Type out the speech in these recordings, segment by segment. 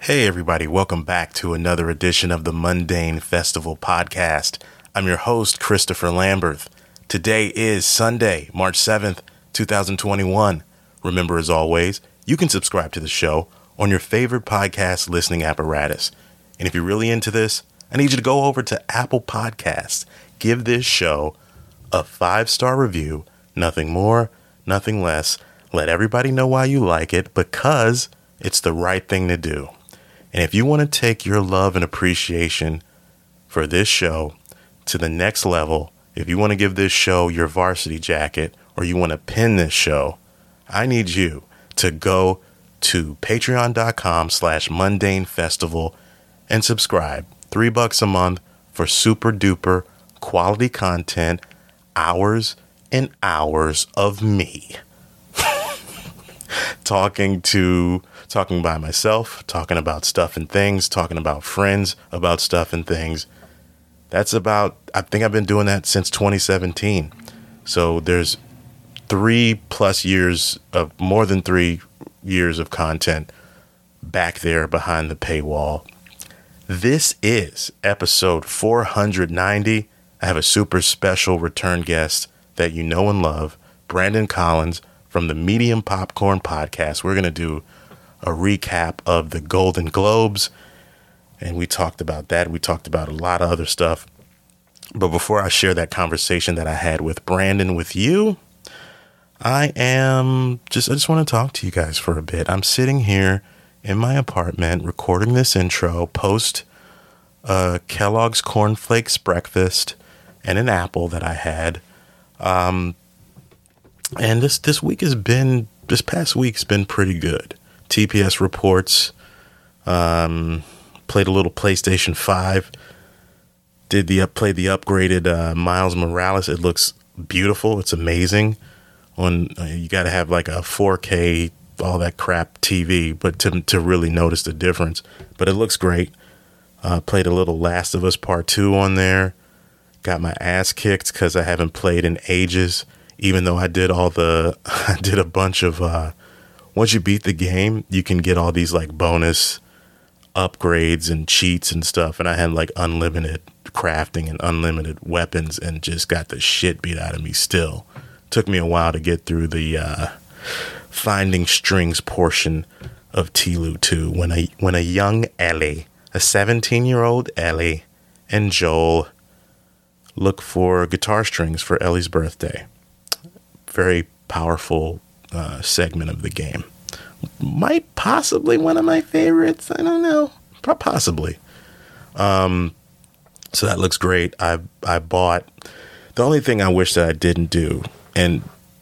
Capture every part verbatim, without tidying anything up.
Hey everybody, welcome back to another edition of the Mundane Festival podcast. I'm your host, Christopher Lamberth. Today is Sunday, March seventh, twenty twenty-one. Remember, as always, you can subscribe to the show on your favorite podcast listening apparatus. And if you're really into this, I need you to go over to Apple Podcasts. Give this show a five-star review, nothing more, nothing less. Let everybody know why you like it, because it's the right thing to do. And if you want to take your love and appreciation for this show to the next level, if you want to give this show your varsity jacket, or you want to pin this show, I need you to go to patreon.com slash mundane festival and subscribe. Three bucks a month for super duper quality content, hours and hours of me talking to talking by myself, talking about stuff and things, talking about friends about stuff and things. That's about, I think I've been doing that since twenty seventeen. So there's three plus years of, more than three years of content back there behind the paywall. This is episode four hundred ninety. I have a super special return guest that you know and love, Brandon Collins from the Medium Popcorn Podcast. We're going to do a recap of the Golden Globes, and we talked about that. We talked about a lot of other stuff. But before I share that conversation that I had with Brandon with you, I am just, I just want to talk to you guys for a bit. I'm sitting here in my apartment recording this intro post uh, Kellogg's Corn Flakes breakfast and an apple that I had. Um, and this, this week has been, this past week's been pretty good. T P S reports, um, played a little PlayStation five, did the up, played the upgraded uh, Miles Morales. It looks beautiful. It's amazing. On uh, you got to have like a four K, all that crap T V, but to to really notice the difference. But it looks great. Uh, played a little Last of Us Part Two on there. Got my ass kicked because I haven't played in ages. Even though I did all the, I did a bunch of. Uh, Once you beat the game, you can get all these like bonus upgrades and cheats and stuff. And I had like unlimited crafting and unlimited weapons and just got the shit beat out of me still. Took me a while to get through the uh, finding strings portion of T L U two when a, when a young Ellie, a seventeen-year-old Ellie and Joel look for guitar strings for Ellie's birthday. Very powerful Uh, segment of the game. Might possibly one of my favorites. I don't know. Possibly. Um, so that looks great. I I bought. The only thing I wish that I didn't do, and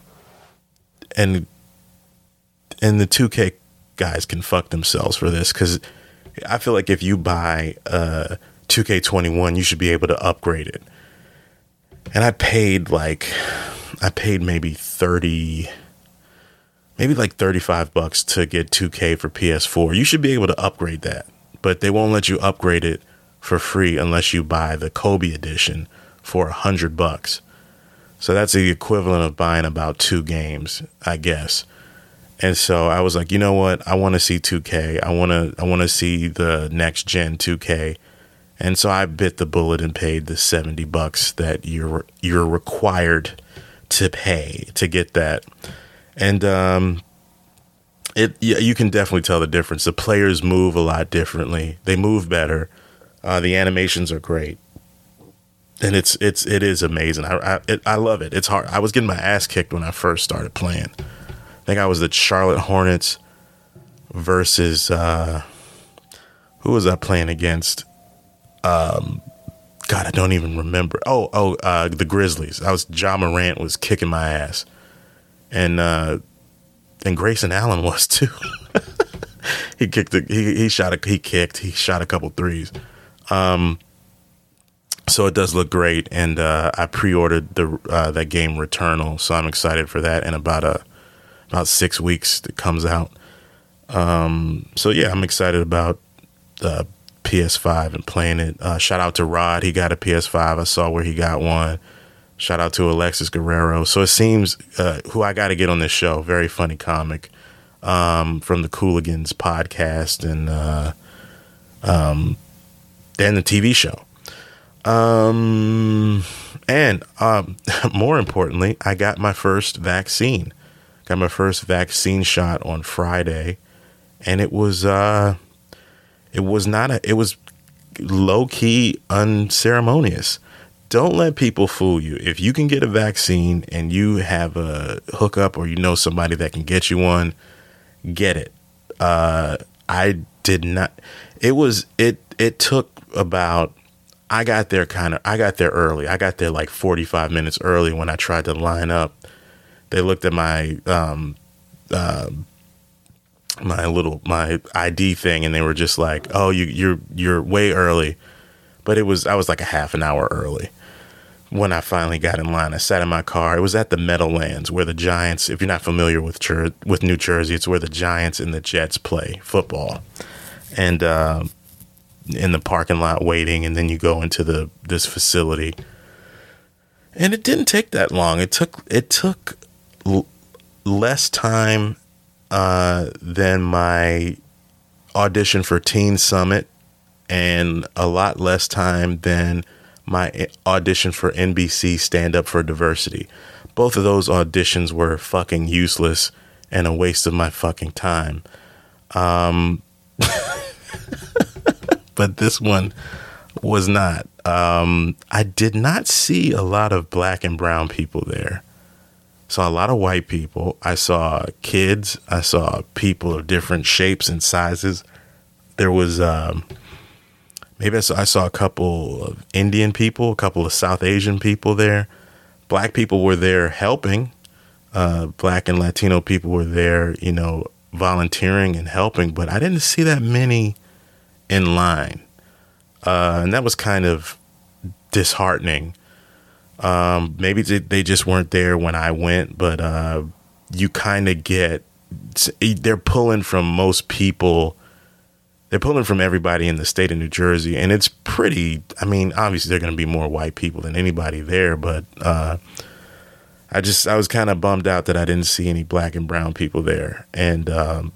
and and the two K guys can fuck themselves for this, because I feel like if you buy uh, two K twenty-one, you should be able to upgrade it. And I paid like I paid maybe thirty. Maybe like thirty-five bucks to get two K for P S four. You should be able to upgrade that, but they won't let you upgrade it for free unless you buy the Kobe edition for a hundred bucks. So that's the equivalent of buying about two games, I guess. And so I was like, you know what? I want to see two K. I want to, I want to see the next gen two K. And so I bit the bullet and paid the seventy bucks that you're, you're required to pay to get that. And um, it yeah, you can definitely tell the difference. The players move a lot differently. They move better. Uh, the animations are great, and it's it's it is amazing. I I, it, I love it. It's hard. I was getting my ass kicked when I first started playing. I think I was the Charlotte Hornets versus uh, who was I playing against? Um, God, I don't even remember. Oh oh, uh, the Grizzlies. I was Ja Morant was kicking my ass. And uh, and Grayson Allen was too. he kicked. A, he he shot. A, he kicked. He shot a couple threes. Um, so it does look great, and uh, I pre-ordered the uh, that game Returnal, so I'm excited for that. In about a about six weeks, it comes out. Um, so yeah, I'm excited about the P S five and playing it. Uh, shout out to Rod. He got a P S five. I saw where he got one. Shout out to Alexis Guerrero. So it seems uh, who I got to get on this show. Very funny comic um, from the Cooligans podcast. And uh, um, and the T V show. Um, and um, more importantly, I got my first vaccine. Got my first vaccine shot on Friday, and it was uh, it was not a it was low key unceremonious. Don't let people fool you. If you can get a vaccine and you have a hookup or you know somebody that can get you one, get it. Uh, I did not. It was it. It took about. I got there kind of. I got there early. I got there like forty-five minutes early when I tried to line up. They looked at my um, uh, my little my I D thing and they were just like, "Oh, you you're you're way early." But it was I was like a half an hour early. When I finally got in line, I sat in my car. It was at the Meadowlands where the Giants, if you're not familiar with Jer- with New Jersey, it's where the Giants and the Jets play football. And uh, in the parking lot waiting, and then you go into the this facility. And it didn't take that long. It took it took l- less time uh, than my audition for Teen Summit, and a lot less time than my audition for N B C Stand Up for Diversity. Both of those auditions were fucking useless and a waste of my fucking time. Um, but this one was not. Um, I did not see a lot of black and brown people there. Saw a lot of white people. I saw kids. I saw people of different shapes and sizes. There was... Um, Maybe I saw, I saw a couple of Indian people, a couple of South Asian people there. Black people were there helping. Uh, black and Latino people were there, you know, volunteering and helping. But I didn't see that many in line. Uh, and that was kind of disheartening. Um, maybe they just weren't there when I went. But uh, you kind of get, they're pulling from most people. They're pulling from everybody in the state of New Jersey, and it's pretty, I mean, obviously there are going to be more white people than anybody there, but uh, I just, I was kind of bummed out that I didn't see any black and brown people there. And um,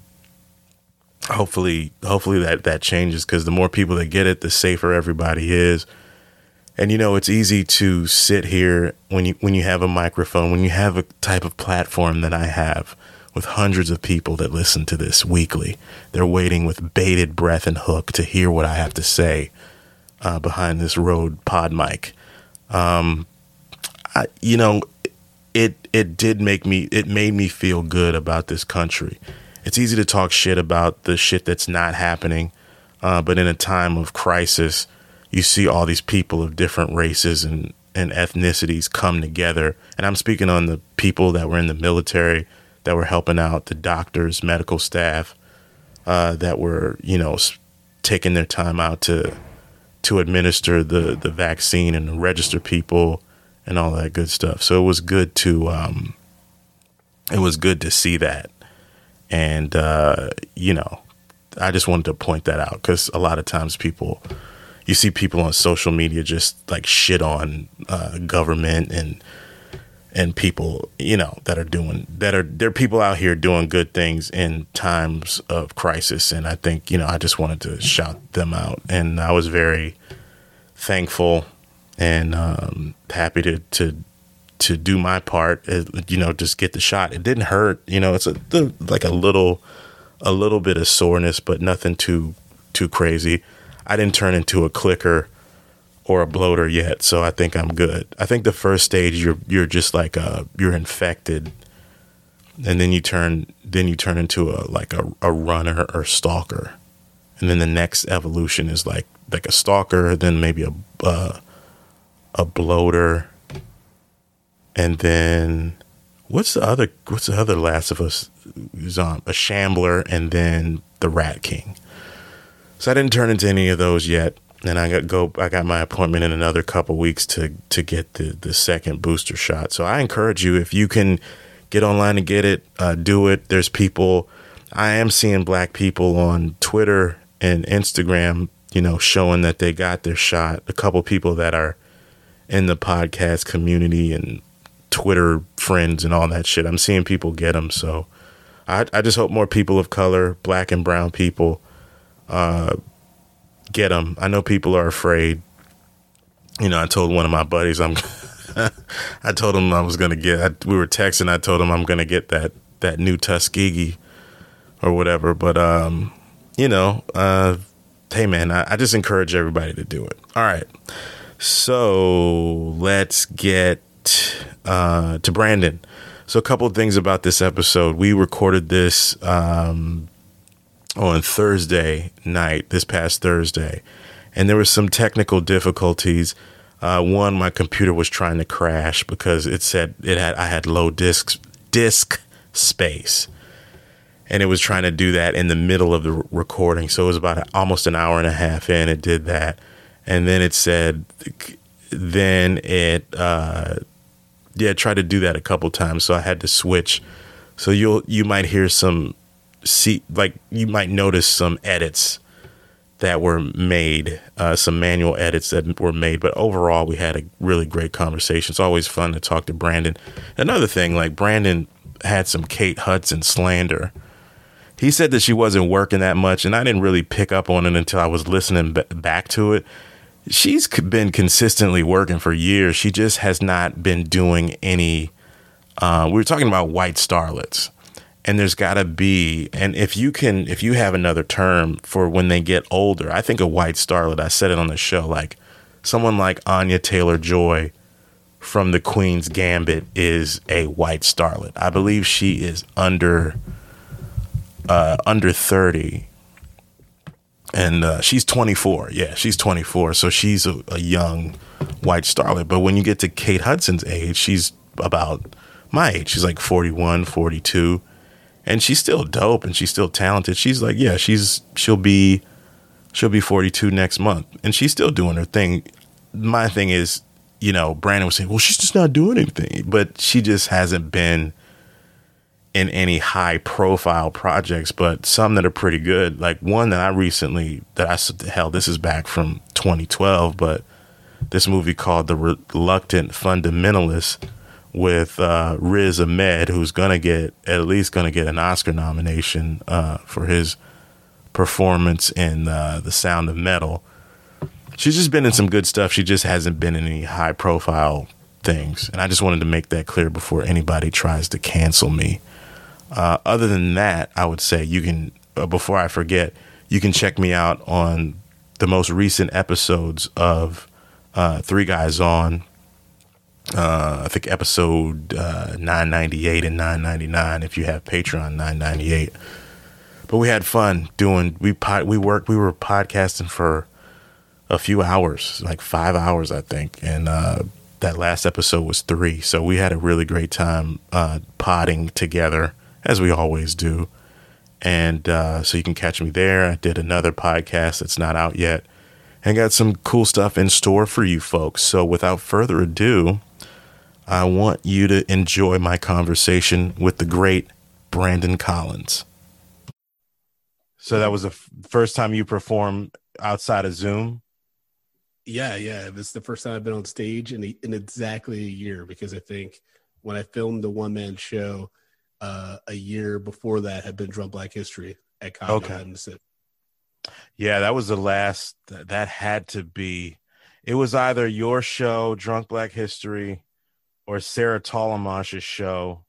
hopefully, hopefully that, that changes, because the more people that get it, the safer everybody is. And, you know, it's easy to sit here when you, when you have a microphone, when you have a type of platform that I have, with hundreds of people that listen to this weekly. They're waiting with bated breath and hook to hear what I have to say uh, behind this Rode pod mic. Um, I, you know, it it did make me, it made me feel good about this country. It's easy to talk shit about the shit that's not happening, uh, but in a time of crisis, you see all these people of different races and, and ethnicities come together. And I'm speaking on the people that were in the military, that were helping out, the doctors, medical staff, uh, that were, you know, taking their time out to to administer the, the vaccine and to register people and all that good stuff. So it was good to um, it was good to see that. And, uh, you know, I just wanted to point that out, because a lot of times people, you see people on social media just like shit on uh, government and and people, you know, that are doing, that are, there are people out here doing good things in times of crisis. And I think, you know, I just wanted to shout them out. And I was very thankful and um, happy to, to, to do my part, you know, just get the shot. It didn't hurt, you know, it's a, the, like a little, a little bit of soreness, but nothing too, too crazy. I didn't turn into a clicker or a bloater yet, so I think I'm good. I think the first stage you're you're just like uh you're infected, and then you turn then you turn into a like a, a runner or stalker, and then the next evolution is like like a stalker, then maybe a uh, a bloater, and then what's the other what's the other Last of Us zombie? A shambler, and then the Rat King. So I didn't turn into any of those yet. And I got go. I got my appointment in another couple weeks to to get the, the second booster shot. So I encourage you, if you can get online and get it, uh, do it. There's people. I am seeing black people on Twitter and Instagram, you know, showing that they got their shot. A couple people that are in the podcast community and Twitter friends and all that shit. I'm seeing people get them. So I, I just hope more people of color, black and brown people, uh, get them. I know people are afraid. You know, I told one of my buddies, I'm, I told him I was going to get, I, we were texting. I told him I'm going to get that, that new Tuskegee or whatever. But, um, you know, uh, hey man, I, I just encourage everybody to do it. All right. So let's get, uh, to Brandon. So a couple of things about this episode. We recorded this, um, on Thursday night, this past Thursday, and there was some technical difficulties. Uh, one, my computer was trying to crash because it said it had I had low disk disk space, and it was trying to do that in the middle of the re- recording. So it was about a, almost an hour and a half in. It did that, and then it said, then it uh, yeah tried to do that a couple times. So I had to switch. So you'll you might hear some see like you might notice some edits that were made, uh, some manual edits that were made. But overall, we had a really great conversation. It's always fun to talk to Brandon. Another thing, like Brandon had some Kate Hudson slander. He said that she wasn't working that much, and I didn't really pick up on it until I was listening b- back to it. She's been consistently working for years. She just has not been doing any. Uh, we were talking about white starlets. And there's got to be, and if you can, if you have another term for when they get older, I think a white starlet, I said it on the show, like someone like Anya Taylor-Joy from The Queen's Gambit is a white starlet. I believe she is under, uh, under thirty, and uh, she's twenty-four. Yeah, she's twenty-four. So she's a, a young white starlet. But when you get to Kate Hudson's age, she's about my age. She's like forty-one, forty-two. And she's still dope and she's still talented. She's like, yeah, she's she'll be she'll be forty-two next month. And she's still doing her thing. My thing is, you know, Brandon was saying, well, she's just not doing anything. But she just hasn't been in any high profile projects, but some that are pretty good. Like one that I recently that I said, hell, this is back from twenty twelve, but this movie called The Reluctant Fundamentalist with uh, Riz Ahmed, who's gonna get at least gonna get an Oscar nomination uh, for his performance in uh, The Sound of Metal. She's just been in some good stuff. She just hasn't been in any high profile things, and I just wanted to make that clear before anybody tries to cancel me. Uh, other than that, I would say you can. Uh, before I forget, you can check me out on the most recent episodes of uh, Three Guys On. Uh, I think episode uh, nine ninety-eight and nine ninety-nine if you have Patreon, nine ninety-eight. But we had fun doing, we pod, we worked, we were podcasting for a few hours, like five hours, I think. And uh, that last episode was three. So we had a really great time uh, podding together, as we always do. And uh, so you can catch me there. I did another podcast that's not out yet and got some cool stuff in store for you folks. So without further ado, I want you to enjoy my conversation with the great Brandon Collins. So that was the f- first time you performed outside of Zoom? Yeah, yeah. This is the first time I've been on stage in, in exactly a year, because I think when I filmed the one-man show uh, a year before that had been Drunk Black History at Cotton Okay. Mississippi. Yeah, that was the last. That had to be. It was either your show, Drunk Black History, or Sarah Talamash's show.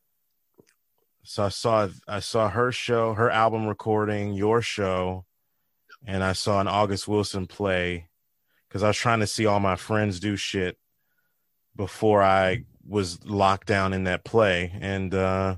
So I saw I saw her show, her album recording, your show, and I saw an August Wilson play because I was trying to see all my friends do shit before I was locked down in that play, and uh,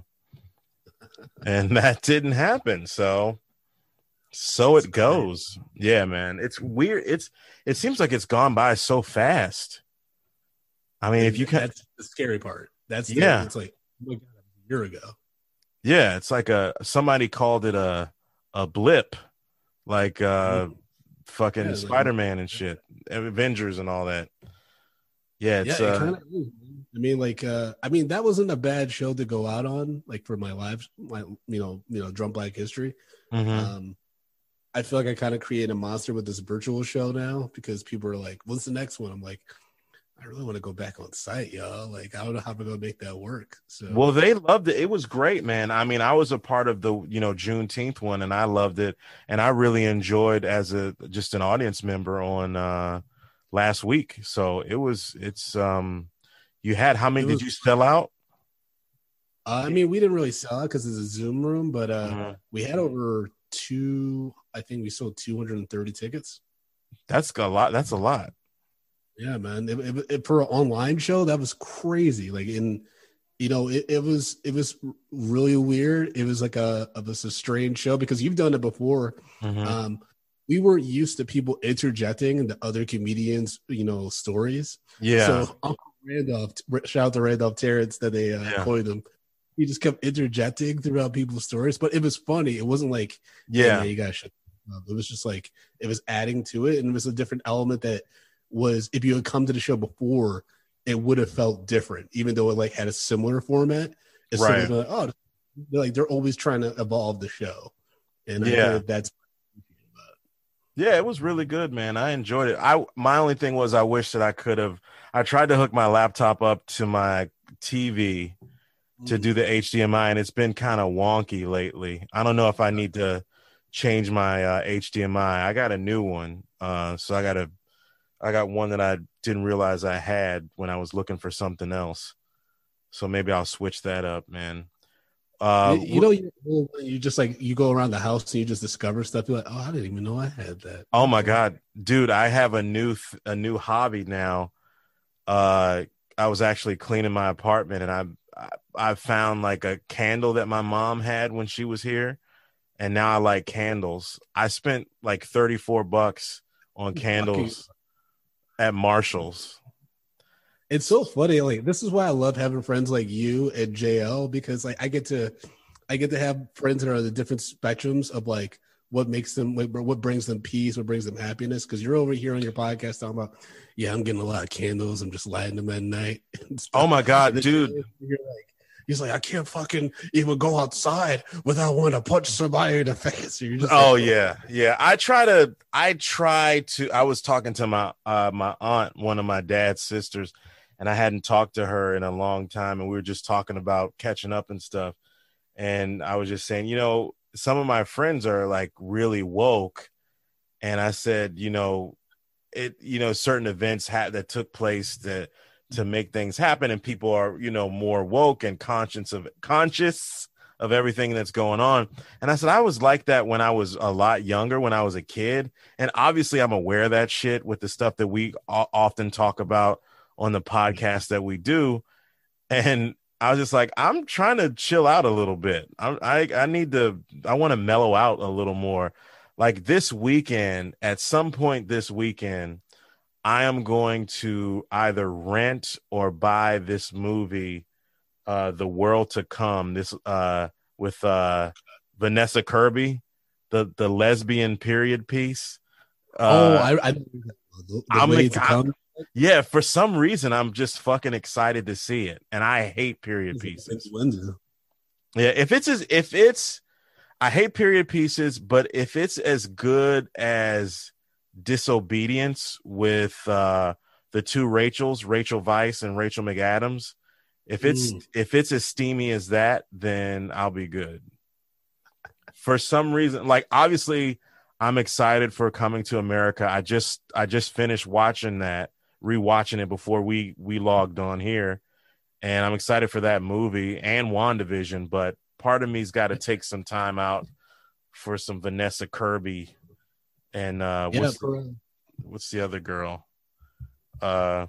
and that didn't happen. So. So it goes. Yeah, man. It's weird. It's it seems like it's gone by so fast. I mean, if you can, that's the scary part. That's the, yeah. It's like, oh my God, a year ago. Yeah, it's like a somebody called it a a blip, like uh, fucking Yeah, Spider-Man like, and shit, Avengers and all that. Yeah, it's. Yeah, it uh, kind of is. I mean, like, uh, I mean, that wasn't a bad show to go out on, like for my live, my you know, you know, Drunk Black History. mhm. Um, I feel like I kind of create a monster with this virtual show now, because people are like, what's the next one? I'm like, I really want to go back on site, y'all. Like, I don't know how we're gonna make that work. So, Well, they loved it. It was great, man. I mean, I was a part of the, you know, Juneteenth one, and I loved it. And I really enjoyed as a just an audience member on uh last week. So it was, it's um you had how many was, did you sell out? Uh, I mean, we didn't really sell it because it's a Zoom room, but uh Mm-hmm. we had over two. I think we sold two hundred and thirty tickets. That's a lot. That's a lot. Yeah, man. It, it, it, for an online show, that was crazy. Like, in, you know, it, it was it was really weird. It was like a of a, a strange show because you've done it before. Mm-hmm. Um, we were used to people interjecting into other comedians, you know, stories. Yeah. So Uncle Randolph, shout out to Randolph Terrence that they uh, Yeah. coined him. He just kept interjecting throughout people's stories, but it was funny. It wasn't like, Yeah. hey, you guys shut up. It was just like it was adding to it, and it was a different element that was, if you had come to the show before, it would have felt different, even though it like had a similar format. It's Right. like, oh, they're like they're always trying to evolve the show, and Yeah. I think that's Yeah, it was really good, man. I enjoyed it. I my only thing was I wish that I could have. I tried to hook my laptop up to my T V to do the H D M I, and it's been kind of wonky lately. I don't know if I need to change my uh, H D M I. I got a new one, uh, so I got a, I got one that I didn't realize I had when I was looking for something else. So maybe I'll switch that up, man. Uh, you, you know, you, you just like you go around the house and you just discover stuff. You're like, oh, I didn't even know I had that. Oh my God, dude, I have a new th- a new hobby now. Uh, I was actually cleaning my apartment, and I, I I found like a candle that my mom had when she was here, and now I like candles. I spent like thirty-four bucks on candles at Marshall's. It's so funny. Like, this is why I love having friends like you and J L, because like I get to, I get to have friends that are the different spectrums of like what makes them, what, what brings them peace, what brings them happiness. Because you're over here on your podcast talking about, yeah, I'm getting a lot of candles. I'm just lighting them at night. Oh my God, dude! You're like, he's like, I can't fucking even go outside without wanting to punch somebody in the face. You're just Oh like, yeah, yeah. I try to. I try to. I was talking to my uh, my aunt, one of my dad's sisters, and I hadn't talked to her in a long time, and we were just talking about catching up and stuff. And I was just saying, you know, some of my friends are like really woke, and I said, you know, it, you know, certain events ha- that took place that to make things happen, and people are, you know, more woke and conscious of conscious of everything that's going on. And I said, I was like that when I was a lot younger, when I was a kid. And obviously I'm aware of that shit with the stuff that we o- often talk about on the podcast that we do. And I was just like, I'm trying to chill out a little bit. I I, I need to, I want to mellow out a little more. Like this weekend, at some point this weekend, I am going to either rent or buy this movie, uh, The World to Come, this uh, with uh, Vanessa Kirby, the, the lesbian period piece. Uh, oh, I, I the, the I'm, way I'm, to come. yeah, for some reason, I'm just fucking excited to see it. And I hate period pieces. Yeah, if it's as, if it's, I hate period pieces, but if it's as good as Disobedience with uh, the two Rachels, Rachel Weisz and Rachel McAdams, if it's mm. if it's as steamy as that, then I'll be good. For some reason, like obviously, I'm excited for Coming to America. I just I just finished watching that, rewatching it before we we logged on here, and I'm excited for that movie and WandaVision. But part of me's got to take some time out for some Vanessa Kirby. And uh, yeah, what's, the, what's the other girl? Uh,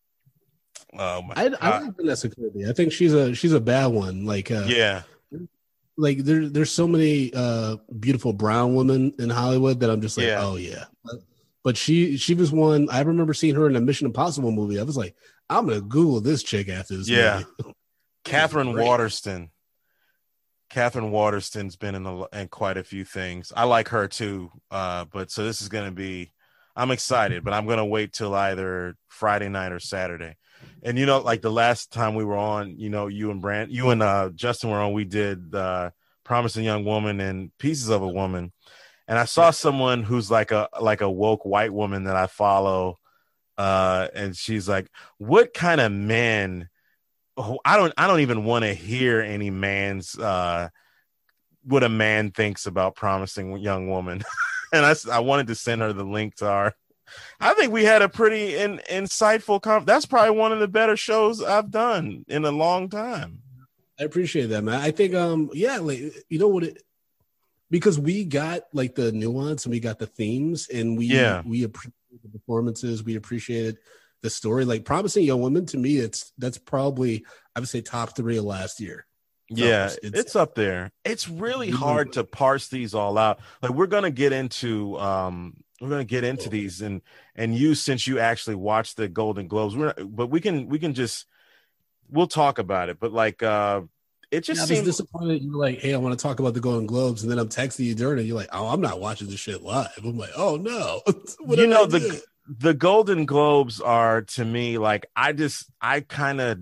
oh my I, I like Vanessa Kirby. I think she's a she's a bad one. Like uh, yeah, like there there's so many uh, beautiful brown women in Hollywood that I'm just like, yeah. oh yeah. But, but she she was one. I remember seeing her in a Mission Impossible movie. I was like, I'm gonna Google this chick after this. Yeah, movie. Catherine Waterston. Catherine Waterston's been in, a, in quite a few things. I like her too. Uh, but so this is going to be, I'm excited, but I'm going to wait till either Friday night or Saturday. And, you know, like the last time we were on, you know, you and Brand, you and uh, Justin were on, we did uh, Promising Young Woman and Pieces of a Woman. And I saw someone who's like a, like a woke white woman that I follow uh, and she's like, "What kind of men?" Oh, I don't. I don't even want to hear any man's uh, what a man thinks about promising young woman. And I, I wanted to send her the link to our. I think we had a pretty in, insightful. Conf- That's probably one of the better shows I've done in a long time. I appreciate that, man. I think, um, yeah, like you know what it. Because we got like the nuance and we got the themes and we yeah. we appreciated the performances, we appreciated the story. Like Promising Young Woman, to me, it's that's probably I would say top three of last year. Yeah, it's, it's up there. It's really hard to parse these all out. Like we're gonna get into um we're gonna get into these and and you since you actually watched the Golden Globes, we're but we can we can just we'll talk about it. But like uh it just yeah, seems I was disappointed. You were like, "Hey, I want to talk about the Golden Globes," and then I'm texting you during it. You're like, "Oh, I'm not watching this shit live." I'm like, "Oh no!" you know the the Golden Globes are to me like I just I kind of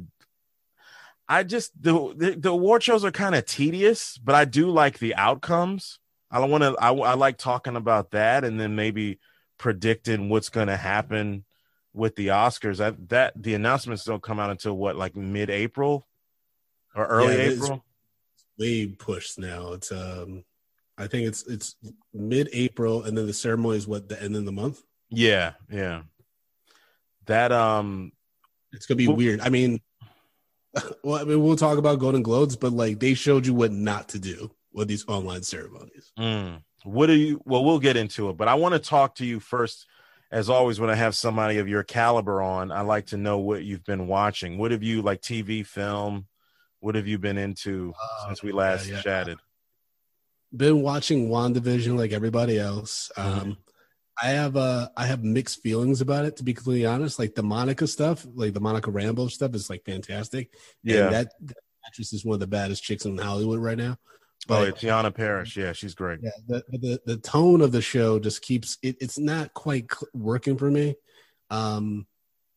I just the, the the award shows are kind of tedious, but I do like the outcomes. I don't want to. I, I like talking about that, and then maybe predicting what's going to happen with the Oscars. I, that the announcements don't come out until what, like mid-April. Or early yeah, April? Way pushed now. It's um I think it's it's mid-April and then the ceremony is what the end of the month? Yeah, yeah. That um it's gonna be well, weird. I mean well, I mean we'll talk about Golden Globes, but like they showed you what not to do with these online ceremonies. Mm. What do you well we'll get into it, but I want to talk to you first. As always, when I have somebody of your caliber on, I like to know what you've been watching. What have you like T V, film? What have you been into uh, since we last yeah, yeah. chatted? Been watching WandaVision like everybody else. Mm-hmm. Um, I have uh, I have mixed feelings about it, to be completely honest. Like the Monica stuff, like the Monica Rambeau stuff is like fantastic. Yeah. And that, that actress is one of the baddest chicks in Hollywood right now. But, oh, yeah, Tiana Parrish. Yeah, she's great. Yeah, the, the, the tone of the show just keeps it, it's not quite working for me. Um,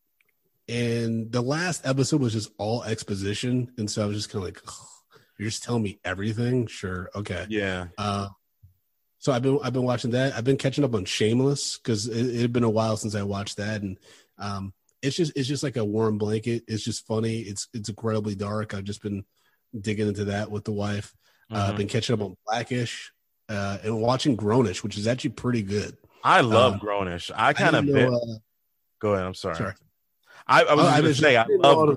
And the last episode was just all exposition. And so I was just kind of like, oh, you're just telling me everything? Sure. Okay. Yeah. Uh, so I've been I've been watching that. I've been catching up on Shameless because it, it had been a while since I watched that. And um, it's just it's just like a warm blanket. It's just funny. It's it's incredibly dark. I've just been digging into that with the wife. Mm-hmm. Uh, I've been catching up on Blackish uh, and watching Grownish, which is actually pretty good. I love um, Grownish. I kind of bit. Uh, Go ahead. I'm sorry. sorry. I, I was oh, going to say, I love.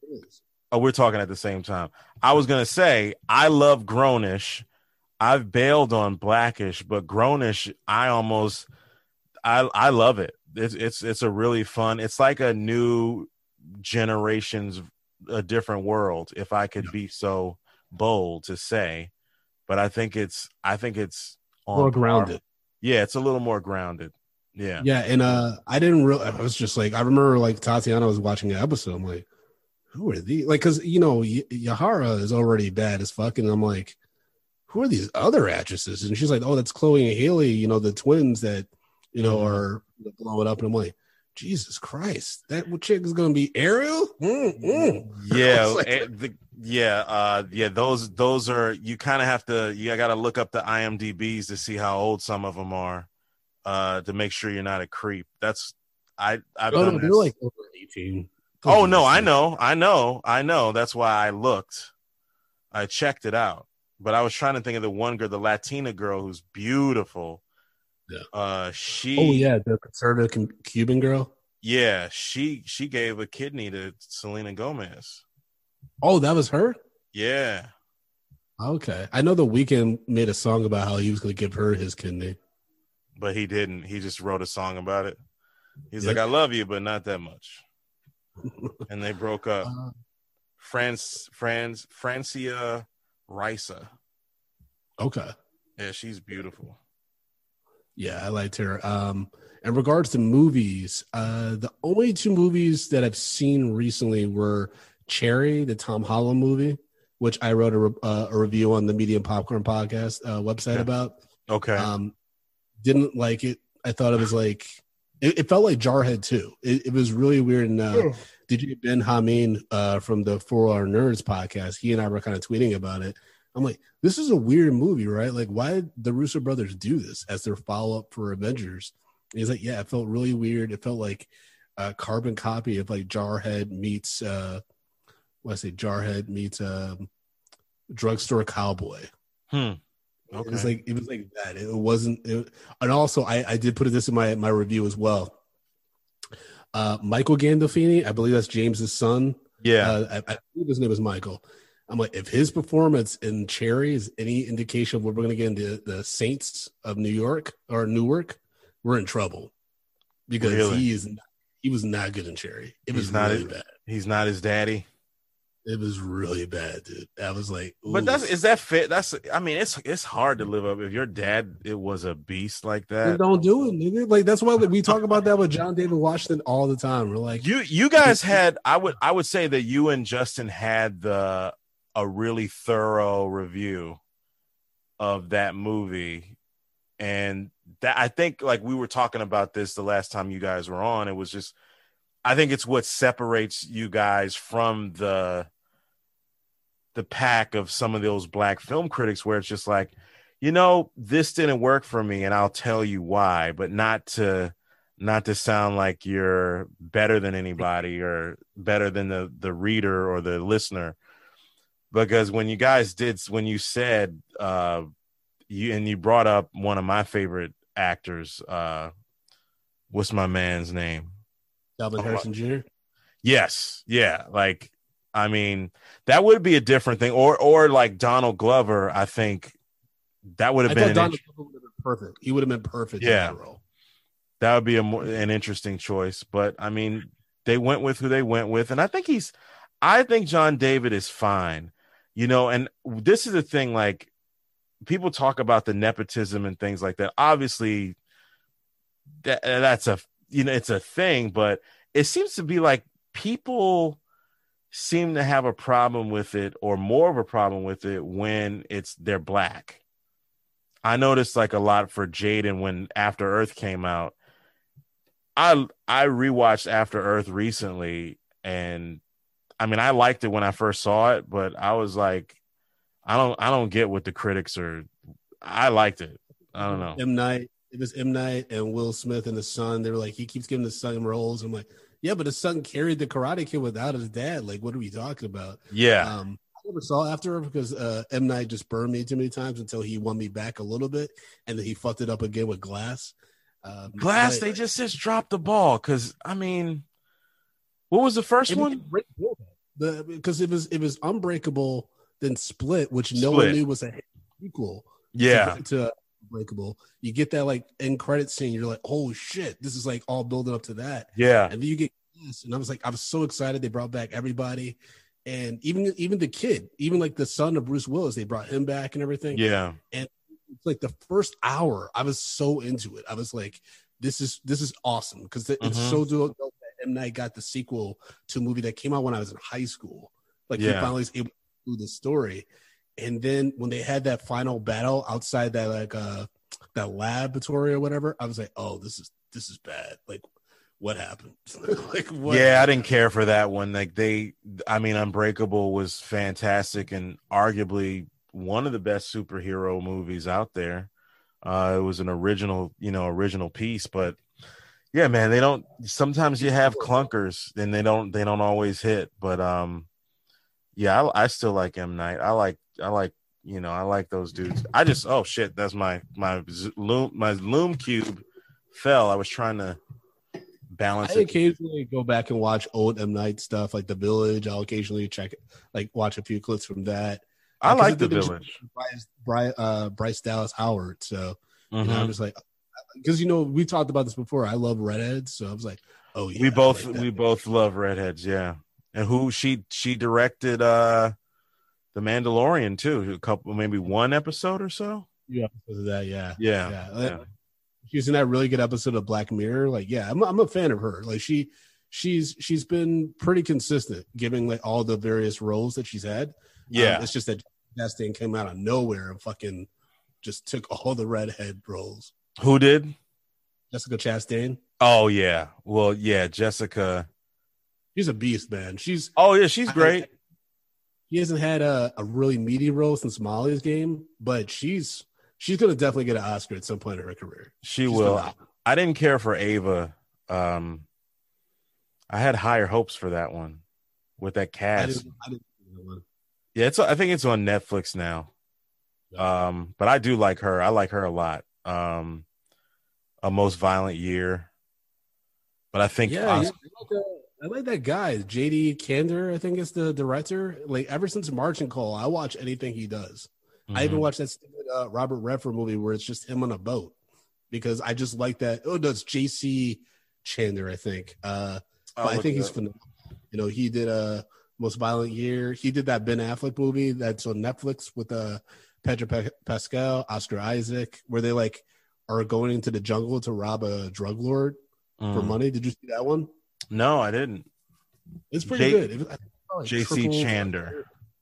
Oh, we're talking at the same time. I was going to say, I love Grownish. I've bailed on Blackish, but Grownish, I almost, I I love it. It's it's it's a really fun. It's like a new generation's, a different world, if I could be so bold to say. But I think it's, I think it's on more grounded. Yeah, it's a little more grounded. Yeah. Yeah. And uh, I didn't really, I was just like, I remember like Tatiana was watching an episode. I'm like, who are these? Like, cause you know, y- Yahara is already bad as fuck. And I'm like, who are these other actresses? And she's like, oh, that's Chloe and Haley, you know, the twins that, you know, mm-hmm. are blowing up. And I'm like, Jesus Christ, that chick is going to be Ariel. Mm-hmm. Yeah. like, the, yeah. Uh, yeah. Those, those are, you kind of have to, you got to look up the I M D B's to see how old some of them are. Uh, to make sure you're not a creep. That's I. I've oh, done no, they're like over eighteen. Oh no, I know, I know, I know. That's why I looked. I checked it out, but I was trying to think of the one girl, the Latina girl who's beautiful. Yeah. Uh, she. Oh yeah, the conservative Cuban girl. Yeah, she she gave a kidney to Selena Gomez. Oh, that was her. Yeah. Okay, I know The Weeknd made a song about how he was going to give her his kidney. But he didn't. He just wrote a song about it. He's yep. like, I love you, but not that much. And they broke up. Uh, France, France, Francia Risa. Okay. Yeah, she's beautiful. Yeah, I liked her. Um, in regards to movies, uh, the only two movies that I've seen recently were Cherry, the Tom Holland movie, which I wrote a, re- uh, a review on the Medium Popcorn podcast uh, website okay. about. Okay. Um, didn't like it. I thought it was like it, it felt like Jarhead too. It, it was really weird. And uh, D J Ben Hameen uh, from the For Our Nerds podcast, he and I were kind of tweeting about it. I'm like, this is a weird movie, right? Like, why did the Russo brothers do this as their follow up for Avengers? And he's like, yeah, it felt really weird. It felt like a carbon copy of like Jarhead meets uh, what I say, Jarhead meets um, Drugstore Cowboy. Hmm. Okay. It Okay. was like it was like that. It wasn't, it, and also I, I did put this in my my review as well. Uh, Michael Gandolfini, I believe that's James's son. Yeah. Uh, I, I believe his name is Michael. I'm like, if his performance in Cherry is any indication of what we're going to get into the Saints of New York or Newark, we're in trouble because Really? he is not, he was not good in Cherry. It was He's not really his, bad. He's not his daddy. It was really bad, dude. I was like, ooh. But that's is that fit? That's I mean, it's it's hard to live up if your dad it was a beast like Then that. don't do it, nigga. Like that's why we talk about that with John David Washington all the time. We're like, You you guys had I would I would say that you and Justin had the a really thorough review of that movie, and that I think like we were talking about this the last time you guys were on. It was just I think it's what separates you guys from the the pack of some of those black film critics where it's just like, you know, this didn't work for me and I'll tell you why, but not to not to sound like you're better than anybody or better than the the reader or the listener. Because when you guys did when you said uh you and you brought up one of my favorite actors, uh what's my man's name? Calvin Harrison Junior Yes, yeah, like I mean, that would be a different thing, or or like Donald Glover. I think that would have I been thought an Donald int- Glover would have been perfect. He would have been perfect Yeah. in that role. that would be a more, an interesting choice. But I mean, they went with who they went with, and I think he's, I think John David is fine, you know. And this is the thing, like people talk about the nepotism and things like that. Obviously, that that's a you know it's a thing, but it seems to be like people seem to have a problem with it or more of a problem with it when it's they're black. I noticed like a lot for Jaden when After Earth came out. I I rewatched After Earth recently, and I mean I liked it when I first saw it, but I was like, I don't I don't get what the critics are. I liked it. I don't know. M. Night. It was M. Night and Will Smith and the son. They were like, he keeps giving the son roles. I'm like, yeah, but his son carried the Karate Kid without his dad. Like, what are we talking about? Yeah. Um, I never saw After because uh, M. Night just burned me too many times until he won me back a little bit, and then he fucked it up again with Glass. Um, Glass, but, they just just dropped the ball because I mean, what was the first it one? The because it was it was Unbreakable, then Split, which no Split. one knew was a sequel. Yeah, to, to Unbreakable. You get that like end credit scene. You're like, oh shit, this is like all building up to that. yeah, And then you get this, and I was like, I was so excited. They brought back everybody, and even even the kid, even like the son of Bruce Willis, they brought him back and everything. yeah. And it's like the first hour, I was so into it. I was like, this is this is awesome because it's Mhm. so dope that M. Night got the sequel to a movie that came out when I was in high school. Like he Yeah. finally was able to do the story. And then when they had that final battle outside that like uh that laboratory or whatever, I was like, oh, this is this is bad. Like, what happened? like, what Yeah, I happened? didn't care for that one. Like they, I mean, Unbreakable was fantastic and arguably one of the best superhero movies out there. Uh, it was an original, you know, original piece. But yeah, man, they don't. Sometimes you have clunkers, and they don't. They don't always hit. But um, yeah, I, I still like M. Night. I like. I like. You know, I like those dudes. I just. Oh shit, that's my my z- loom. My loom cube fell. I was trying to balance I it. occasionally go back and watch old M. Night stuff, like The Village. I'll occasionally check it, like watch a few clips from that. I Because like it The did Village. Bryce, Bryce, uh, Bryce Dallas Howard. So you know, Mhm. I'm just like, because you know we talked about this before. I love redheads, so I was like, oh yeah, we I both like that. we both love redheads, yeah. And who she she directed uh The Mandalorian too, a couple maybe one episode or so. Yeah, because of that, yeah, Yeah, yeah. yeah. She was in that really good episode of Black Mirror. Like, yeah, I'm I'm a fan of her. Like she she's she's been pretty consistent, giving like all the various roles that she's had. Yeah. Um, it's just that Chastain came out of nowhere and fucking just took all the redhead roles. Who did? Jessica Chastain, Oh yeah. Well, yeah, Jessica. she's a beast, man. She's Oh yeah, she's I- great. She hasn't had a, a really meaty role since Molly's Game, but she's she's gonna definitely get an Oscar at some point in her career. She She's will. phenomenal. I didn't care for Ava. Um I had higher hopes for that one with that I cast. didn't. I didn't see that one. Yeah, it's I think it's on Netflix now. No. Um, but I do like her. I like her a lot. Um, A Most Violent Year. But I think Yeah, yeah. Oscar, I like, uh, I like that guy, J D Kander. I think is the director. Like ever since Margin Call, I watch anything he does. I even mhm. watched that stupid, uh, Robert Redford movie where it's just him on a boat because I just like that. Oh, no, it's J C Chander, I think. Uh, I'll but I look think it he's up. phenomenal. You know, he did a Most Violent Year. He did that Ben Affleck movie that's on Netflix with uh, Pedro Pa- Pascal, Oscar Isaac, where they like are going into the jungle to rob a drug lord for Mm. money. Did you see that one? No, I didn't. It's pretty J good. It was, I think it was like J C triple. Chander.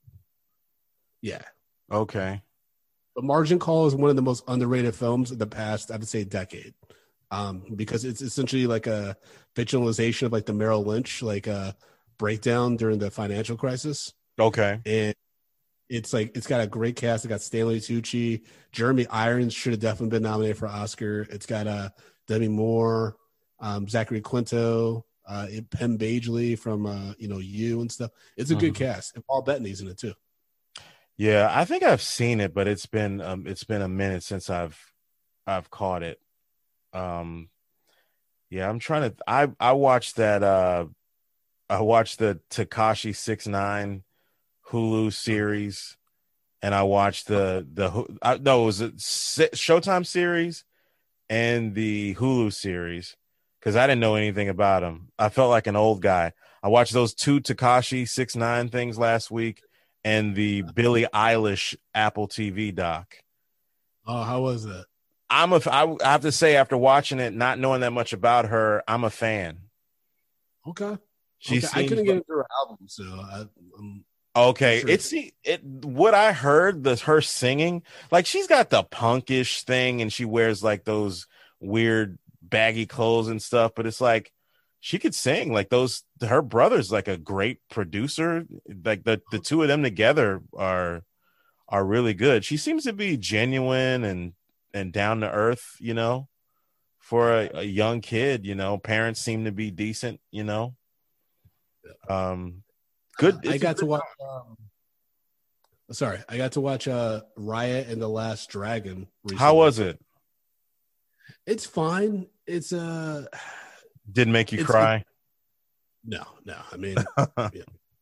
Yeah. Okay. But Margin Call is one of the most underrated films of the past, I would say, decade. Um, because it's essentially like a fictionalization of like the Merrill Lynch like uh breakdown during the financial crisis. Okay. And it's like it's got a great cast. It got Stanley Tucci, Jeremy Irons should have definitely been nominated for Oscar. It's got uh Demi Moore, um, Zachary Quinto, uh, Penn Badgley from uh, you know You and stuff. It's a good Mhm. cast, and Paul Bettany's in it too. Yeah, I think I've seen it, but it's been um it's been a minute since I've I've caught it. Um yeah, I'm trying to I I watched that uh I watched the Takashi six nine Hulu series, and I watched the the Hu- I, no, it was a Si- Showtime series and the Hulu series because I didn't know anything about him. I felt like an old guy. I watched those two Takashi six nine things last week and the Billie Eilish Apple T V doc. Oh, how was that? I'm a I have to say after watching it, not knowing that much about her, I'm a fan. Okay, She okay. I seems couldn't like get into her album, so I, I'm not okay. sure. It's it what I heard the her singing, like she's got the punkish thing and she wears like those weird baggy clothes and stuff, but it's like she could sing. Like those her brother's like a great producer. Like the the two of them together are are really good. She seems to be genuine and and down to earth, you know, for a, a young kid, you know. Parents seem to be decent, you know. Um Uh, good I it's a got to good watch. Um, sorry, I got to watch uh, Riot and the Last Dragon How recently. was it? It's fine. It's uh, Didn't make you it's it. cry? No, no. I mean, yeah.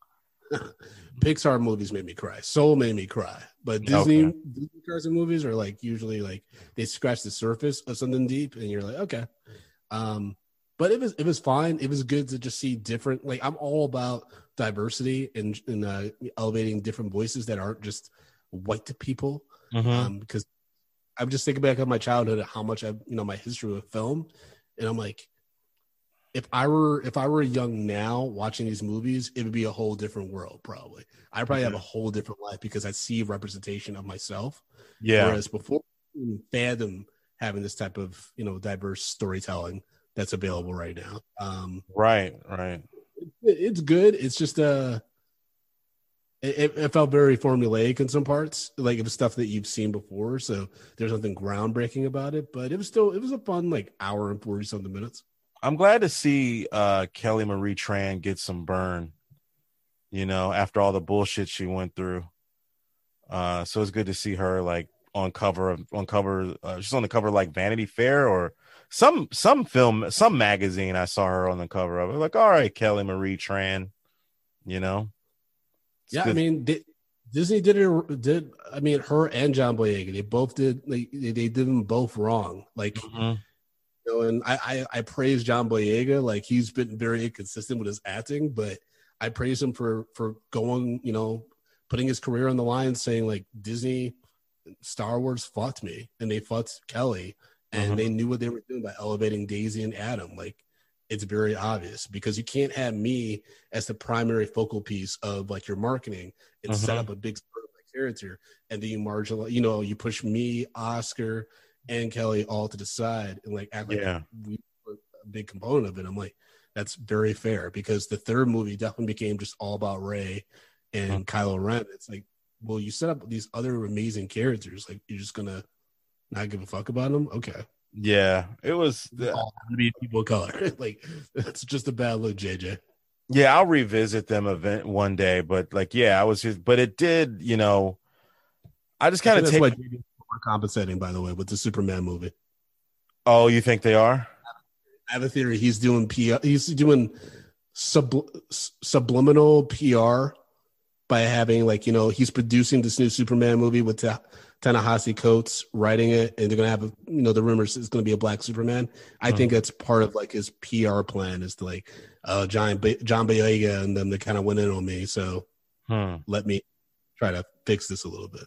Pixar movies made me cry. Soul made me cry. But Disney, Okay. Disney cars and movies are like usually like they scratch the surface of something deep, and you're like, okay. Um, but it was it was fine. It was good to just see different. Like I'm all about diversity and and uh, elevating different voices that aren't just white people. Mm-hmm. Um, because I'm just thinking back on my childhood, how much I you know my history with film, and I'm like, if I were if I were young now watching these movies, it would be a whole different world. Probably, I probably have Yeah. a whole different life because I see representation of myself. Yeah. Whereas before, I couldn't fathom having this type of you know diverse storytelling that's available right now. Um, Right. Right. it, it's good. It's just uh, it, it felt very formulaic in some parts, like it was stuff that you've seen before. So there's nothing groundbreaking about it, but it was still it was a fun like hour and forty something minutes. I'm glad to see uh, Kelly Marie Tran get some burn, you know, after all the bullshit she went through. Uh, so it's good to see her like on cover of on cover. Uh, she's on the cover of, like Vanity Fair or some some film, some magazine. I saw her on the cover of it. Like, all right, Kelly Marie Tran, you know, it's Yeah, I good. mean, di- Disney did it. Did I mean her and John Boyega? They both did. Like they, they did them both wrong. Like Mm-hmm. you know, and I, I I praise John Boyega. Like he's been very inconsistent with his acting, but I praise him for for going. You know, putting his career on the line, saying like Disney, Star Wars fucked me, and they fucked Kelly, and they Mm-hmm. knew what they were doing by elevating Daisy and Adam. Like it's very obvious because you can't have me as the primary focal piece of like your marketing and set Mm-hmm. up a big part of my character, and then you marginal, you know, you push me, Oscar, and Kelly all to the side and like act like Yeah. we were a big component of it. I'm like, that's very fair because the third movie definitely became just all about Ray and Kylo Ren. It's like, well, you set up these other amazing characters. Like, you're just gonna not give a fuck about them? Okay. Yeah, it was. The, All to be people of color. Like it's just a bad look, J J. yeah, I'll revisit them event one day, but like, yeah, I was just, but it did, you know, I just I kind think of that's take. why J J's compensating, by the way, with the Superman movie. Oh, you think they are? I have a theory. He's doing P R. He's doing sub, subliminal P R by having like you know he's producing this new Superman movie with Ta- Ta-Nehisi Coates writing it, and they're gonna have a, you know the rumors it's gonna be a black Superman. I Hmm. think that's part of like his P R plan is to like uh John ba- John Boyega and them that kind of went in on me. So Hmm. let me try to fix this a little bit.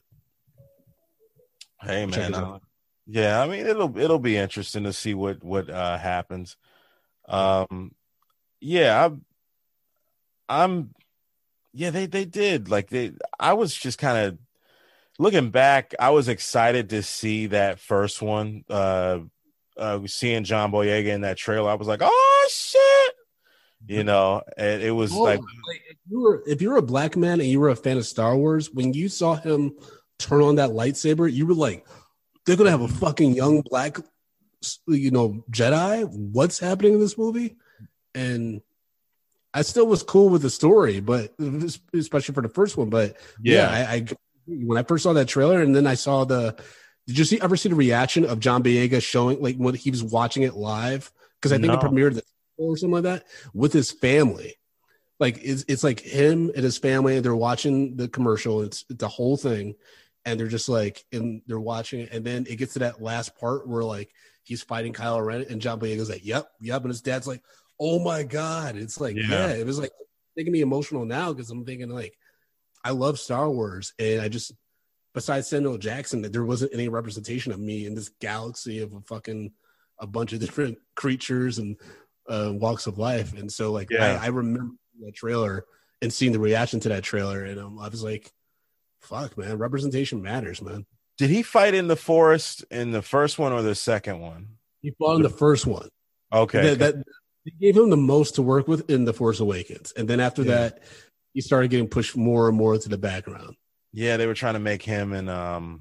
Hey, Check man. it Uh, out. yeah, I mean, it'll it'll be interesting to see what what uh, happens. Um, yeah, I'm, I'm, yeah, they they did like they. I was just kind of looking back. I was excited to see that first one. Uh, uh, seeing John Boyega in that trailer, I was like, oh shit, you know. And it was Well, like, like, if you were if you were a black man and you were a fan of Star Wars, when you saw him turn on that lightsaber, you were like, "They're gonna have a fucking young black, you know, Jedi. What's happening in this movie?" And I still was cool with the story, but especially for the first one. But yeah, yeah, I, I when I first saw that trailer, and then I saw the. Did you see ever see the reaction of John Boyega showing like when he was watching it live? Because I think it no, premiered the or something like that with his family. Like it's it's like him and his family, and they're watching the commercial. It's it's a whole thing, and they're just like, and they're watching it, and then it gets to that last part where like he's fighting Kylo Ren, and John Boyega's like, "Yep, yep," and his dad's like, "Oh my god!" It's like, yeah, yeah, it was like making me emotional now because I'm thinking like, I love Star Wars, and I just besides Samuel Jackson, that there wasn't any representation of me in this galaxy of a fucking a bunch of different creatures and uh, walks of life, and so like I, yeah. I remember that trailer and seeing the reaction to that trailer, and um, I was like, "Fuck, man, representation matters, man." Did he fight in the forest in the first one or the second one? He fought in the first one. Okay, That, that they gave him the most to work with in the Force Awakens, and then after yeah. that, he started getting pushed more and more to the background. Yeah, they were trying to make him and um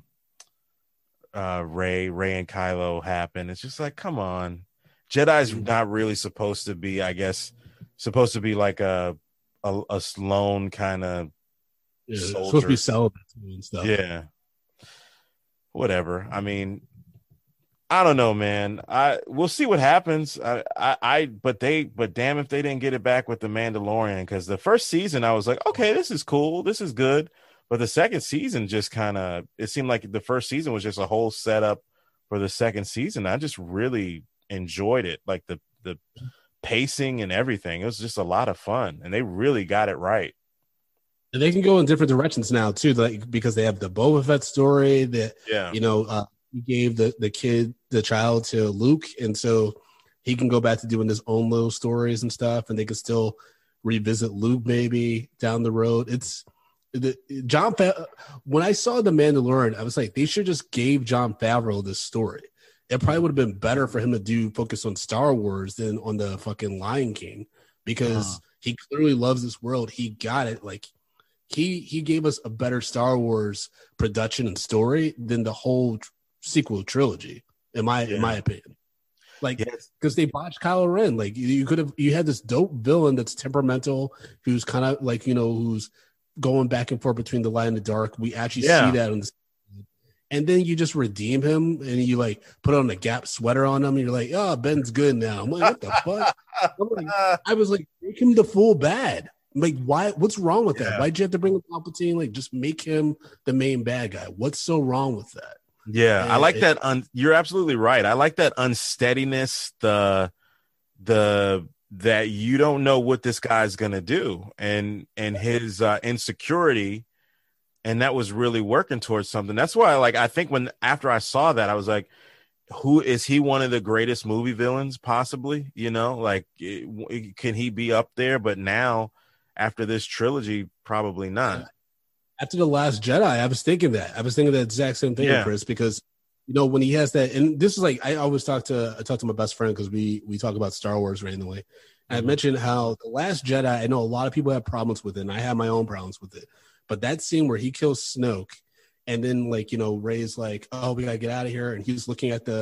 uh Ray, Ray and Kylo happen. It's just like, come on. Jedi's not really supposed to be, I guess, supposed to be like a a, a lone kind of Yeah, it's soldier. supposed to be celibate and stuff. Yeah. Whatever. I mean, I don't know, man. I we'll see what happens. I, I, I but they, but damn if they didn't get it back with the Mandalorian, because the first season I was like, okay, this is cool, this is good. But the second season just kind of, it seemed like the first season was just a whole setup for the second season. I just really enjoyed it, like the the pacing and everything. It was just a lot of fun, and they really got it right. And they can go in different directions now too, like because they have the Boba Fett story that Yeah, you know uh, he gave the the kid the child to Luke, and so he can go back to doing his own little stories and stuff, and they can still revisit Luke maybe down the road. It's the John. Fa- when I saw the Mandalorian, I was like, they should just gave John Favreau this story. It probably would have been better for him to do focus on Star Wars than on the fucking Lion King because uh, he clearly loves this world. He got it. Like he he gave us a better Star Wars production and story than the whole tr- sequel trilogy, in my yeah. in my opinion. Like Yes. because they botched Kylo Ren. Like you, you could have you had this dope villain that's temperamental, who's kind of like you know who's going back and forth between the light and the dark. We actually Yeah. see that on the and then you just redeem him and you like put on a Gap sweater on him and you're like, oh, Ben's good now. I'm like, what the fuck? I'm like, I was like, make him the full bad. I'm like, why? What's wrong with that? Yeah. Why'd you have to bring in Palpatine? Like, just make him the main bad guy. What's so wrong with that? Yeah, I And like it- that. Un- you're absolutely right. I like that unsteadiness. The the that you don't know what this guy's gonna do, and and his uh, insecurity, and that was really working towards something. That's why, like, I think when after I saw that, I was like, who is he? One of the greatest movie villains, possibly. You know, like, it, can he be up there? But now, after this trilogy, probably not. After the Last Jedi, I was thinking that. I was thinking that exact same thing, Yeah. Chris, because you know when he has that, and this is like I always talk to I talk to my best friend because we we talk about Star Wars randomly. And Mhm. I mentioned how the Last Jedi. I know a lot of people have problems with it, and I have my own problems with it. But that scene where he kills Snoke, and then like you know Rey's like, "Oh, we gotta get out of here," and he's looking at the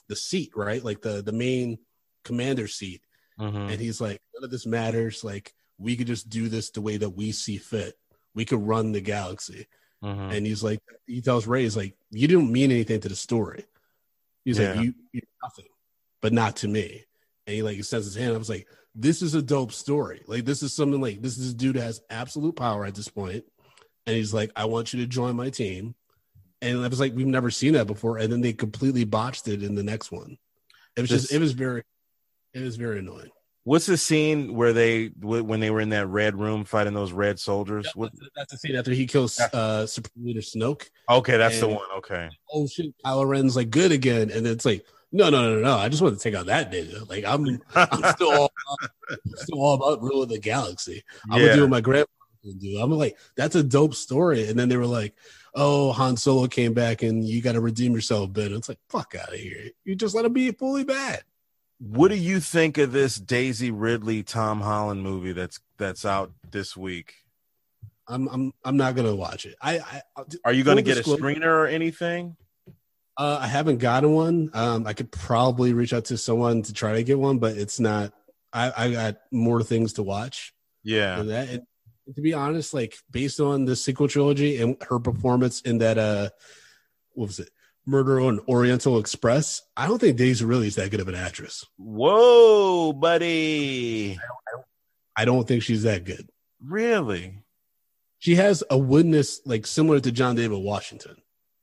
the seat, right? Like the the main commander seat. Mm-hmm. And he's like, none of this matters. Like, we could just do this the way that we see fit. We could run the galaxy. Mm-hmm. And he's like, he tells Ray, he's like, you didn't mean anything to the story. He's Yeah. like, you, you're nothing, but not to me. And he like extends his hand. I was like, this is a dope story. Like, this is something like, this is a dude that has absolute power at this point. And he's like, I want you to join my team. And I was like, we've never seen that before. And then they completely botched it in the next one. It was This- just, it was very, it was very annoying. What's the scene where they when they were in that red room fighting those red soldiers? Yeah, What? that's, that's the scene after he kills uh, Supreme Leader Snoke. Okay, that's the And- one. Okay. Oh shit, Kylo Ren's like good again, and it's like, no, no, no, no, no. I just want to take out that nigga. Like I'm, I'm still all, I'm still all about ruling the galaxy. I'm Yeah. gonna do what my grandfather can do. I'm like, that's a dope story. And then they were like, oh, Han Solo came back, and you got to redeem yourself, Ben. It's like, fuck out of here. You just let him be fully bad. What do you think of this Daisy Ridley Tom Holland movie that's that's out this week? I'm, I'm, I'm not gonna watch it. I, I Are you going to full get a disclosure- screener or anything? Uh, I haven't gotten one. Um, I could probably reach out to someone to try to get one, but it's not. I, I got more things to watch Yeah. than that. And to be honest, like based on the sequel trilogy and her performance in that, uh, what was it, Murder on Oriental Express? I don't think Daisy really is that good of an actress. Whoa, buddy. I don't think she's that good. Really? She has a woodness like similar to John David Washington.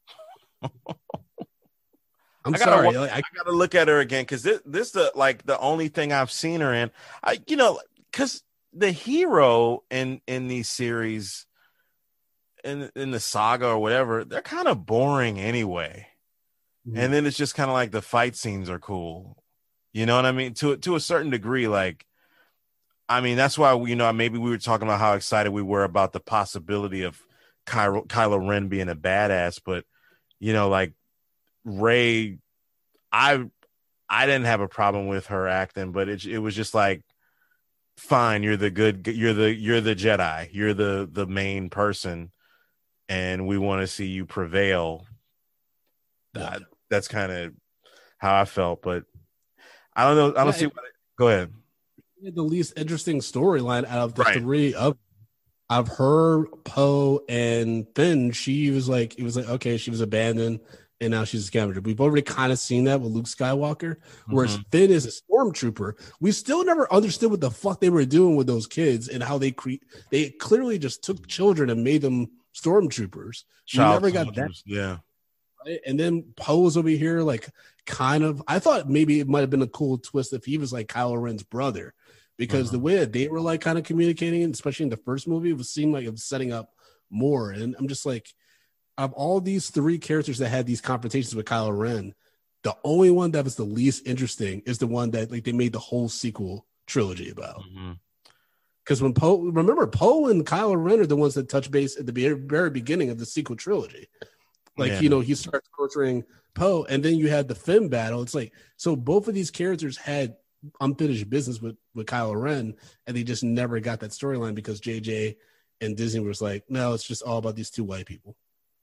I'm I gotta sorry. wa- like, I, I gotta look at her again because this this the like the only thing I've seen her in. I you know because the hero in in these series in in the saga or whatever, they're kind of boring anyway. Mhm. And then it's just kind of like the fight scenes are cool. You know what I mean? To to a certain degree, like I mean that's why you know maybe we were talking about how excited we were about the possibility of Kylo, Kylo Ren being a badass, but you know like. Ray, I I didn't have a problem with her acting, but it it was just like, fine, you're the good, you're the you're the Jedi, you're the the main person, and we want to see you prevail. That, that's kind of how I felt, but I don't know. I don't Yeah, see. it- What go ahead. the least interesting storyline out of the Right. three of of her, Poe, and Finn. She was like, it was like, okay, she was abandoned, and now she's a scavenger. We've already kind of seen that with Luke Skywalker, whereas Mhm. Finn is a stormtrooper. We still never understood what the fuck they were doing with those kids and how they cre- they clearly just took children and made them stormtroopers. We Child never got that. soldiers, yeah. Right? And then Poe was over here, like, kind of. I thought maybe it might have been a cool twist if he was like Kylo Ren's brother, because Mhm. the way that they were like kind of communicating, especially in the first movie, it was seemed like it was setting up more. And I'm just like, of all these three characters that had these confrontations with Kylo Ren, the only one that was the least interesting is the one that like they made the whole sequel trilogy about. Mhm. Because when Poe, remember, Poe and Kylo Ren are the ones that touch base at the very, very beginning of the sequel trilogy. Like, Yeah. you know, he starts torturing Poe, and then you had the Finn battle. It's like, so both of these characters had unfinished business with, with Kylo Ren, and they just never got that storyline because J J and Disney was like, no, it's just all about these two white people.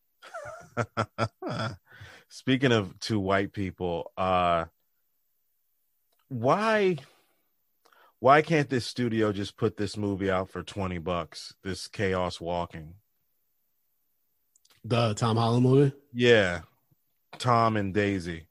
Speaking of two white people, uh, why why can't this studio just put this movie out for twenty bucks? This Chaos Walking. The Tom Holland movie. Yeah. Tom and Daisy.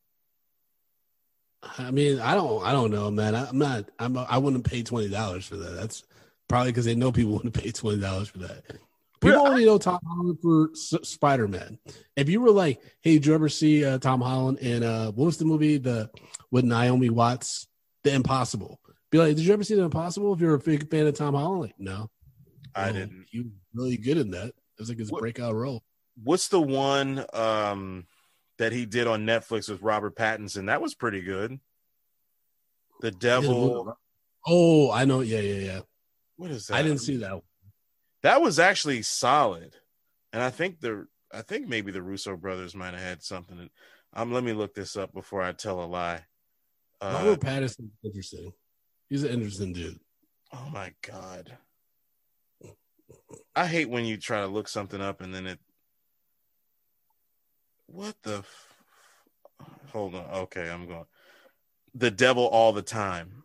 I mean, I don't, I don't know, man. I, I'm not, I'm, I wouldn't pay twenty dollars for that. That's probably because they know people wouldn't pay twenty dollars for that. People Well, only know Tom Holland for S- Spider Man. If you were like, hey, did you ever see uh, Tom Holland in uh, what was the movie the with Naomi Watts, The Impossible? Be like, did you ever see The Impossible? If you're a big fan of Tom Holland, like, no, I Well, didn't. He was really good in that. It was like his What- breakout role. What's the one um that he did on Netflix with Robert Pattinson? That was pretty good. The Devil. Oh, I know. Yeah, yeah, yeah. What is that? I didn't see that one. That was actually solid, and I think the I think maybe the Russo brothers might have had something. In, um, let me look this up before I tell a lie. Uh, Robert Pattinson's interesting. He's an interesting dude. oh my god, I hate when you try to look something up and then it. What the? F- hold on. Okay, I'm going. The Devil All the Time.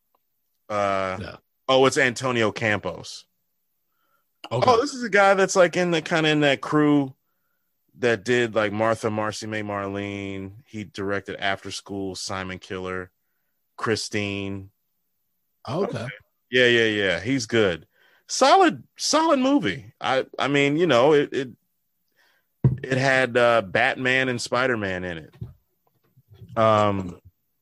Uh, Yeah. Oh, it's Antonio Campos. Okay. Oh, this is a guy that's like in the kind of in that crew that did like Martha, Marcy May, Marlene. He directed After School, Simon Killer, Christine. Okay. Okay. Yeah, yeah, yeah. He's good. Solid, solid movie. I, I mean, you know, it, it, it had uh, Batman and Spider-Man in it. Um,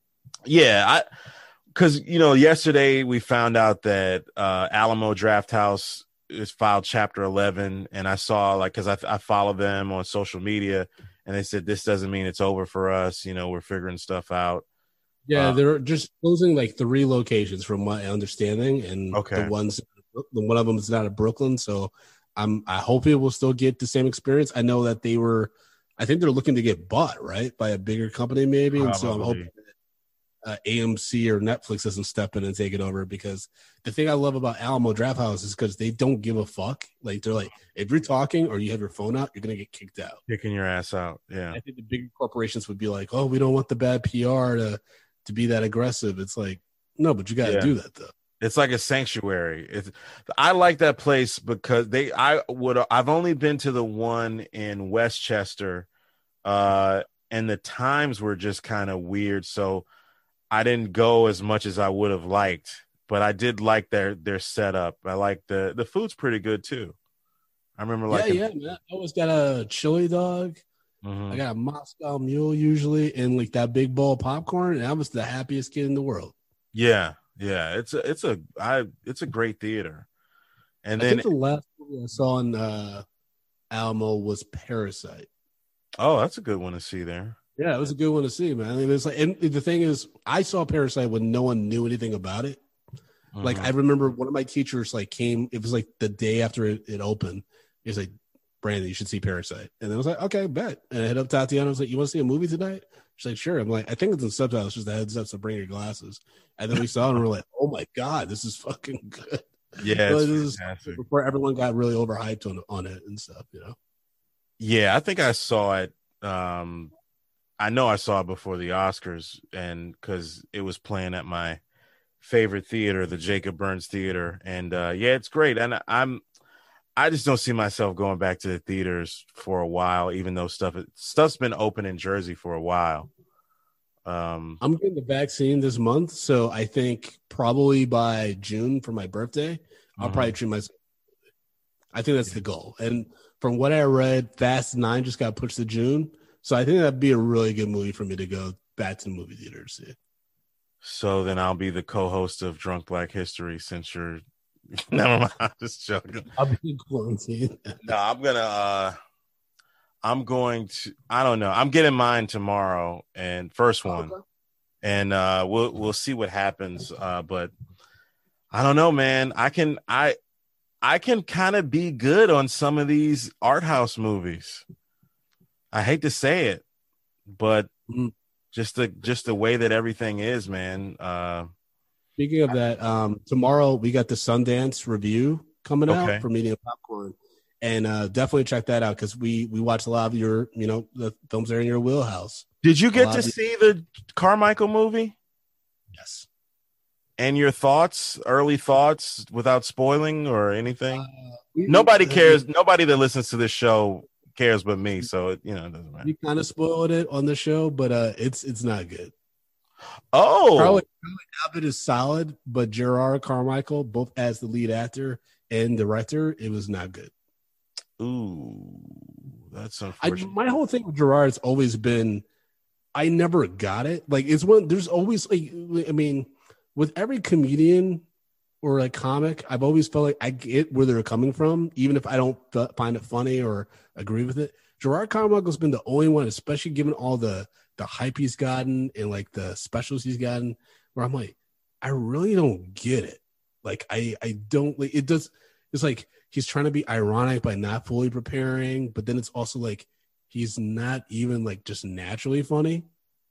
yeah, I, because you know, yesterday we found out that uh, Alamo Drafthouse is filed Chapter eleven, and I saw like because I, I follow them on social media, and they said this doesn't mean it's over for us. You know, we're figuring stuff out. Yeah, Uh, they're just closing like three locations from my understanding, and Okay. the ones, the one of them is not in Brooklyn, so I'm I hope it will still get the same experience. I know that they were, I think they're looking to get bought right by a bigger company maybe, and so I'm Probably. hoping uh, A M C or Netflix doesn't step in and take it over, because the thing I love about Alamo Drafthouse is because they don't give a fuck. Like they're like, if you're talking or you have your phone out, you're gonna get kicked out. Kicking your ass out. Yeah. I think the bigger corporations would be like, oh, we don't want the bad P R to to be that aggressive. It's like, no, but you got to Yeah. do that though. It's like a sanctuary. It's, I like that place because they, I would, I've only been to the one in Westchester, uh, and the times were just kind of weird. So I didn't go as much as I would have liked, but I did like their, their setup. I like the, the food's pretty good too. I remember like, yeah, yeah, man. I always got a chili dog. Mhm. I got a Moscow Mule usually, and like that big bowl of popcorn, and I was the happiest kid in the world. yeah, yeah. It's a, it's a, I, it's a great theater. And I then, think the last movie I saw in uh, Alamo was Parasite. oh, that's a good one to see there. Yeah, it was a good one to see, man. I mean, it's like, and the thing is, I saw Parasite when no one knew anything about it. Like Mhm. I remember one of my teachers like came. It was like the day after it, it opened. He was like, "Brandon, you should see Parasite." And I was like, "Okay, bet." And I hit up Tatiana. I was like, "You want to see a movie tonight?" She's like, "Sure." I'm like, "I think it's in subtitles. Just a heads up, so bring your glasses." And then we saw it, and we're like, "Oh my god, this is fucking good." Yeah, Like, it's this is fantastic. before everyone got really overhyped on on it and stuff. You know? Yeah, I think I saw it. Um, I know I saw it before the Oscars, and because it was playing at my favorite theater, the Jacob Burns Theater, and uh, yeah, it's great. And I'm, I just don't see myself going back to the theaters for a while, even though stuff stuff's been open in Jersey for a while. Um, I'm getting the vaccine this month, so I think probably by June for my birthday, I'll Mhm. probably treat myself. I think that's the goal. And from what I read, Fast Nine just got pushed to June, so I think that'd be a really good movie for me to go back to the movie theater to see. so then I'll be the co-host of Drunk Black History since you're. Never mind, I'm just joking. I'll be in quarantine. No, I'm gonna. Uh, I'm going to. I don't know. I'm getting mine tomorrow, and first one, Okay. and uh, we'll we'll see what happens. Uh, but I don't know, man. I can I I can kind of be good on some of these art house movies. I hate to say it, but Mhm. just the just the way that everything is, man. Uh, Speaking of that, um, tomorrow we got the Sundance review coming Okay. out for Media Popcorn, and uh, definitely check that out because we we watched a lot of your, you know, the films that are in your wheelhouse. did you get lot to of- see the Carmichael movie? Yes. And your thoughts, early thoughts, without spoiling or anything? Uh, we- Nobody we- cares. Nobody that listens to this show cares but me. So it, you know, it doesn't matter. We kind of spoiled it on the show, but uh, it's it's not good. Oh, Charlie, Charlie Abbott is solid, but Gerard Carmichael, both as the lead actor and director, it was not good. ooh, that's I, unfortunate. my whole thing with Gerard's always been, I never got it. Like it's one. There's always like, I mean, with every comedian or like comic, I've always felt like I get where they're coming from, even if I don't f- find it funny or agree with it. Gerard Carmichael's been the only one, especially given all the the hype he's gotten and like the specials he's gotten, where I'm like, I really don't get it. Like I I don't like it does. It's like he's trying to be ironic by not fully preparing, but then it's also like he's not even like just naturally funny.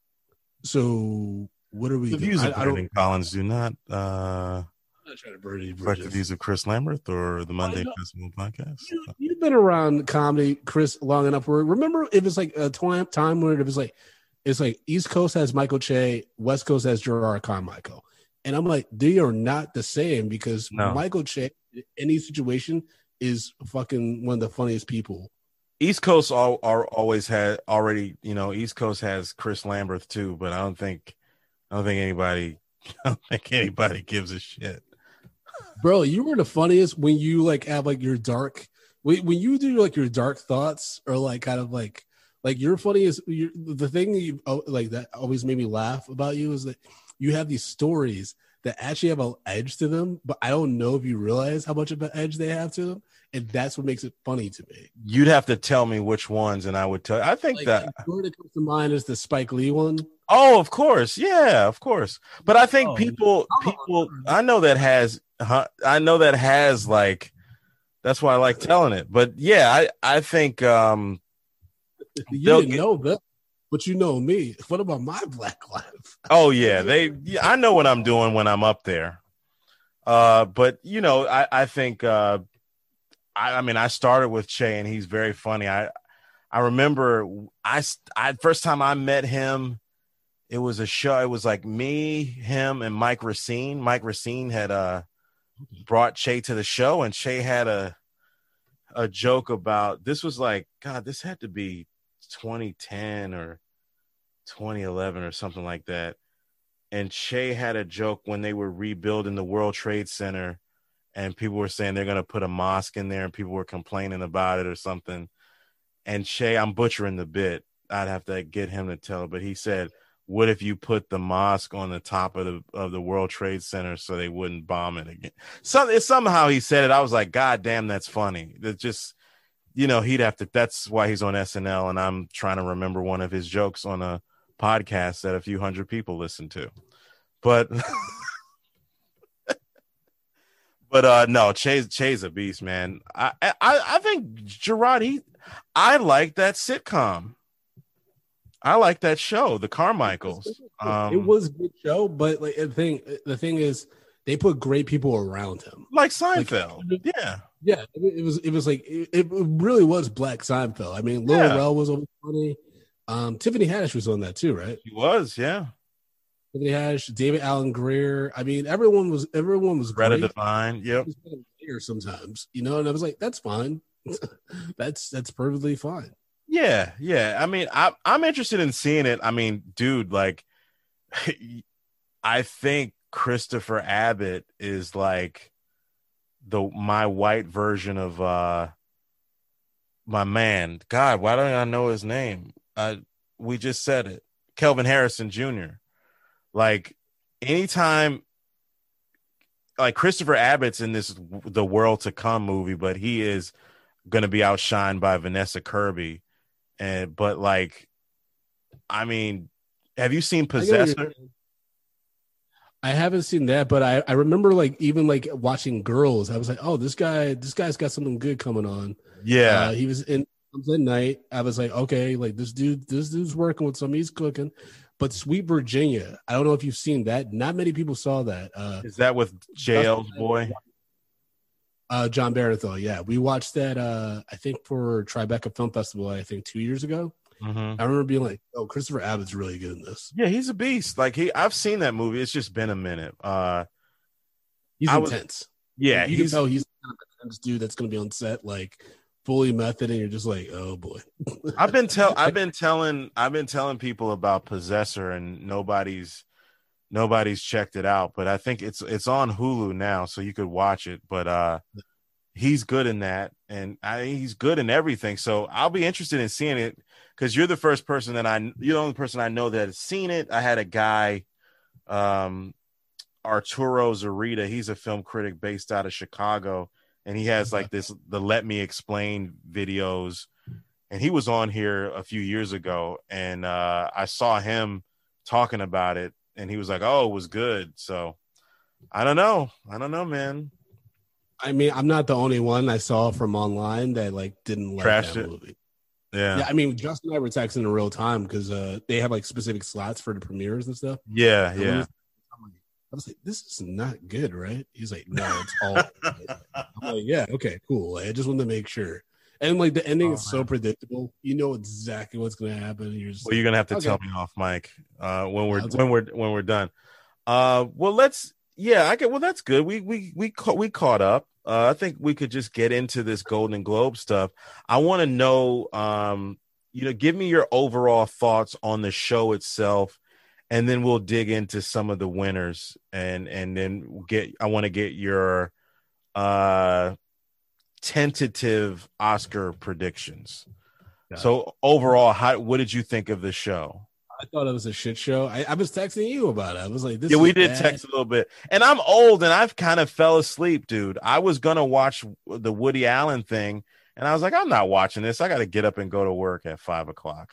So what are we The doing? views I, of I don't. Brandon Collins do not uh, I'm not trying to burn any reflect the bridges. views of Chris Lambert or the Monday know. Festival podcast. You, you've been around comedy, Chris, long enough. Where remember, it was like a time time where it was like it's like East Coast has Michael Che, West Coast has Gerard Carmichael. And I'm like, they are not the same because No. Michael Che, in any situation, is fucking one of the funniest people. East Coast all are always had already, you know, East Coast has Chris Lambert too, but I don't think I don't think anybody I don't think anybody gives a shit. Bro, you were the funniest when you like have like your dark when, when you do like your dark thoughts or like kind of like like you're funny is you're, the thing that you oh, like that always made me laugh about you is that you have these stories that actually have an edge to them, but I don't know if you realize how much of an edge they have to them, and that's what makes it funny to me. You'd have to tell me which ones, and I would tell. I think like, that like, the one that comes to mind is the Spike Lee one. Oh, of course, yeah, of course. But I think oh, people, people, I know that has, I know that has like, that's why I like telling it. But yeah, I, I think um, you didn't get, know that. But you know me. What about my black life? Oh yeah, they. Yeah, I know what I'm doing when I'm up there. Uh, but you know, I I think uh, I I mean I started with Che and he's very funny. I I remember I I first time I met him, it was a show. It was like me, him, and Mike Racine. Mike Racine had uh brought Che to the show, and Che had a a joke about this was like God. This had to be twenty ten or twenty eleven or something like that. And Che had a joke when they were rebuilding the World Trade Center and people were saying they're going to put a mosque in there and people were complaining about it or something. And Che, I'm butchering the bit. I'd have to get him to tell it, but he said, what if you put the mosque on the top of the of the World Trade Center so they wouldn't bomb it again? So it, somehow he said it. I was like, God damn, that's funny. That just, you know, he'd have to, that's why he's on S N L, and I'm trying to remember one of his jokes on a podcast that a few hundred people listen to. But, but uh, no, Che's, Che's a beast, man. I, I, I think Gerard, he, I like that sitcom. I like that show, The Carmichaels. Um, it was a good show, but like the thing, the thing is, they put great people around him, like Seinfeld. Like, yeah. Yeah, it, it was. It was like it, it really was Black Seinfeld. I mean, Lil yeah. Rel was always funny. Um, Tiffany Haddish was on that too, right? She was, yeah. Tiffany Haddish, David Alan Grier. I mean, everyone was. Everyone was Greta great. Devine. Yep. Or sometimes, you know, and I was like, that's fine. that's that's perfectly fine. Yeah, yeah. I mean, I I'm interested in seeing it. I mean, dude, like, I think Christopher Abbott is like the my white version of uh my man. God, why don't I know his name? Uh we just said it. Kelvin Harrison Junior Like anytime like Christopher Abbott's in this The World to Come movie, but he is gonna be outshined by Vanessa Kirby. And but like I mean, have you seen Possessor? I haven't seen that, but I, I remember like even like watching Girls. I was like, oh, this guy, this guy's got something good coming on. Yeah, uh, he was in that night. I was like, okay, like this dude, this dude's working with something. He's cooking. But Sweet Virginia, I don't know if you've seen that. Not many people saw that. Uh, Is that with J L's boy? Uh, John Barenthal. Yeah, we watched that. Uh, I think for Tribeca Film Festival. I think two years ago. Mm-hmm. I remember being like, "Oh, Christopher Abbott's really good in this." Yeah, he's a beast. Like he, I've seen that movie. It's just been a minute. Uh, he's I intense. Was, yeah, you he's, can tell he's kind of an intense dude that's going to be on set, like fully method, and you're just like, "Oh boy." I've been tell, I've been telling, I've been telling people about Possessor, and nobody's, nobody's checked it out. But I think it's it's on Hulu now, so you could watch it. But uh, he's good in that, and I, he's good in everything. So I'll be interested in seeing it. Because you're the first person that I, you're the only person I know that has seen it. I had a guy, um, Arturo Zarita. He's a film critic based out of Chicago, and he has like this the Let Me Explain videos. And he was on here a few years ago, and uh, I saw him talking about it, and he was like, "Oh, it was good." So I don't know, I don't know, man. I mean, I'm not the only one I saw from online that like didn't like Trashed that it. movie. Yeah. yeah, I mean, Justin and I were texting in real time because uh, they have like specific slots for the premieres and stuff. Yeah, and yeah. Was, I was like, "This is not good, right?" He's like, "No, it's all." I'm like, "Yeah, okay, cool." I just wanted to make sure. And like the ending Oh, is so man. predictable. You know exactly what's going to happen. And you're just Well, like, you're gonna have to okay. tell me off, Mike, uh, when we're I'll when we're when we're done. Uh, well, let's. Yeah, I get. Well, that's good. We we we caught we caught up. Uh, I think we could just get into this Golden Globe stuff. I want to know, um, you know, give me your overall thoughts on the show itself, and then we'll dig into some of the winners, and and then we'll get. I want to get your uh tentative Oscar predictions. Yeah. So overall, how what did you think of the show? I thought it was a shit show. I, I was texting you about it. I was like, this Yeah, is we did bad. text a little bit. And I'm old and I've kind of fell asleep, dude. I was going to watch the Woody Allen thing. And I was like, I'm not watching this. I got to get up and go to work at five o'clock.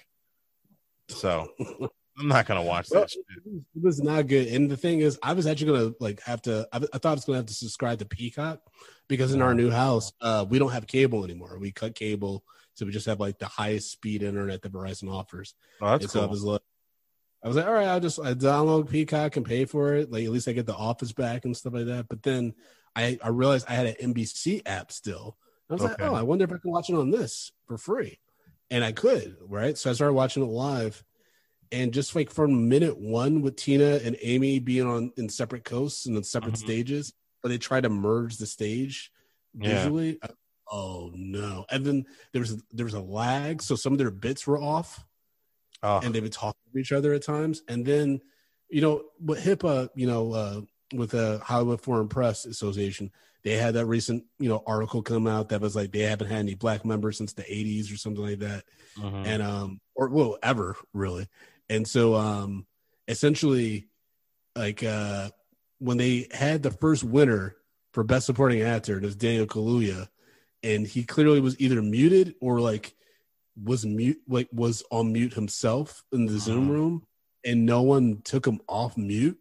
So I'm not going to watch Well, that shit. it was not good. And the thing is, I was actually going to like have to, I, I thought I was going to have to subscribe to Peacock because in our new house, uh, we don't have cable anymore. We cut cable. So we just have like the highest speed internet that Verizon offers. Oh, that's and cool. So I was like, I was like, all right, I'll just I download Peacock and pay for it. Like at least I get the Office back and stuff like that. But then I, I realized I had an N B C app still. I was Okay. like, oh, I wonder if I can watch it on this for free. And I could, right? So I started watching it live. And just like from minute one with Tina and Amy being on in separate coasts and in separate Mhm. stages, but they try to merge the stage Yeah. visually. I- oh no. And then there was there was a lag. So some of their bits were off. Oh, And they would talk to each other at times. And then, you know, what HIPAA, you know, uh, with the Hollywood Foreign Press Association, they had that recent, you know, article come out that was like they haven't had any black members since the eighties or something like that, mhm. and um, or well, ever really. And so, um, essentially, like uh, when they had the first winner for Best Supporting Actor, it was Daniel Kaluuya, and he clearly was either muted or like. was mute like was on mute himself in the Zoom room and no one took him off mute.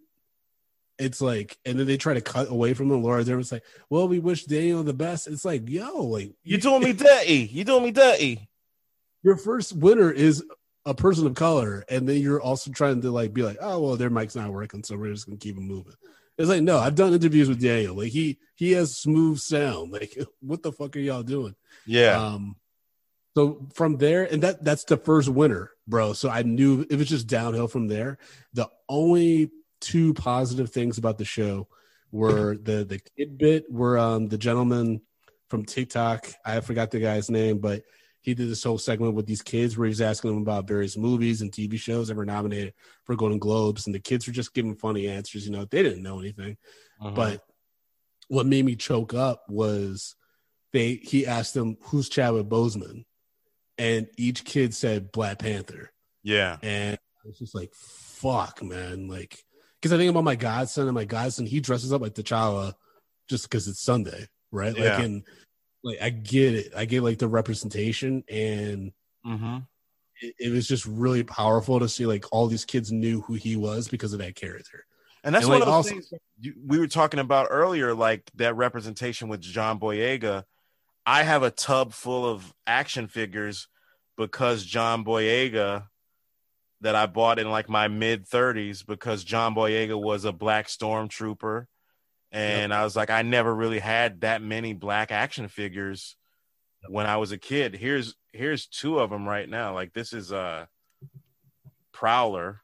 It's like, and then they try to cut away from him. Laura Dern was like, well, we wish Daniel the best. It's like, yo, like You doing me dirty. You doing me dirty. your first winner is a person of color, and then you're also trying to like be like, oh well, their mic's not working, so we're just gonna keep him moving. It's like, no, I've done interviews with Daniel. Like he he has smooth sound. Like, what the fuck are y'all doing? Yeah. Um So from there, and that that's the first winner, bro. So I knew it was just downhill from there. The only two positive things about the show were the the kid bit where um the gentleman from TikTok, I forgot the guy's name, but he did this whole segment with these kids where he was asking them about various movies and T V shows that were nominated for Golden Globes, and the kids were just giving funny answers. You know, they didn't know anything. Mhm. But what made me choke up was they he asked them, who's Chadwick Boseman? And each kid said Black Panther. Yeah. And I was just like, fuck, man. Like, because I think about my godson, and my godson, he dresses up like T'Challa just because it's Sunday, right? Yeah. Like, and like, I get it. I get like the representation, and Mm-hmm. it, it was just really powerful to see like all these kids knew who he was because of that character. And that's And, one like, of those also- things you, we were talking about earlier, like that representation with John Boyega. I have a tub full of action figures because John Boyega that I bought in like my mid thirties because John Boyega was a black stormtrooper. And yep. I was like, I never really had that many black action figures when I was a kid. Here's here's two of them right now. Like this is a Prowler,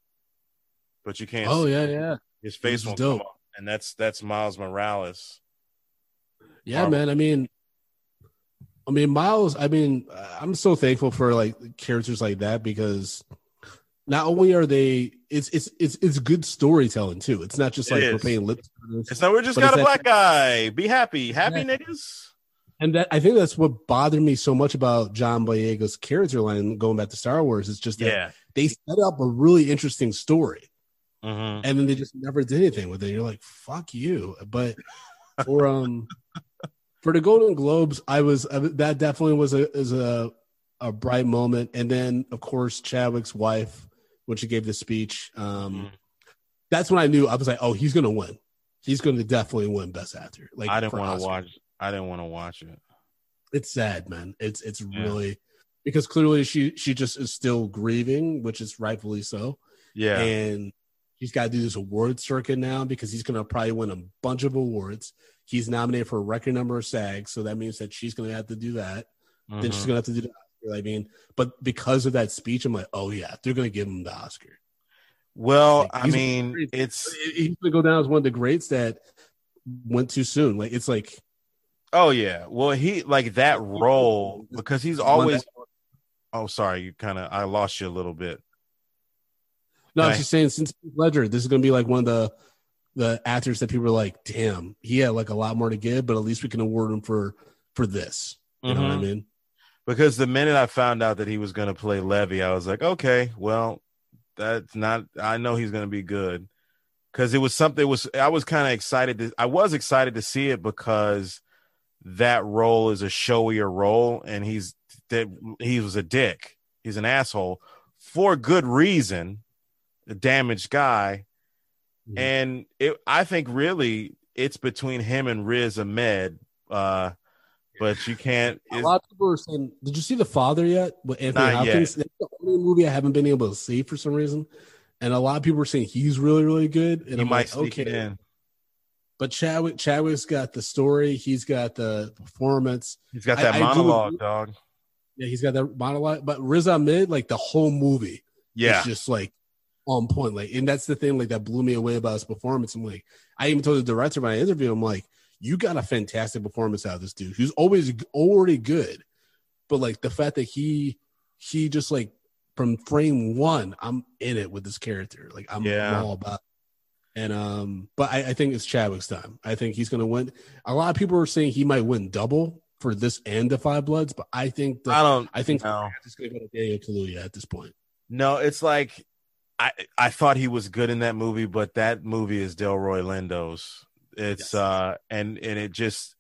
but you can't. Oh see yeah, him. yeah. His face won't come up, and that's that's Miles Morales. Yeah, um, man. I mean, I mean, Miles. I mean, I'm so thankful for like characters like that because not only are they, it's it's it's it's good storytelling too. It's not just like we're paying lip service. It's not we're just got a black guy. Be happy, happy yeah. niggas. And that I think that's what bothered me so much about John Boyega's character line going back to Star Wars. It's just that yeah. they set up a really interesting story, mm-hmm. and then they just never did anything with it. You're like, fuck you. But for um for the Golden Globes, I was uh, that definitely was a is a a bright moment. And then of course Chadwick's wife, when she gave the speech, um, mm-hmm. that's when I knew I was like, oh, he's gonna win. He's going to definitely win Best Actor. Like I didn't want to watch. I didn't want to watch it. It's sad, man. It's it's yeah. really because clearly she she just is still grieving, which is rightfully so. Yeah, and he's got to do this award circuit now because he's going to probably win a bunch of awards. He's nominated for a record number of SAGs, so that means that she's going to have to do that. Mm-hmm. then she's gonna have to do the Oscar. I mean, but because of that speech, I'm like, oh yeah, they're gonna give him the Oscar. Well, like, I mean, it's he's gonna go down as one of the greats that went too soon. Like it's like, oh yeah, well he like that role because he's always. Oh, sorry, you kind of I lost you a little bit. No, I was just saying, since Ledger, this is gonna be like one of the the actors that people are like, damn, he had like a lot more to give, but at least we can award him for for this. You mm-hmm. know what I mean? Because the minute I found out that he was going to play Levy, I was like, okay, well, that's not. I know he's going to be good because it was something. It was I was kind of excited. To, I was excited to see it because that role is a showier role, and he's that he was a dick. He's an asshole for good reason. A damaged guy, mm-hmm. and it. I think really it's between him and Riz Ahmed. Uh, But you can't. A lot of people are saying, "Did you see The Father yet?" With Anthony Not Hopkins. Yet. That's the only movie I haven't been able to see for some reason. And a lot of people are saying he's really, really good. And he I'm might like, sneak it okay. in. But Chadwick, Chadwick's got the story. He's got the performance. He's got that I, monologue, I dog. Yeah, he's got that monologue. But Riz Ahmed, like the whole movie, yeah, is just like on point. Like, and that's the thing, like that blew me away about his performance. I'm like, I even told the director when I interviewed him, I'm like, you got a fantastic performance out of this dude who's always already good. But like the fact that he he just like from frame one, I'm in it with this character. Like I'm, yeah. I'm all about it. And um, but I, I think it's Chadwick's time. I think he's gonna win. A lot of people are saying he might win double for this and the Five Bloods, but I think that, I don't I think no. it's gonna go to Daniel Kaluuya at this point. No, it's like I I thought he was good in that movie, but that movie is Delroy Lindo's. It's yes. uh and and it just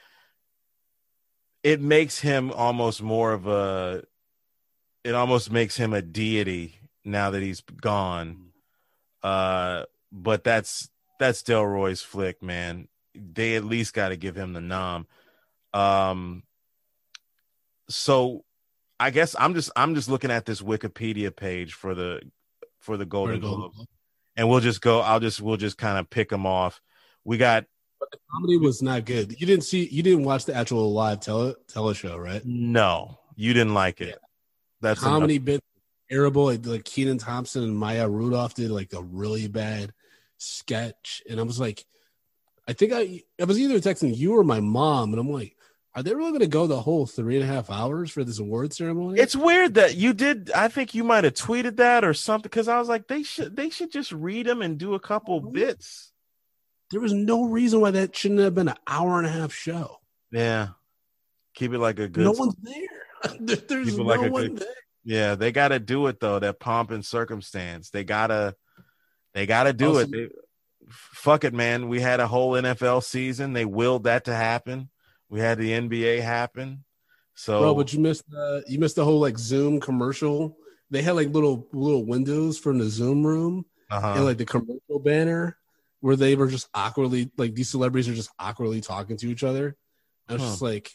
it makes him almost more of a it almost makes him a deity now that he's gone. Uh but that's that's Delroy's flick, man. They at least got to give him the nom. Um so I guess I'm just I'm just looking at this Wikipedia page for the for the Golden Globes. And we'll just go I'll just we'll just kind of pick them off. We got, but the comedy was not good. You didn't see, you didn't watch the actual live tele tele show, right? No, you didn't like it. Yeah. That's comedy enough. Bit terrible. Like, like Kenan Thompson and Maya Rudolph did like a really bad sketch, and I was like, I think I, I was either texting you or my mom, and I'm like, are they really going to go the whole three and a half hours for this award ceremony? It's weird that you did. I think you might have tweeted that or something because I was like, they should they should just read them and do a couple oh, bits. There was no reason why that shouldn't have been an hour and a half show. Yeah. Keep it like a good. No one's there. There's no like one good, there. Yeah, they got to do it though. That pomp and circumstance. They gotta, they gotta do also, it. They, fuck it, man. We had a whole N F L season. They willed that to happen. We had the N B A happen. So, bro, but you missed the you missed the whole like Zoom commercial. They had like little little windows from the Zoom room uh-huh. and like the commercial banner. Where they were just awkwardly, like these celebrities are just awkwardly talking to each other. I was huh. just like,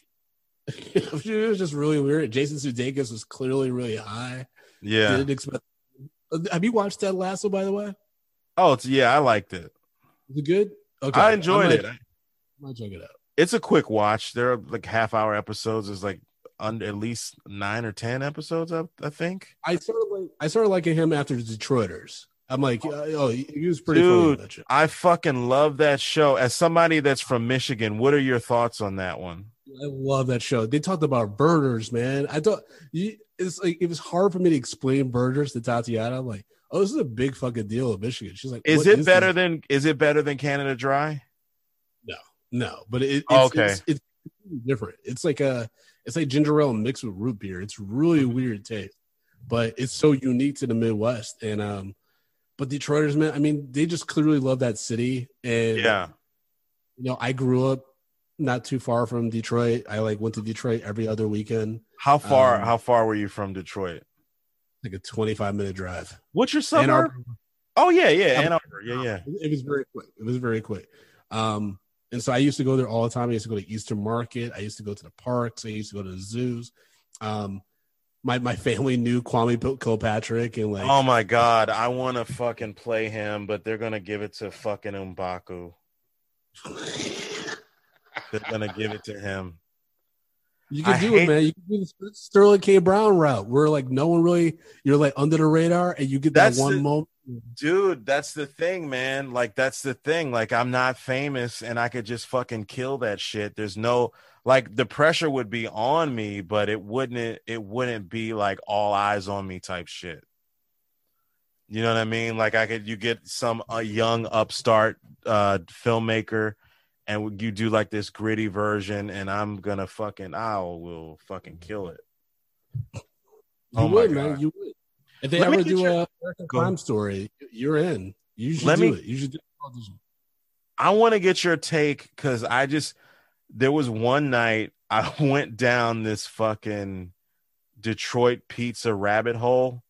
it was just really weird. Jason Sudeikis was clearly really high. Yeah. Didn't expect. Have you watched Ted Lasso, by the way? Oh, it's, yeah, I liked it. Is it good? Okay, I enjoyed I might, it. I might check it out. It's a quick watch. There are like half hour episodes. There's like under at least nine or ten episodes. I, I think. I started like I started liking him after the Detroiters. I'm like, oh, he was pretty Dude, funny on that show. I fucking love that show. As somebody that's from Michigan, what are your thoughts on that one? I love that show. They talked about birders, man. I thought it's like it was hard for me to explain birders to Tatiana. I'm like, oh, this is a big fucking deal in Michigan. She's like, is it is better this? than is it better than Canada Dry? No, no, but it, it's, okay, it's, it's different. It's like a it's like ginger ale mixed with root beer. It's really weird taste, but it's so unique to the Midwest. And um. But Detroiters, man, I mean, they just clearly love that city. And, yeah, you know, I grew up not too far from Detroit. I, like, went to Detroit every other weekend. How far um, How far were you from Detroit? Like a twenty-five minute drive. What's your suburb? Oh, yeah, yeah, Ann Arbor. Yeah, yeah. It was very quick. It was very quick. Um, and so I used to go there all the time. I used to go to Eastern Market. I used to go to the parks. I used to go to the zoos. Um My my family knew Kwame Kilpatrick and like. Oh my god, I want to fucking play him, but they're gonna give it to fucking M'Baku. They're gonna give it to him. You I can do it, hate man. You can do the Sterling K. Brown route, where like no one really, you're like under the radar, and you get that that's one the moment. dude. That's the thing, man. Like that's the thing. Like I'm not famous, and I could just fucking kill that shit. There's no like the pressure would be on me, but it wouldn't. It wouldn't be like all eyes on me type shit. You know what I mean? Like I could, you get some a young upstart uh, filmmaker, and you do like this gritty version, and I'm gonna fucking, I will fucking kill it. You Oh my would, God. man. You would. If they Let me ever get do your- a American Go. Crime Story, you're in. You should Let do me- it. You should do it. I want to get your take because I just there was one night I went down this fucking Detroit pizza rabbit hole.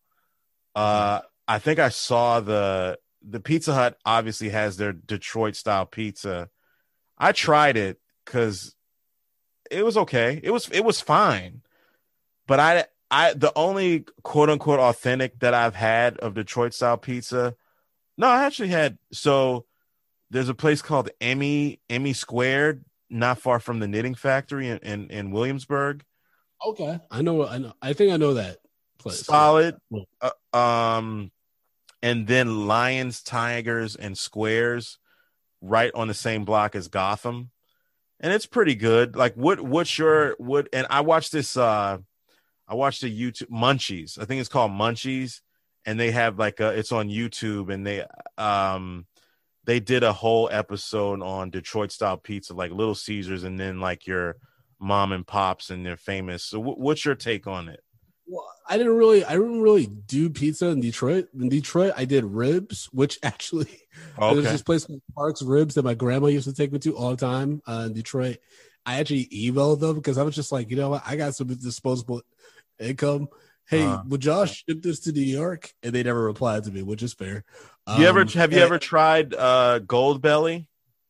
Uh, I think I saw the the Pizza Hut obviously has their Detroit style pizza. I tried it because it was okay. It was it was fine, but I I the only quote unquote authentic that I've had of Detroit style pizza. No, I actually had so. There's a place called Emmy Emmy Squared, not far from the Knitting Factory in, in, in Williamsburg. Okay, I know. I know. I think I know that place. Solid. Yeah. Uh, um, and then Lions, Tigers, and Squares, right on the same block as Gotham, and it's pretty good. Like, what? What's your what? And I watched this. Uh, I watched a YouTube Munchies. I think it's called Munchies, and they have like a. It's on YouTube, and they um. They did a whole episode on Detroit style pizza, like Little Caesars, and then like your mom and pops, and they're famous. So, w- what's your take on it? Well, I didn't really, I didn't really do pizza in Detroit. In Detroit, I did ribs, which actually Okay. there's this place called Parks Ribs that my grandma used to take me to all the time uh, in Detroit. I actually emailed them because I was just like, you know what, I got some disposable income. Hey, Uh-huh. would y'all ship this to New York? And they never replied to me, which is fair. You ever Um, have you and- ever tried uh, Gold Belly?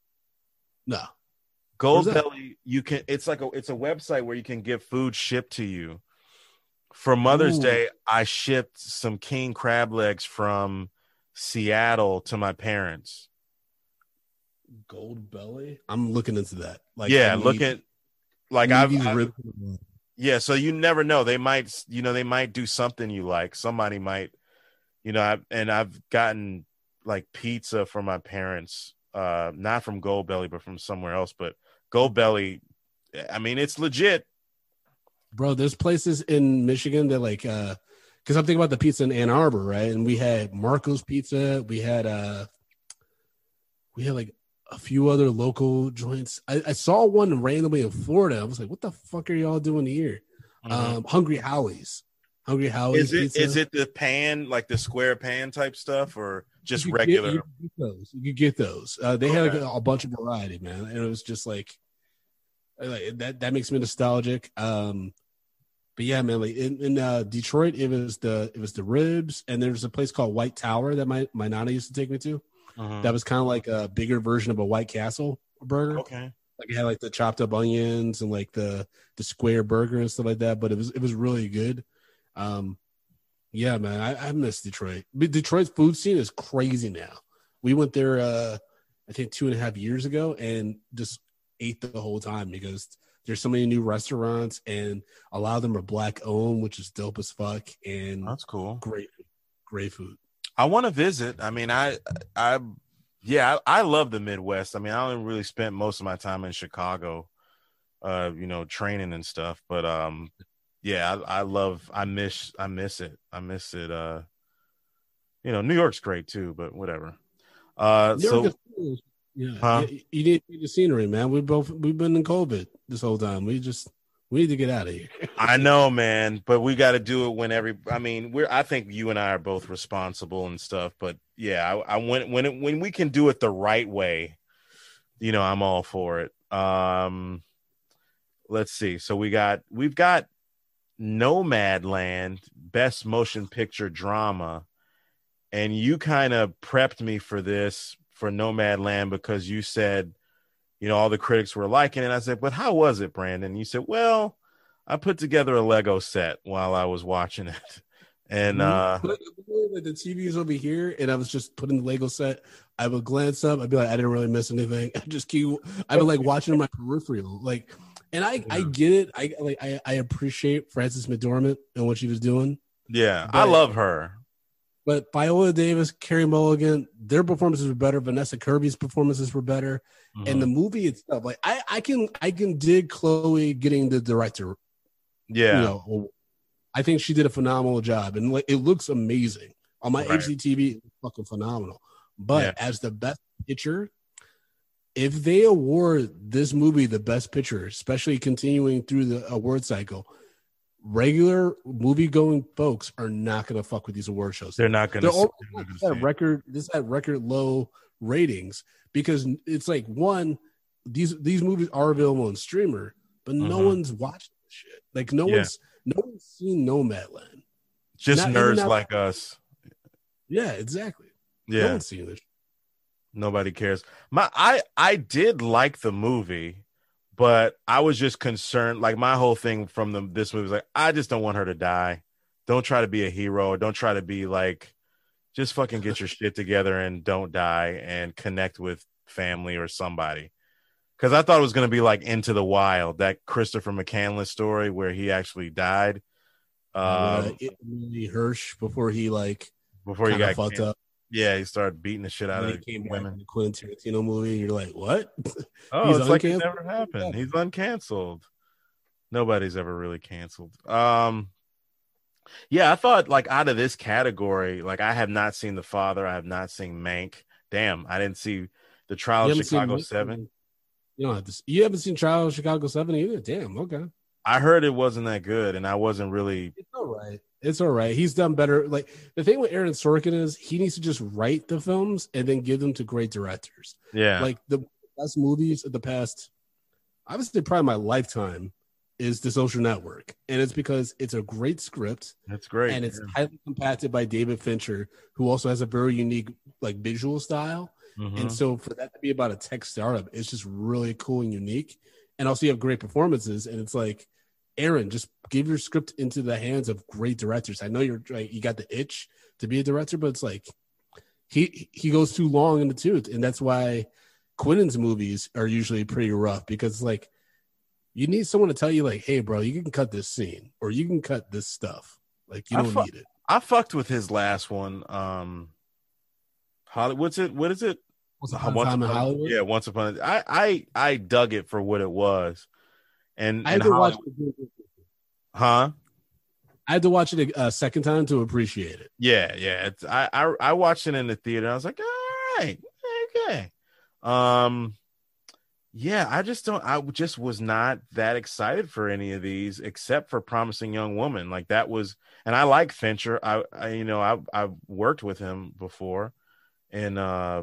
No. Gold Where's that? Belly, you can. It's like a it's a website where you can get food shipped to you. For Mother's Ooh. Day, I shipped some king crab legs from Seattle to my parents. Gold Belly? I'm looking into that. Like, yeah, I need- look at like I I've, need these I've ribs. yeah. So you never know. They might you know they might do something you like. Somebody might you know. I, and I've gotten like pizza from my parents, uh, not from Gold Belly, but from somewhere else. But Gold Belly, I mean, it's legit. Bro, there's places in Michigan that like uh because I'm thinking about the pizza in Ann Arbor, right? And we had Marco's Pizza, we had uh we had like a few other local joints. I, I saw one randomly in Florida. I was like, what the fuck are y'all doing here? Mhm. Um Hungry Howie's. Hungry Howie's Is it pizza. is it the pan, like the square pan type stuff, or just You could regular? Get, you could get those. You could get those. Uh, they had Okay. like a, a bunch of variety, man, and it was just like, like that. That makes me nostalgic. Um, but yeah, man, like in, in uh, Detroit, it was the it was the ribs, and there was a place called White Tower that my my nana used to take me to. Mhm. That was kind of like a bigger version of a White Castle burger. Okay. Like it had like the chopped up onions and like the the square burger and stuff like that. But it was it was really good. Um, yeah, man, I, I miss Detroit. But Detroit's food scene is crazy now. We went there, uh, I think, two and a half years ago, and just ate the whole time because there's so many new restaurants, and a lot of them are black owned, which is dope as fuck, and That's cool. great, great food. I want to visit. I mean, I, I, yeah, I, I love the Midwest. I mean, I only really spent most of my time in Chicago, uh, you know, training and stuff. But um, yeah, I, I love. I miss. I miss it. I miss it. Uh, you know, New York's great too, but whatever. Uh, New York so is- yeah, Huh? you, you need to see the scenery, man. We both we've been in COVID this whole time. We just we need to get out of here. I know, man, but we got to do it when every. I mean, we're. I think you and I are both responsible and stuff. But yeah, I, I when when it, when we can do it the right way, you know, I'm all for it. Um, let's see. So we got we've got Nomadland, best motion picture drama, and you kind of prepped me for this for Nomadland because you said, you know, all the critics were liking it. I said, but how was it, Brandon? You said, well, I put together a Lego set while I was watching it. And uh Like, like the T V is over here, and I was just putting the Lego set. I would glance up. I'd be like, I didn't really miss anything. I just keep. I would like watching my peripheral. Like And I, Yeah. I get it. I like I, I appreciate Frances McDormand and what she was doing. Yeah, But, I love her. But Viola Davis, Carey Mulligan, their performances were better. Vanessa Kirby's performances were better. Mhm. And the movie itself, like I, I can I can dig Chloe getting the director. Yeah. You know, I think she did a phenomenal job. And like it looks amazing. On my Right. H D T V, it's fucking phenomenal. But Yeah. as the best picture, if they award this movie the best picture, especially continuing through the award cycle, regular movie going folks are not going to fuck with these award shows. They're not going They're to all this had record. This had record low ratings because it's like one, these these movies are available on streamer, but no Mhm. one's watching this shit. Like no Yeah. one's no one's seen Nomadland. Just Not- nerds even not- like us. Yeah, exactly. No Yeah. one's seen this. Nobody cares. My I I did like the movie, but I was just concerned. Like my whole thing from the this movie was like, I just don't want her to die. Don't try to be a hero. Don't try to be like, just fucking get your shit together and don't die and connect with family or somebody. Because I thought it was gonna be like Into the Wild, that Christopher McCandless story where he actually died. Um, uh, it really Hirsch before he like before he kinda got fucked can- up. Yeah, he started beating the shit out And of he came back women. in the Quentin Tarantino movie, and you're like, what? Oh, He's it's like it uncanceled? never happened. He's uncanceled. Nobody's ever really canceled. Um, yeah, I thought like out of this category, like I have not seen The Father. I have not seen Mank. Damn, I didn't see The Trial You of haven't seen Chicago Mank? Seven. You don't have to. You haven't seen Trial of Chicago Seven either. Damn. Okay. I heard it wasn't that good, and I wasn't really. It's all right. It's all right. He's done better. Like the thing with Aaron Sorkin is he needs to just write the films and then give them to great directors. Yeah, Like the best movies of the past, I would say probably my lifetime, is The Social Network, and it's because it's a great script that's great. and it's Yeah. highly compacted by David Fincher, who also has a very unique like visual style. Mhm. And so for that to be about a tech startup, it's just really cool and unique. And also you have great performances, and it's like, Aaron, just give your script into the hands of great directors. I know you're like, you got the itch to be a director, but it's like he he goes too long in the tooth, and that's why Quentin's movies are usually pretty rough because like you need someone to tell you like, hey, bro, you can cut this scene or you can cut this stuff. Like you I don't fu- need it. I fucked with his last one. Um, Holly, what's it? What is it? Once Upon a Time in Hollywood. Yeah, Once Upon. A, I I I dug it for what it was, and I had and to watch Hollywood- it. huh? I had to watch it a, a second time to appreciate it. Yeah, yeah. It's I, I I watched it in the theater. I was like, all right, okay. Um, yeah. I just don't. I just was not that excited for any of these, except for Promising Young Woman. Like that was, and I like Fincher. I, I you know, I I worked with him before, and uh,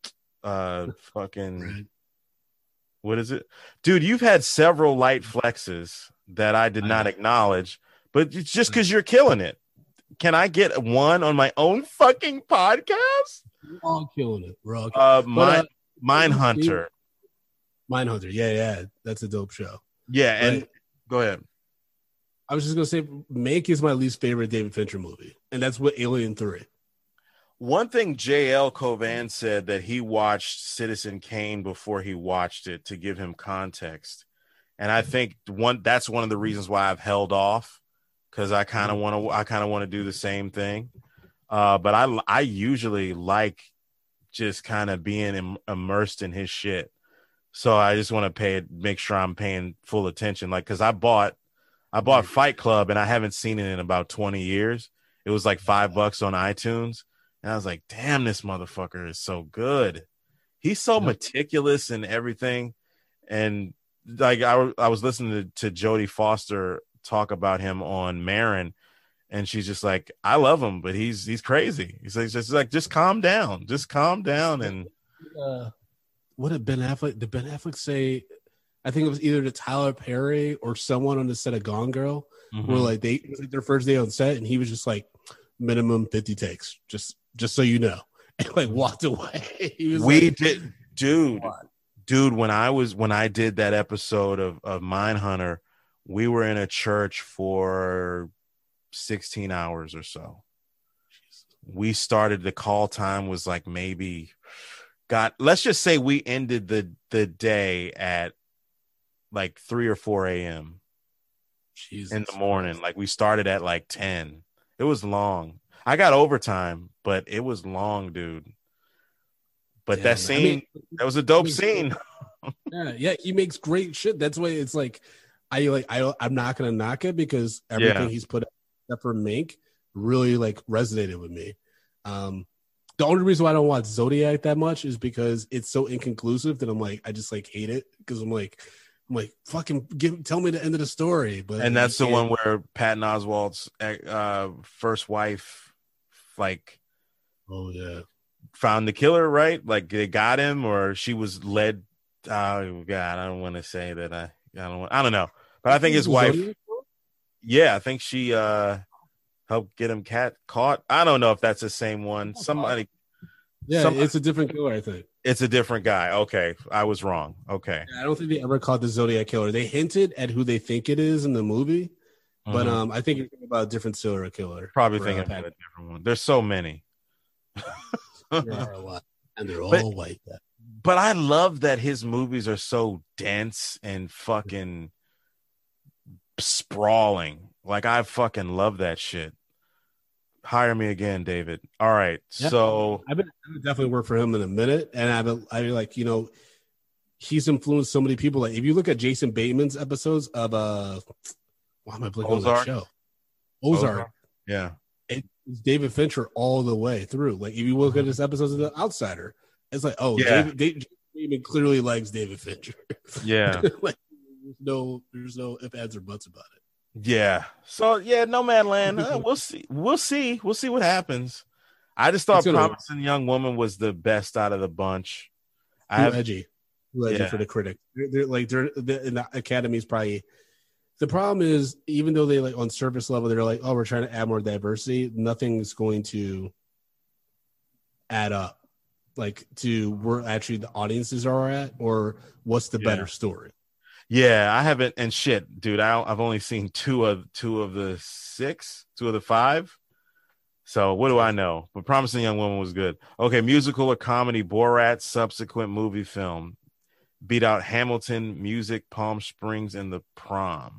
uh, fucking, Right. what is it, dude? You've had several light flexes that I did I not know. acknowledge, but it's just because you're killing it. Can I get one on my own fucking podcast? We're all killing it. We're all killing Uh, But, Mine, uh, Mindhunter. Mindhunter. Yeah, yeah. That's a dope show. Yeah, and Right. go ahead. I was just gonna say Mank is my least favorite David Fincher movie. And that's what Alien three. One thing J L Covan said that he watched Citizen Kane before he watched it to give him context. And I think one that's one of the reasons why I've held off, because I kind of want to I kind of want to do the same thing. Uh, but I I usually like just kind of being Im- immersed in his shit. So I just want to pay it, make sure I'm paying full attention. Like, cause I bought, I bought Fight Club and I haven't seen it in about twenty years. It was like five bucks on iTunes. And I was like, damn, this motherfucker is so good. He's so Yep. meticulous in everything. And like, I, I was listening to, to Jodie Foster talk about him on Marin, and she's just like, I love him, but he's, he's crazy. He's like, just like, just calm down, just calm down. And Uh, what did Ben Affleck did Ben Affleck say? I think it was either to Tyler Perry or someone on the set of Gone Girl, Mhm. where like they it was like their first day on set, and he was just like, minimum fifty takes, just just so you know, and like walked away. He was we like, did, dude, What? dude. When I was when I did that episode of of Mindhunter, we were in a church for sixteen hours or so. We started, the call time was like maybe got let's just say we ended the the day at like three or four a.m. Jesus in the morning. Christ. Like we started at like ten. It was long. I got overtime, but it was long, dude. But Yeah, that man. scene, I mean, that was a dope he makes- scene. yeah, yeah, he makes great shit. That's why it's like, I like, I, I'm not gonna knock it because everything Yeah. he's put out, except for Mink, really like resonated with me. Um, the only reason why I don't watch Zodiac that much is because it's so inconclusive that I'm like, I just like hate it because I'm like, I'm like, fucking give, tell me the end of the story. But And you that's the can't- one where Patton Oswalt's uh, first wife, like, oh yeah, found the killer, right? Like they got him, or she was led. Oh God, I don't want to say that. I, I don't. Want, I don't know, but I think his wife. Zodiac? Yeah, I think she uh helped get him cat caught. I don't know if that's the same one. Somebody. Yeah, somebody, it's a different killer, I think. it's a different guy. Okay, I was wrong. Okay, I don't think they ever caught the Zodiac killer. They hinted at who they think it is in the movie, but Mhm. um, I think you're thinking about a different serial killer. probably for, uh, thinking Pat- about a different one. There's so many. There are a lot, and they're But- all white. But I love that his movies are so dense and fucking sprawling. Like I fucking love that shit. Hire me again, David. All right. Yeah. So I've been I would definitely work for him in a minute, and I've been, I like you know, he's influenced so many people. Like if you look at Jason Bateman's episodes of uh, why am I blinking on that Ozark? show? Ozark. yeah. It's David Fincher all the way through. Like if you look at his episodes of The Outsider, it's like oh, Yeah. David, David, Bateman clearly likes David Fincher. Yeah. like there's no there's no if ands or buts about it. Yeah. So yeah, No Man Land. Uh, we'll see. We'll see. We'll see what happens. I just thought It's gonna- Promising Young Woman was the best out of the bunch. I Too have, edgy, too edgy Yeah. for the critic. They're, they're like they're the, in the Academy's probably. The problem is, even though they like on surface level, they're like, oh, we're trying to add more diversity. Nothing's going to add up, like to where actually the audiences are at, or what's the Yeah. better story. yeah, I haven't and shit, dude. I I've only seen two of two of the six, two of the five. So what do I know? But Promising Young Woman was good. Okay, musical or comedy, Borat, subsequent movie film. Beat out Hamilton, Music, Palm Springs, and The Prom.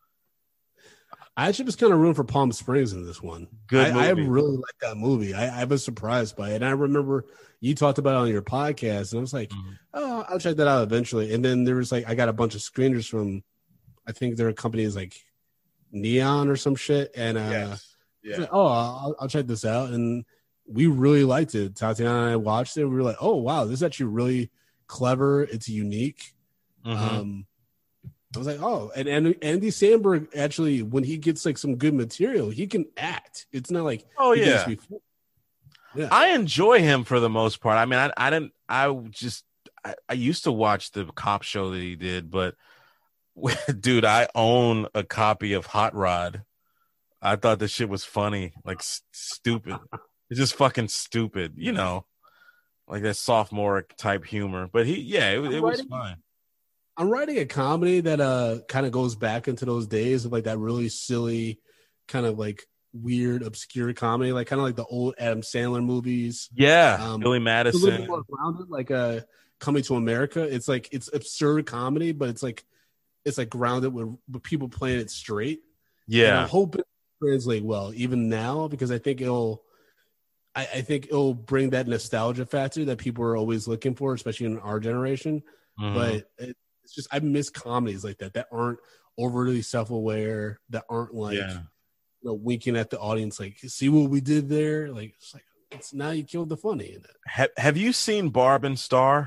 I actually was kind of rooting for Palm Springs in this one. Good I, I movie. really like that movie. I, I was surprised by it. And I remember you talked about it on your podcast, and I was like, Mhm. oh, I'll check that out eventually. And then there was like, I got a bunch of screeners from, I think their company is like Neon or some shit. And uh, Yes. I was Yeah. like, oh, I'll, I'll check this out. And we really liked it. Tatiana and I watched it. We were like, oh, wow, this is actually really clever. It's unique. Mhm. Um, I was like, oh, and, and Andy Samberg actually, when he gets like some good material, he can act. It's not like oh he did this yeah. before. Yeah, I enjoy him for the most part. I mean, I, I didn't. I just. I, I used to watch the cop show that he did, but dude, I own a copy of Hot Rod. I thought this shit was funny, like s- stupid. It's just fucking stupid, you know, like that sophomore type humor. But he, yeah, it, it was writing- fine. I'm writing a comedy that uh kind of goes back into those days of like that really silly, kind of like weird, obscure comedy, like kind of like the old Adam Sandler movies. Yeah, Um, Billy It's a little bit Madison. more grounded, like uh Coming to America. It's like it's absurd comedy, but it's like it's like grounded with, with people playing it straight. And Yeah, I'm hoping it translate well even now because I think it'll I, I think it'll bring that nostalgia factor that people are always looking for, especially in our generation. Mhm. But it, it's just I miss comedies like that that aren't overly self-aware, that aren't like yeah. you know winking at the audience like see what we did there. Like it's like it's now you killed the funny in it. Have Have you seen Barb and Star?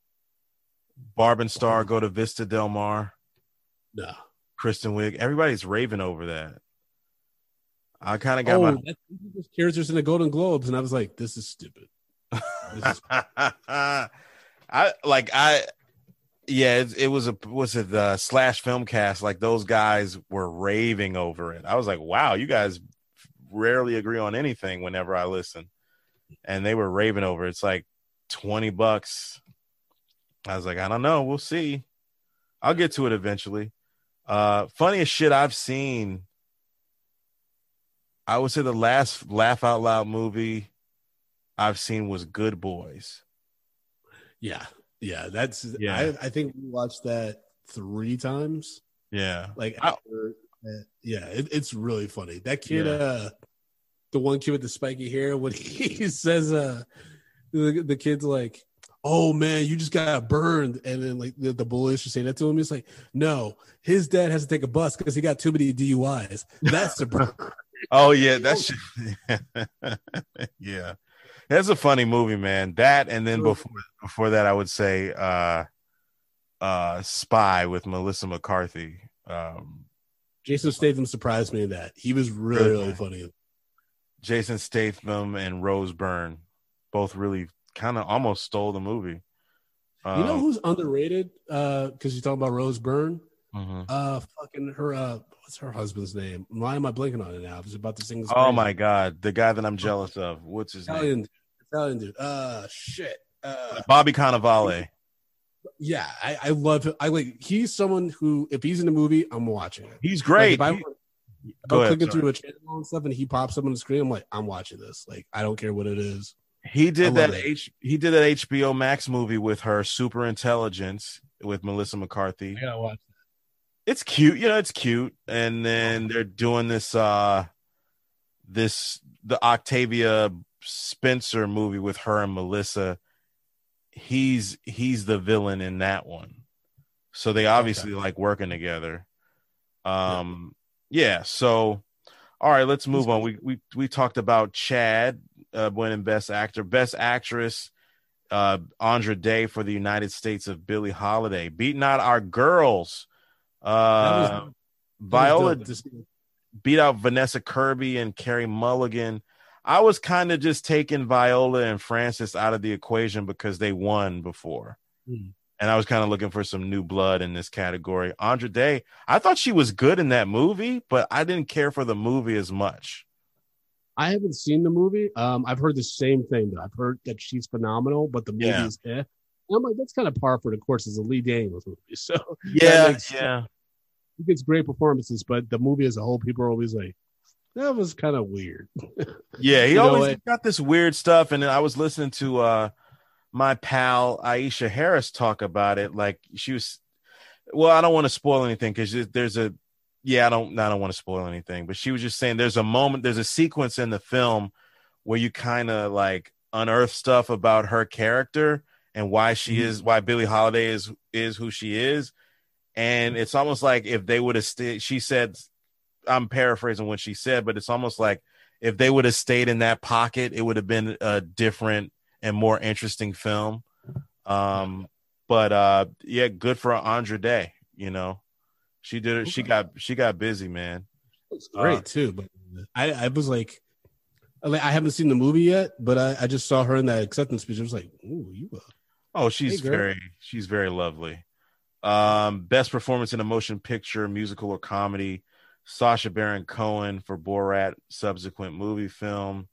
Barb and Star go to Vista Del Mar. No. Kristen Wiig. Everybody's raving over that. I kind of got Oh, my. that's those characters in the Golden Globes, and I was like, this is stupid. This is I like I. Yeah, it, it was a was it the slash film cast? Like those guys were raving over it. I was like, wow, you guys rarely agree on anything. Whenever I listen, and they were raving over it. It's like twenty bucks. I was like, I don't know. We'll see. I'll get to it eventually. Uh, funniest shit I've seen. I would say the last laugh out loud movie I've seen was Good Boys. Yeah, yeah. That's Yeah. I, I think we watched that three times. Yeah, Like, after, uh, yeah, it, it's really funny. That kid, yeah. uh, the one kid with the spiky hair, when he says, uh, the, the kid's like, "Oh man, you just got burned," and then like the, the bullies should say that to him. He's like, "No, his dad has to take a bus because he got too many D U Is. That's the burn." Oh yeah, that's yeah. That's a funny movie, man. That and then before before that, I would say uh, uh, Spy with Melissa McCarthy. Um, Jason Statham surprised me in that. He was really really, really funny. Jason Statham and Rose Byrne both really kind of almost stole the movie. Um, you know who's underrated? Because uh, you're talking about Rose Byrne. Mm-hmm. Uh, fucking her. Uh, what's her husband's name? Why am I blanking on it now? I was about to sing. This oh crazy. My god, the guy that I'm jealous of. What's his Italian, name? Italian dude. Uh, shit. Uh, Bobby Cannavale. Yeah, I, I love him. I like. He's someone who, if he's in the movie, I'm watching it. He's great. Like, if, he, I, if I'm ahead, clicking sorry. through a channel and stuff, and he pops up on the screen, I'm like, I'm watching this. Like, I don't care what it is. He did that H. He did that H B O Max movie with her, Super Intelligence, with Melissa McCarthy. I gotta watch that. It's cute, you know. It's cute, and then they're doing this, uh, this the Octavia Spencer movie with her and Melissa. He's he's the villain in that one, so they obviously okay. like working together. Um, yeah. yeah. So, all right, let's move on. We we we talked about Chad. Uh, winning Best Actor, Best Actress, uh, Andra Day for the United States of Billie Holiday, beating out our girls. Uh, was, Viola beat out Vanessa Kirby and Carey Mulligan. I was kind of just taking Viola and Frances out of the equation because they won before, mm. and I was kind of looking for some new blood in this category. Andra Day, I thought she was good in that movie, but I didn't care for the movie as much. I haven't seen the movie. Um, I've heard the same thing. Though. I've heard that she's phenomenal, but the movie yeah. is eh. And I'm like, that's kind of par for the course as a Lee Daniels movie. So yeah, yeah, he gets great performances, but the movie as a whole, people are always like, that was kind of weird. Yeah, he always know, got this weird stuff. And then I was listening to uh, my pal Aisha Harris talk about it. Like she was, well, I don't want to spoil anything because there's a. Yeah, I don't I don't want to spoil anything, but she was just saying there's a moment, there's a sequence in the film where you kind of like unearth stuff about her character and why she mm-hmm. is, why Billie Holiday is is who she is. And it's almost like if they would have stayed, she said, I'm paraphrasing what she said, but it's almost like if they would have stayed in that pocket, it would have been a different and more interesting film. Um, but uh, yeah, good for Andra Day, you know. She did it. She got she got busy, man. It's great uh, too. But I, I was like, I haven't seen the movie yet, but I, I just saw her in that acceptance speech. I was like, ooh, you. Uh, oh, she's hey, very she's very lovely. Um, best performance in a motion picture, musical or comedy. Sacha Baron Cohen for Borat, subsequent movie film.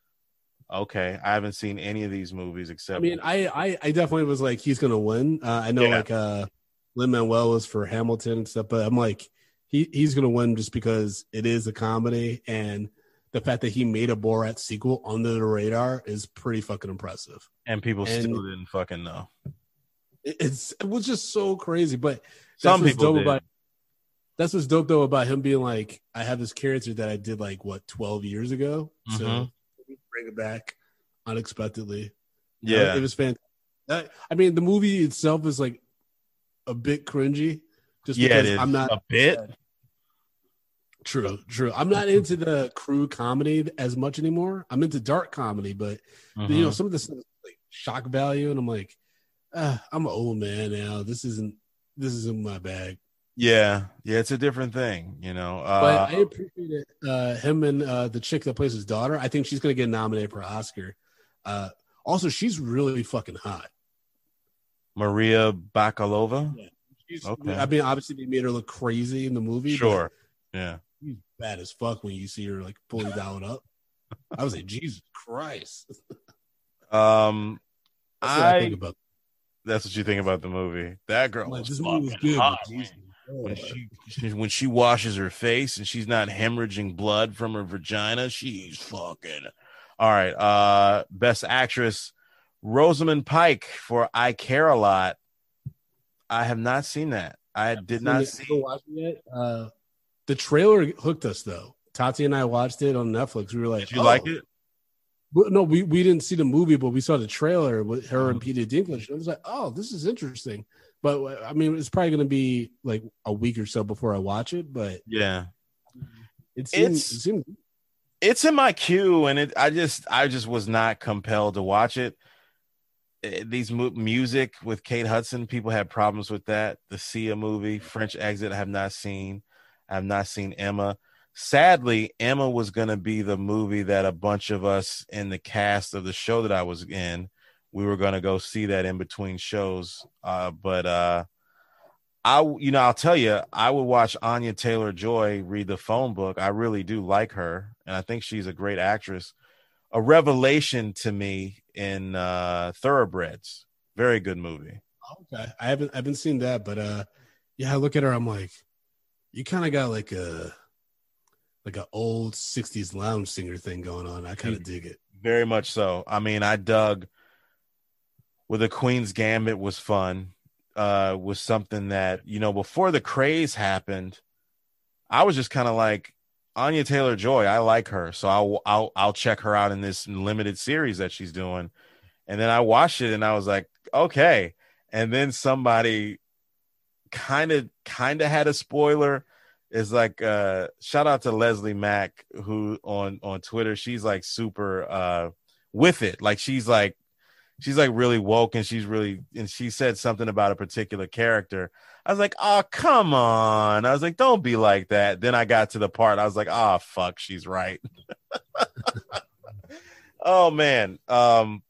Okay, I haven't seen any of these movies except. I mean, I I, I definitely was like, he's gonna win. Uh, I know, yeah. like uh. Lin-Manuel was for Hamilton and stuff, but I'm like, he he's gonna win just because it is a comedy, and the fact that he made a Borat sequel under the radar is pretty fucking impressive. And people and still didn't fucking know. It's it was just so crazy, but some people dope did. About, that's what's dope though about him being like, I have this character that I did like what twelve years ago, mm-hmm. so bring it back unexpectedly. Yeah, you know, it was fantastic. I mean, the movie itself is like a bit cringy, just yeah, because I'm not a bit. True, true. I'm not into the crew comedy as much anymore. I'm into dark comedy, but mm-hmm. you know, some of this stuff is like shock value, and I'm like, ah, I'm an old man now. This isn't this isn't my bag. Yeah, yeah, it's a different thing, you know. Uh, but I appreciate it. Uh, him and uh, the chick that plays his daughter. I think she's gonna get nominated for Oscar. Uh, also, she's really fucking hot. Maria Bakalova. Yeah. She's, okay. I mean, obviously they made her look crazy in the movie. Sure. Yeah. She's bad as fuck when you see her like fully down up. I was like, Jesus Christ. Um, that's what I, I think about. That's what you think about the movie. That girl like, was this movie was good. Hot, when she, she when she washes her face and she's not hemorrhaging blood from her vagina, she's fucking. All right. Uh, best actress. Rosamund Pike for I Care a Lot. I have not seen that. I did not see. Watch it yet? Uh, the trailer hooked us though. Tati and I watched it on Netflix. We were like, "Did you oh. like it?" No, we, we didn't see the movie, but we saw the trailer with her and Peter Dinklage. I was like, oh, this is interesting. But I mean, it's probably going to be like a week or so before I watch it. But yeah, it seemed, it's it seemed... it's in my queue, and it I just I just was not compelled to watch it. These mu- music with Kate Hudson, people had problems with that. The Sia movie, French Exit, I have not seen. I have not seen Emma. Sadly, Emma was going to be the movie that a bunch of us in the cast of the show that I was in, we were going to go see that in between shows. Uh, but uh, I, you know, I'll tell you, I would watch Anya Taylor-Joy read The Phone Book. I really do like her, and I think she's a great actress. A revelation to me in uh, Thoroughbreds. Very good movie. Okay, I haven't I haven't seen that, but uh, yeah, I look at her, I'm like, you kind of got like a. like an old sixties lounge singer thing going on. I kind of dig it. Very much so. I mean, I dug with the Queen's Gambit was fun. Uh, was something that, you know, before the craze happened, I was just kind of like, Anya Taylor-Joy, I like her. So I'll, I'll, I'll check her out in this limited series that she's doing. And then I watched it and I was like, okay. And then somebody kind of, kind of had a spoiler. Is like uh shout out to Leslie Mack, who on on Twitter, she's like super uh with it, like she's like she's like really woke, and she's really and she said something about a particular character. I was like, oh come on, I was like, don't be like that. Then I got to the part, I was like, oh fuck, she's right. Oh man. Um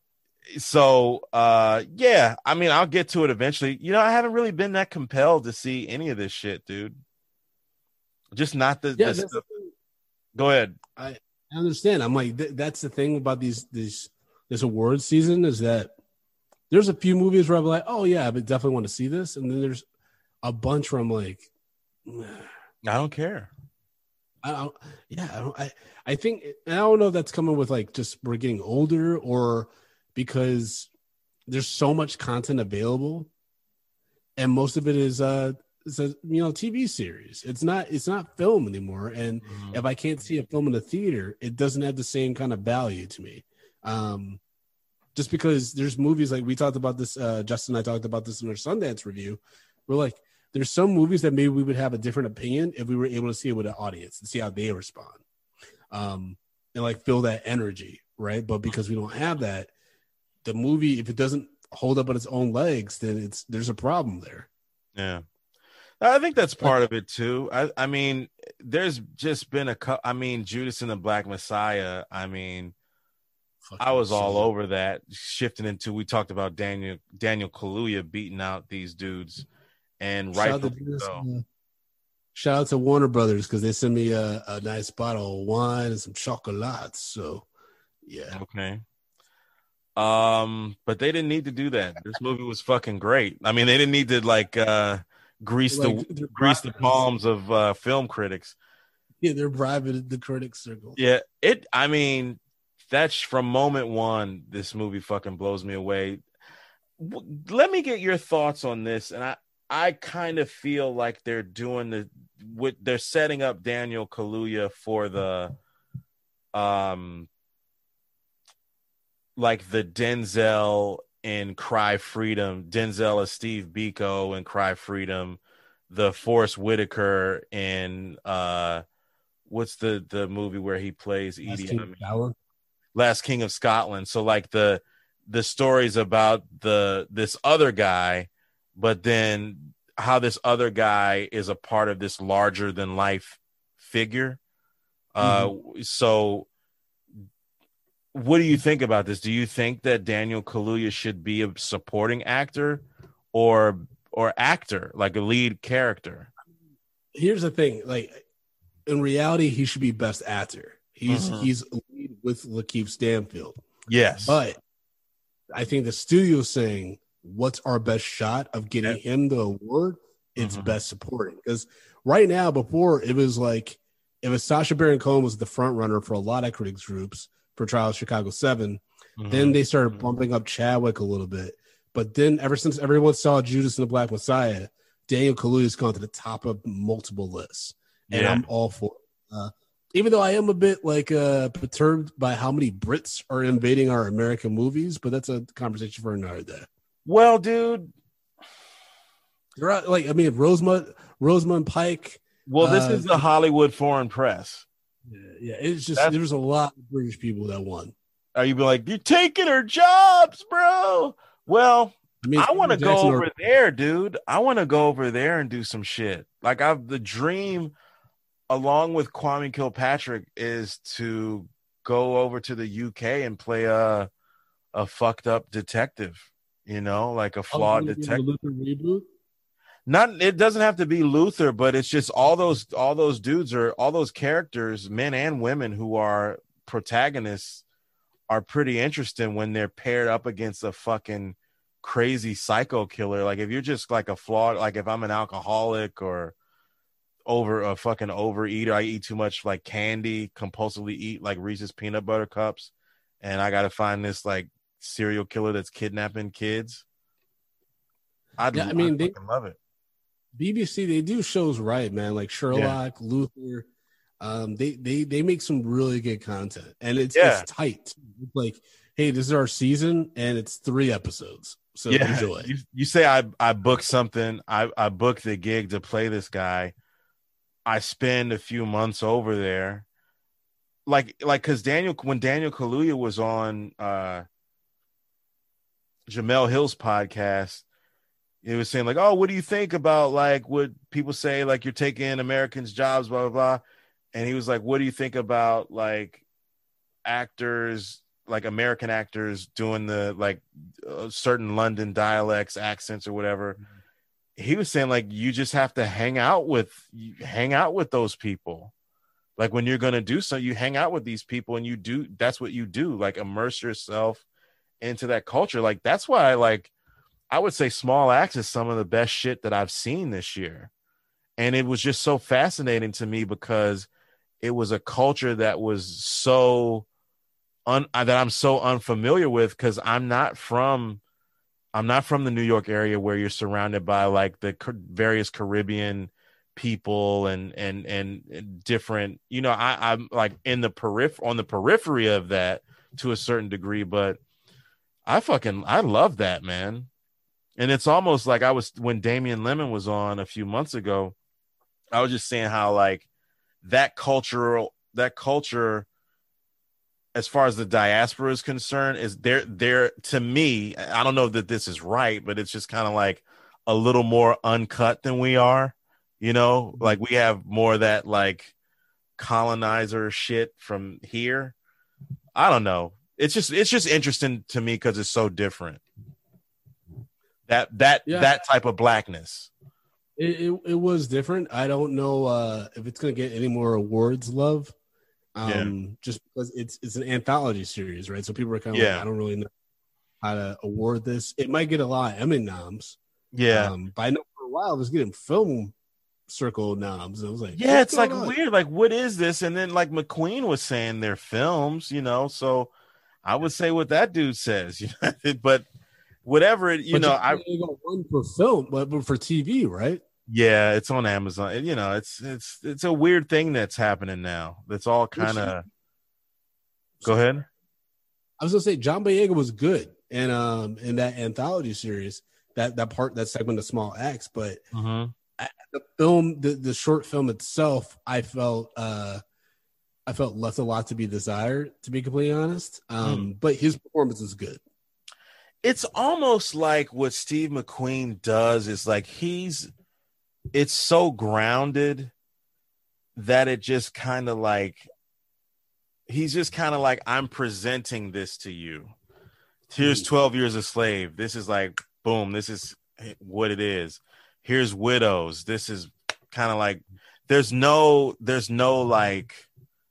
so uh yeah, I mean, I'll get to it eventually. You know, I haven't really been that compelled to see any of this shit, dude. Just not the, yeah, the stuff. Go ahead. I understand. I'm like, th- that's the thing about these these this award season is that there's a few movies where I'm like, oh yeah, I would definitely want to see this, and then there's a bunch where I'm like, nah. I don't care. I don't. Yeah, I don't. I I think I don't know if that's coming with like just we're getting older or because there's so much content available, and most of it is uh. It's a you know T V series. It's not it's not film anymore. And mm-hmm. if I can't see a film in the theater, it doesn't have the same kind of value to me. Um, just because there's movies like we talked about this. Uh, Justin and I talked about this in our Sundance review. We're like, there's some movies that maybe we would have a different opinion if we were able to see it with an audience and see how they respond, um, and like feel that energy, right? But because we don't have that, the movie, if it doesn't hold up on its own legs, then it's there's a problem there. Yeah. I think that's part of it too. I, I mean, there's just been a, I mean, Judas and the Black Messiah. I mean, I was all over that. Shifting into, we talked about Daniel Daniel Kaluuya beating out these dudes, and rightfully so. Shout out to Warner Brothers because they sent me a, a nice bottle of wine and some chocolates. So, yeah, okay. Um, but they didn't need to do that. This movie was fucking great. I mean, they didn't need to like. uh Grease like, the grease the palms of uh, film critics. Yeah, they're bribing the critics circle. Yeah, it. I mean, that's from moment one. This movie fucking blows me away. Let me get your thoughts on this, and I, I kind of feel like they're doing the, with they're setting up Daniel Kaluuya for the, um, like the Denzel in Cry Freedom, Denzel as Steve Biko in Cry Freedom, the Forrest Whitaker in uh, what's the the movie where he plays Edie? Last King, I mean, Last King of Scotland. So like the the stories about the this other guy, but then how this other guy is a part of this larger than life figure. Mm-hmm. Uh, so. What do you think about this? Do you think that Daniel Kaluuya should be a supporting actor or or actor, like a lead character? Here's the thing. Like in reality, he should be best actor. He's uh-huh. he's lead with Lakeith Stanfield. Yes. But I think the studio's saying, what's our best shot of getting yeah. him the award? It's uh-huh. best supporting. Because right now, before it was like, it was Sacha Baron Cohen was the front runner for a lot of critics groups for Trial of Chicago seven. Mm-hmm. Then they started bumping up Chadwick a little bit. But then ever since everyone saw Judas and the Black Messiah, Daniel Kaluuya's gone to the top of multiple lists, and Yeah. I'm all for it. Uh, even though I am a bit like uh, perturbed by how many Brits are invading our American movies, but that's a conversation for another day. Well, dude. They're out, like I mean, Rosamund, Rosamund Pike. Well, this uh, is the Hollywood Foreign Press. Yeah, yeah, it's just That's- there was a lot of British people that won. Are you be like, you're taking her jobs, bro? Well, I mean, I want to go Jackson over or- there, dude. I want to go over there and do some shit. Like I've the dream, along with Kwame Kilpatrick, is to go over to the U K and play a a fucked up detective. You know, like a flawed Oh, detective. Luther reboot. Not it doesn't have to be Luther, but it's just all those all those dudes are all those characters, men and women who are protagonists, are pretty interesting when they're paired up against a fucking crazy psycho killer. Like if you're just like a flawed, like if I'm an alcoholic or over a fucking overeater, I eat too much like candy, compulsively eat like Reese's peanut butter cups, and I gotta find this like serial killer that's kidnapping kids. I'd, Yeah, I mean, I'd they- fucking love it. B B C, they do shows right, man. Like Sherlock, Luther. Um, they they they make some really good content, and it's Yeah. it's tight. It's like, hey, this is our season, and it's three episodes, so Yeah, enjoy. you, you say I I booked something. I I booked the gig to play this guy. I spend a few months over there, like like because Daniel when Daniel Kaluuya was on uh, Jamel Hill's podcast, he was saying like, oh, what do you think about like what people say like you're taking Americans' jobs, blah blah blah, and he was like, what do you think about like actors, like American actors doing the like uh, certain London dialects, accents, or whatever. He was saying like you just have to hang out with you hang out with those people. Like when you're gonna do so, you hang out with these people and you do that's what you do, like immerse yourself into that culture. Like that's why I like I would say Small Axe is some of the best shit that I've seen this year. And it was just so fascinating to me because it was a culture that was so Un, that I'm so unfamiliar with because I'm not from I'm not from the New York area where you're surrounded by like the ca- various Caribbean people and and and, and different, you know, I, I'm like in the periph on the periphery of that to a certain degree, but I fucking I love that, man. And it's almost like I was when Damian Lemon was on a few months ago, I was just saying how like that cultural that culture as far as the diaspora is concerned, is there there to me, I don't know that this is right, but it's just kind of like a little more uncut than we are, you know, like we have more of that like colonizer shit from here. I don't know. It's just it's just interesting to me because it's so different. That that Yeah. that type of blackness. It, it it was different. I don't know uh, if it's gonna get any more awards love. Um, just because it's it's an anthology series, right? So people are kind of Yeah. like, I don't really know how to award this. It might get a lot of Emmy noms. Yeah. Um, but I know for a while it was getting film circle noms. And I was like, Yeah, what's it's like going on? weird. Like, what is this? And then like McQueen was saying their films, you know. So I would say what that dude says, you know. But whatever it, you But know, you- I you got one for film, but but for T V, right? yeah, it's on Amazon. You know, it's it's it's a weird thing that's happening now. That's all kind of. Go ahead. I was gonna say John Boyega was good, and um, in that anthology series, that that part, that segment of Small Axe, but Mm-hmm. the film, the, the short film itself, I felt uh, I felt left a lot to be desired, to be completely honest. Um, but his performance is good. It's almost like what Steve McQueen does is like he's it's so grounded that it just kind of like he's just kind of like, I'm presenting this to you. Here's twelve Years a Slave. This is like boom, this is what it is. Here's Widows. This is kind of like there's no there's no like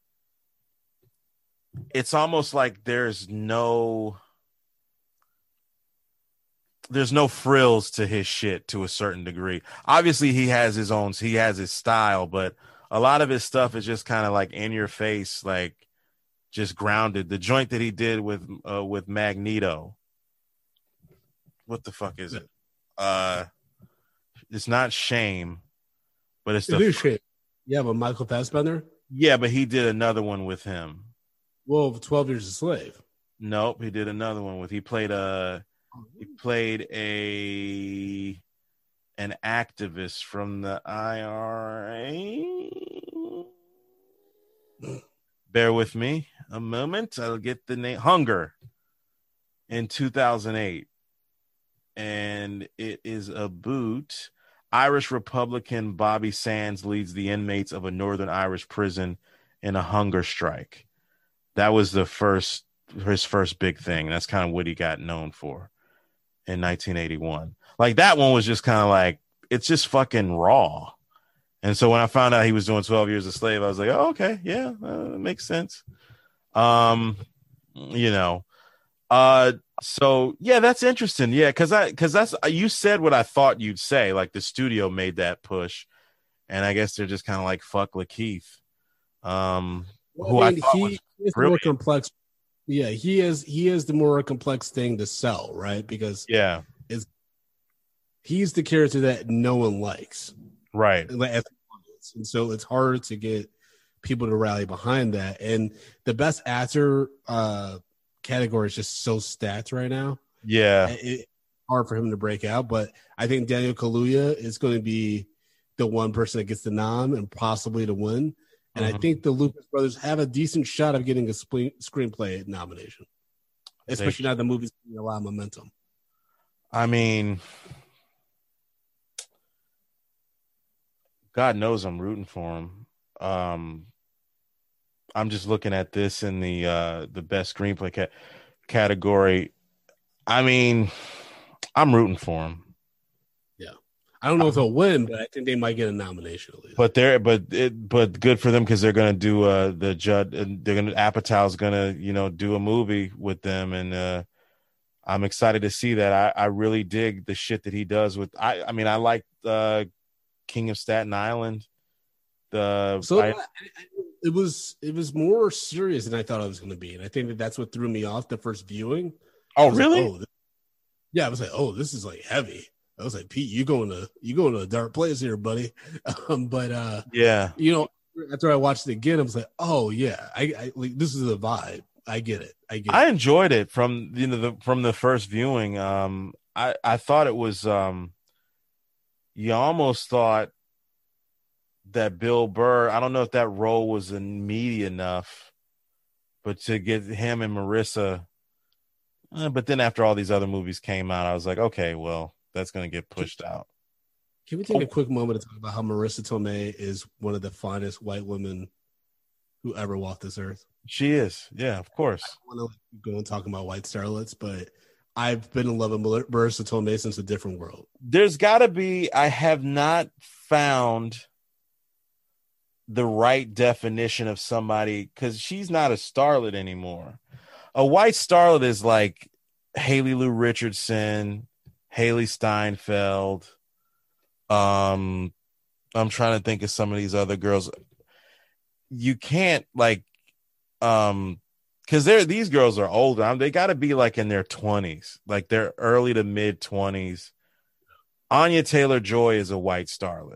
it's almost like there's no there's no frills to his shit to a certain degree. Obviously he has his own, he has his style, but a lot of his stuff is just kind of like in your face, like just grounded. The joint that he did with, uh, with Magneto. What the fuck is it? Uh, It's not Shame, but it's It the is Shame. Yeah, but Michael Fassbender. Yeah, but he did another one with him. Well, twelve Years a Slave. Nope, he did another one with. He played a he played a an activist from the I R A. Bear with me a moment. I'll get the name. Hunger in two thousand eight. And it is a boot. Irish Republican Bobby Sands leads the inmates of a Northern Irish prison in a hunger strike. That was the first, his first big thing. That's kind of what he got known for in nineteen eighty-one. Like that one was just kind of like, it's just fucking raw. And so when I found out he was doing twelve Years a Slave, I was like, oh, okay, yeah, uh, makes sense. Um, you know, uh, so yeah, that's interesting. Yeah, because I because that's you said what I thought you'd say. Like the studio made that push, and I guess they're just kind of like fuck Lakeith, um, well, who I, I mean, thought he was is more complex. Yeah, he is. He is the more complex thing to sell, right? Because yeah, is he's the character that no one likes. Right. And so it's hard to get people to rally behind that. And the best actor uh, category is just so stacked right now. Yeah. It's hard for him to break out. But I think Daniel Kaluuya is going to be the one person that gets the nom and possibly to win. And mm-hmm. I think the Lucas brothers have a decent shot of getting a sp- screenplay nomination, especially they, now the movie's getting a lot of momentum. I mean... God knows I'm rooting for him. Um, I'm just looking at this in the uh, the best screenplay ca- category. I mean, I'm rooting for him. Yeah, I don't know um, if he'll win, but I think they might get a nomination at least. But they're but it but good for them because they're gonna do uh the Judd and they're gonna Apatow's gonna you know do a movie with them and uh, I'm excited to see that. I, I really dig the shit that he does with. I I mean I like. Uh, King of Staten Island. The so I, it was it was more serious than I thought it was going to be, and I think that that's what threw me off the first viewing. Oh, really? Like, oh, this, yeah, I was like, oh, this is like heavy. I was like, Pete, you going to you going to a dark place here, buddy. Um, but uh, yeah, you know, after I watched it again, I was like, oh yeah, I, I like this is the vibe. I get it. I get. I it. enjoyed it from you know the from the first viewing. Um, I I thought it was um. You almost thought that Bill Burr, I don't know if that role was meaty enough, but to get him and Marissa, eh, but then after all these other movies came out, I was like, okay, well, that's going to get pushed out. Can we take oh. a quick moment to talk about how Marissa Tomei is one of the finest white women who ever walked this earth? She is. Yeah, of course. I don't want to go and talk about white starlets, but I've been in love with Marissa Tomei since A Different World. There's got to be, I have not found the right definition of somebody because she's not a starlet anymore. A white starlet is like Haley Lou Richardson, Haley Steinfeld. Um, I'm trying to think of some of these other girls. You can't like, um, because they're these girls are older. I mean, they got to be like in their twenties, like their early to mid twenties. Anya Taylor-Joy is a white starlet.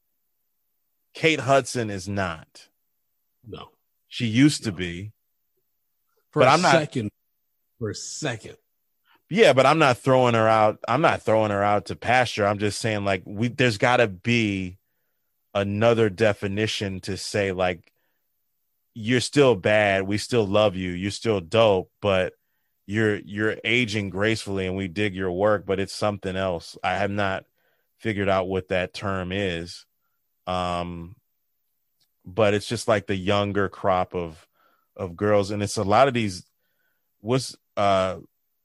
Kate Hudson is not. No, she used no. to be. For but a I'm not, second. For a second. Yeah, but I'm not throwing her out. I'm not throwing her out to pasture. I'm just saying, like, we there's got to be another definition to say, like, you're still bad. We still love you. You're still dope, but you're you're aging gracefully, and we dig your work. But it's something else. I have not figured out what that term is. Um, but it's just like the younger crop of of girls, and it's a lot of these. What's uh.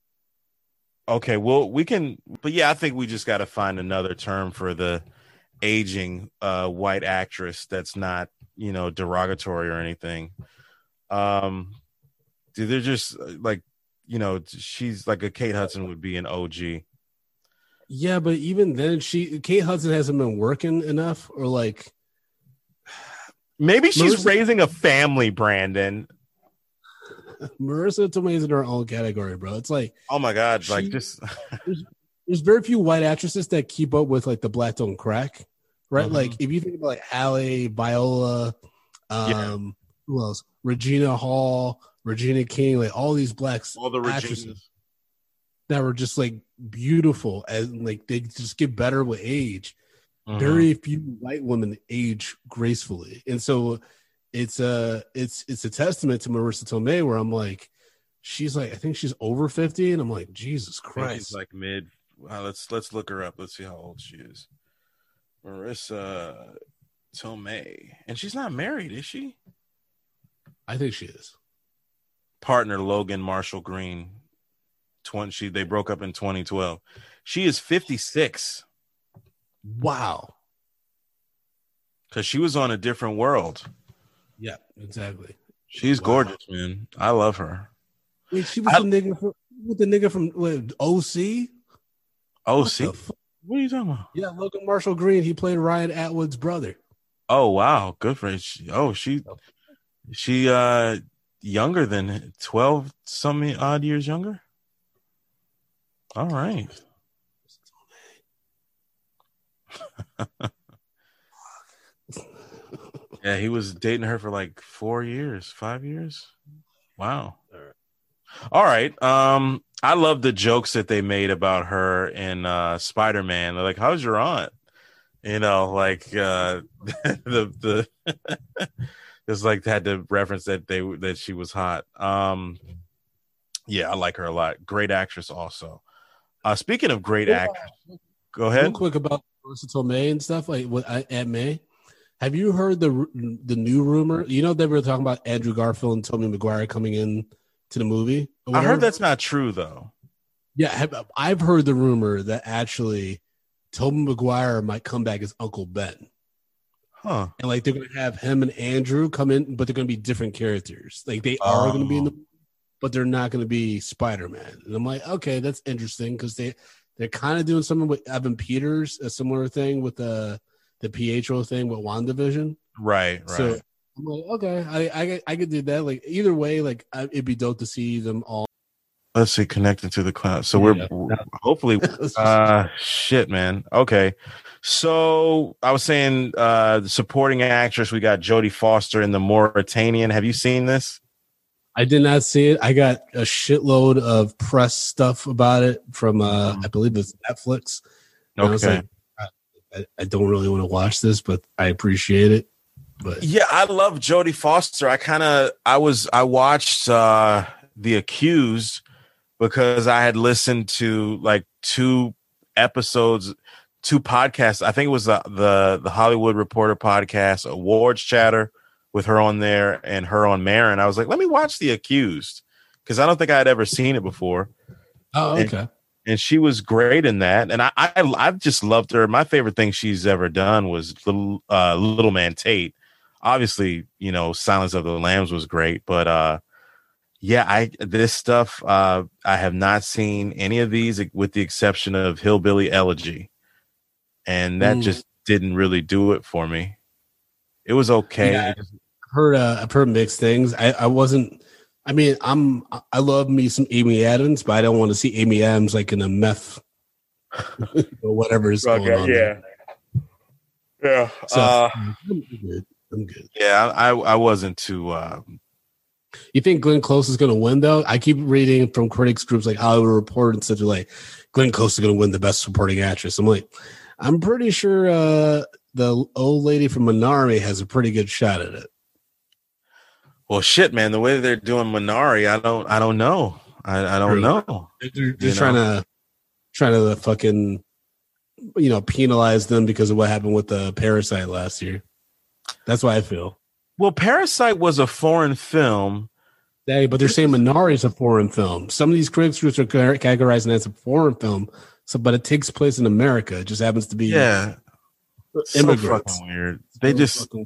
Okay, well, we can, but yeah, I think we just got to find another term for the aging uh, white actress that's not, you know, derogatory or anything. Um, they're just like, you know, she's like a Kate Hudson would be an O G. Yeah, but even then, she Kate Hudson hasn't been working enough, or like maybe she's Marissa, raising a family, Brandon. Marissa Tomei's in her own category, bro. It's like, oh my god, she, like just there's very few white actresses that keep up with like the black don't crack, right? Mm-hmm. Like if you think about like Halle, Viola, um, Yeah. who else? Regina Hall, Regina King, like all these black All the actresses Reginas. that were just like beautiful and like they just get better with age. Mhm. Very few white women age gracefully, and so it's a it's it's a testament to Marissa Tomei where I'm like, she's like I think she's over fifty, and I'm like Jesus I think Christ, she's like mid. Wow, let's let's look her up. Let's see how old she is. Marissa Tomei, and she's not married, is she? I think she is. Partner Logan Marshall Green. twenty. She they broke up in twenty twelve. She is fifty-six. Wow. Because she was on A Different World. Yeah, exactly. She's Wow. gorgeous, man. I love her. Wait, she was I- the nigga from, with the nigga from what, O C. Oh, What see, the fu- what are you talking about? Yeah, Logan Marshall Green. He played Ryan Atwood's brother. Oh, wow, good for her. She, oh, she, she, uh, younger than twelve, some odd years younger. All right. Yeah, he was dating her for like four years, five years. Wow. All right. Um, I love the jokes that they made about her in uh, Spider-Man. They're like, "How's your aunt?" You know, like uh, the the it's like had to reference that they that she was hot. Um, yeah, I like her a lot. Great actress, also. Uh, speaking of great Yeah. actors, go Real ahead. quick about Marissa Tomei and stuff like what Aunt May. Have you heard the the new rumor? You know they were talking about Andrew Garfield and Tobey Maguire coming in to the movie. or I whatever? heard that's not true though. Yeah, have- I've heard the rumor that actually Tobey Maguire might come back as Uncle Ben, Huh. and like they're gonna have him and Andrew come in, but they're gonna be different characters. Like they are Oh. gonna be in the, but they're not gonna be Spider Man. And I'm like, okay, that's interesting because they they're kind of doing something with Evan Peters, a similar thing with the the Pietro thing with WandaVision. Right, right. So I'm like, okay, I I I could do that. Like either way, like I, it'd be dope to see them all. Let's see, connected to the cloud. So Yeah. we're hopefully uh shit, man. Okay. So I was saying uh the supporting actress, we got Jodie Foster in The Mauritanian. Have you seen this? I did not see it. I got a shitload of press stuff about it from, uh, I believe it's Netflix. And I was Okay. like, I, I don't really want to watch this, but I appreciate it. But Yeah, I love Jodie Foster. I kind of I was I watched uh The Accused because I had listened to like two episodes, two podcasts. I think it was the the, the Hollywood Reporter podcast, Awards Chatter, with her on there and her on Marin. I was like, let me watch The Accused because I don't think I had ever seen it before. oh, And- okay. And she was great in that. And I, I I've just loved her. My favorite thing she's ever done was Little uh, Little Man Tate. Obviously, you know, Silence of the Lambs was great, but uh, yeah, I this stuff uh, I have not seen any of these with the exception of Hillbilly Elegy, and that Mm. just didn't really do it for me. It was okay. Yeah. heard uh, I've heard mixed things. I, I wasn't. I mean, I'm. I love me some Amy Adams, but I don't want to see Amy Adams like in a meth or whatever is going on. there. yeah. So uh, I'm good. I'm good. yeah, I I wasn't too. Uh, You think Glenn Close is going to win though? I keep reading from critics groups like Hollywood Reporter and such like Glenn Close is going to win the best supporting actress. I'm like, I'm pretty sure uh, the old lady from Minari has a pretty good shot at it. Well, shit, man. The way they're doing Minari, I don't, I don't know. I, I don't True. know. They're, they're You trying to trying to fucking you know penalize them because of what happened with the Parasite last year. That's why I feel. Well, Parasite was a foreign film. Yeah, but they're saying Minari is a foreign film. Some of these critics groups are categorizing it as a foreign film. So, but it takes place in America. It just happens to be Yeah, so immigrants. fucking weird. They So just, fucking-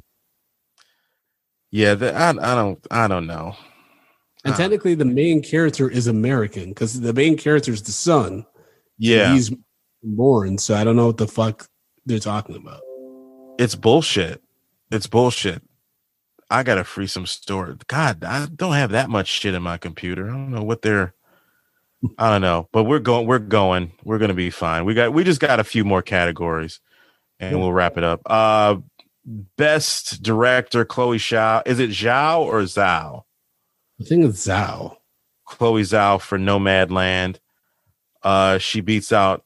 yeah. They, I, I don't, I don't know. and Ah. technically, the main character is American because the main character is the son. Yeah, He's born. So I don't know what the fuck they're talking about. it's bullshit. It's bullshit. I gotta free some storage. God, I don't have that much shit in my computer. I don't know what they're. I don't know, but we're going. We're going. We're going to be fine. We got. We just got a few more categories, and we'll wrap it up. Uh, best director, Chloe Zhao. Is it Zhao or Zhao? I think it's Zhao. Chloe Zhao for Nomadland. Uh, she beats out.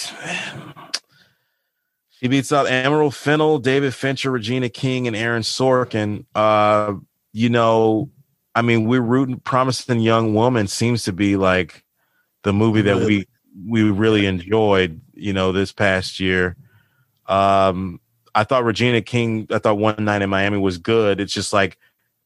She beats out Emerald Fennell, David Fincher, Regina King, and Aaron Sorkin. Uh, you know, I mean, we're rooting. Promising Young Woman seems to be like the movie that we we really enjoyed, you know, this past year. Um, I thought Regina King, I thought One Night in Miami was good. It's just like,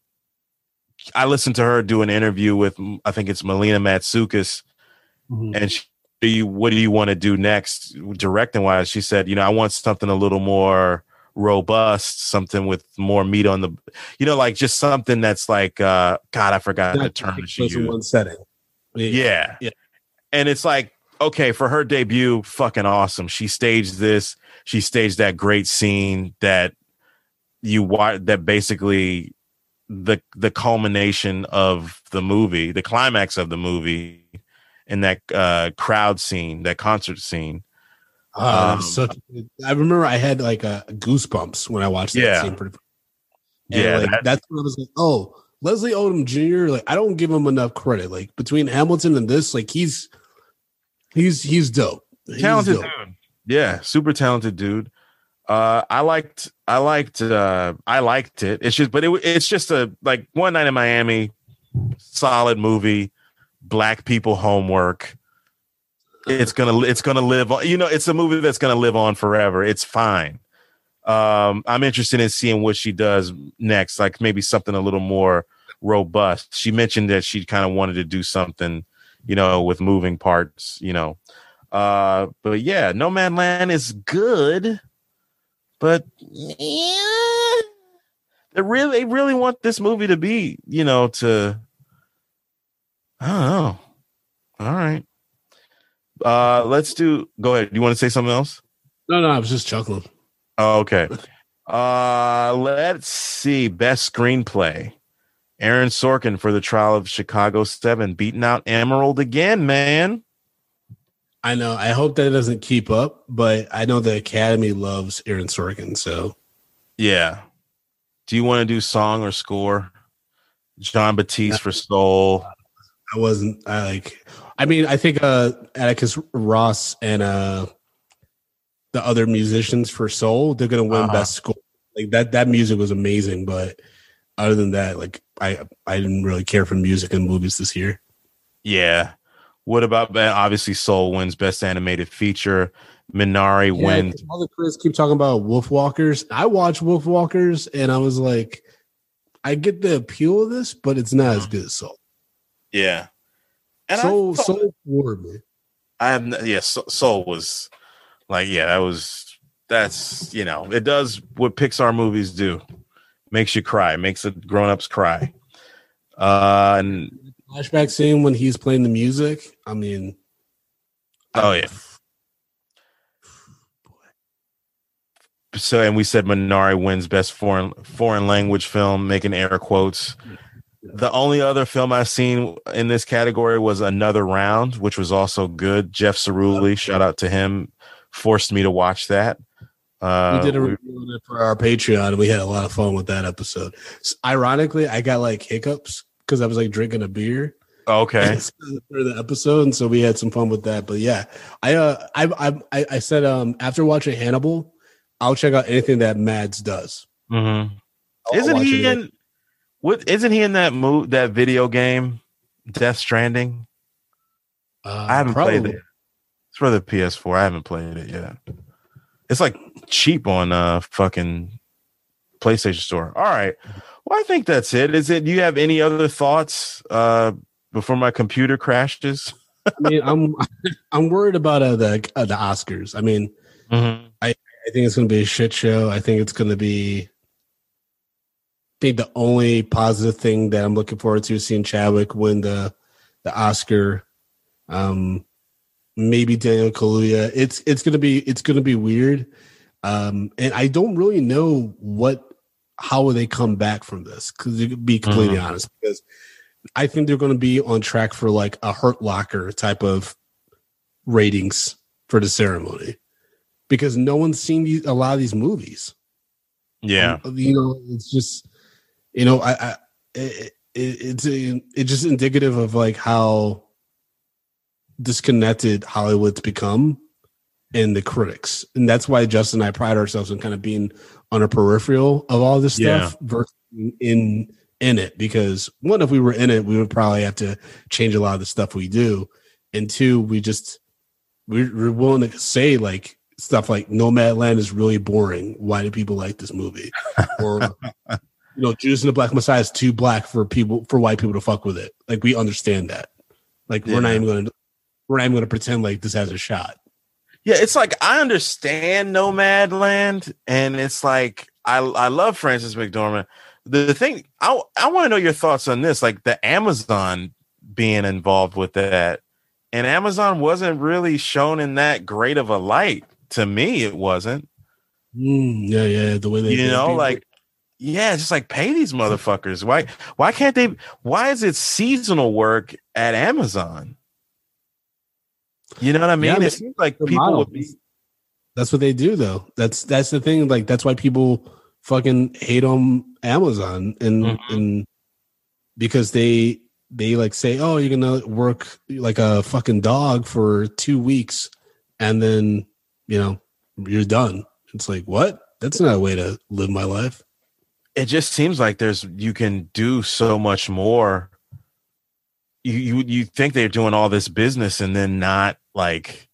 I listened to her do an interview with, I think it's Melina Matsoukas, mm-hmm. and she, what do you want to do next, directing wise? She said, you know, I want something a little more robust, something with more meat on the, you know, like just something that's like, uh, God, I forgot the term that she used. One setting. Yeah. yeah. And it's like, okay, for her debut, fucking awesome. She staged this. She staged that great scene that you watch, that basically the the culmination of the movie, the climax of the movie, in that uh, crowd scene, that concert scene. Uh, um, such, I remember I had like a goosebumps when I watched that yeah. scene. Pretty, and yeah, like, that, that's when I was like, oh, Leslie Odom Junior Like, I don't give him enough credit. Like between Hamilton and this, like he's he's he's dope. He's talented dope. dude. Yeah, super talented dude. Uh, I liked, I liked, uh, I liked it. It's just, but it, it's just a like One Night in Miami, solid movie. Black people homework. It's gonna, it's gonna live on. You know, it's a movie that's gonna live on forever. It's fine. Um, I'm interested in seeing what she does next. Like maybe something a little more robust. She mentioned that she kind of wanted to do something, you know, with moving parts. You know, uh, but yeah, Nomadland is good. But yeah, they really, they really want this movie to be, you know, to, I don't know. All right. Uh, let's do, go ahead. You want to say something else? No, no, I was just chuckling. Oh, okay. Uh, let's see. Best screenplay. Aaron Sorkin for The Trial of Chicago seven, beating out Emerald again, man. I know. I hope that doesn't keep up, but I know the Academy loves Aaron Sorkin. So, yeah. Do you want to do song or score? John Batiste for Soul. I wasn't. I like. I mean, I think uh, Atticus Ross and uh, the other musicians for Soul, they're gonna win uh-huh. best score. Like that. That music was amazing, but other than that, like I, I didn't really care for music in movies this year. Yeah. What about, obviously, Soul wins Best Animated Feature. Minari yeah, wins. All the critics keep talking about Wolf Walkers. I watched Wolf Walkers, and I was like, I get the appeal of this, but it's not as good as Soul. Yeah. And Soul, thought, Soul floored me. I have, yeah, Soul was like, yeah, that was, that's, you know, it does what Pixar movies do. Makes you cry, makes the grown-ups cry. Uh, and flashback scene when he's playing the music. I mean, oh yeah. So, and we said Minari wins best foreign foreign language film, making air quotes. The only other film I've seen in this category was Another Round, which was also good. Jeff Cerulli, shout out to him, forced me to watch that. Uh, we did a review on it for our Patreon, and we had a lot of fun with that episode. So, ironically, I got like hiccups because I was like drinking a beer. Okay. For the episode, and so we had some fun with that. But yeah, I uh, I I I said um after watching Hannibal, I'll check out anything that Mads does. Mm-hmm. Isn't he in? What isn't he in that move that video game, Death Stranding? Uh, I haven't probably. played it. It's for the P S four. I haven't played it yet. It's like cheap on uh fucking PlayStation Store. All right. Well, I think that's it. Is it? Do you have any other thoughts uh, before my computer crashes? I mean, I'm I'm worried about uh, the uh, the Oscars. I mean, mm-hmm. I I think it's going to be a shit show. I think it's going to be. I think the only positive thing that I'm looking forward to is seeing Chadwick win the the Oscar. Um, maybe Daniel Kaluuya. It's it's gonna be it's gonna be weird, um, and I don't really know what how will they come back from this. Because to be completely mm-hmm. honest, because I think they're going to be on track for like a Hurt Locker type of ratings for the ceremony because no one's seen these, a lot of these movies. Yeah, um, you know, it's just you know, I, I it, it, it's a, it's just indicative of like how disconnected Hollywood's become and the critics, and that's why Justin and I pride ourselves in kind of being on a peripheral of all this stuff yeah. versus in in it. Because one, if we were in it, we would probably have to change a lot of the stuff we do, and two, we just we're, we're willing to say like stuff like Nomadland is really boring. Why do people like this movie? Or you know, Judas and the Black Messiah is too black for people for white people to fuck with it. Like we understand that. Like yeah. we're not even going to we're not even going to pretend like this has a shot. Yeah, it's like I understand Nomadland, and it's like I I love Frances McDormand. The, the thing I I want to know your thoughts on this, like the Amazon being involved with that, and Amazon wasn't really shown in that great of a light. To me, it wasn't. Mm, yeah, yeah, the way they you know, like yeah, it's just like pay these motherfuckers. Why why can't they? Why is it seasonal work at Amazon? You know what I mean? Yeah, it seems like people would be. That's what they do, though. That's that's the thing. Like that's why people fucking hate on Amazon, and mm-hmm. and because they they like say, oh, you're gonna work like a fucking dog for two weeks, and then you know you're done. It's like what? That's not a way to live my life. It just seems like there's you can do so much more. You you you think they're doing all this business and then not like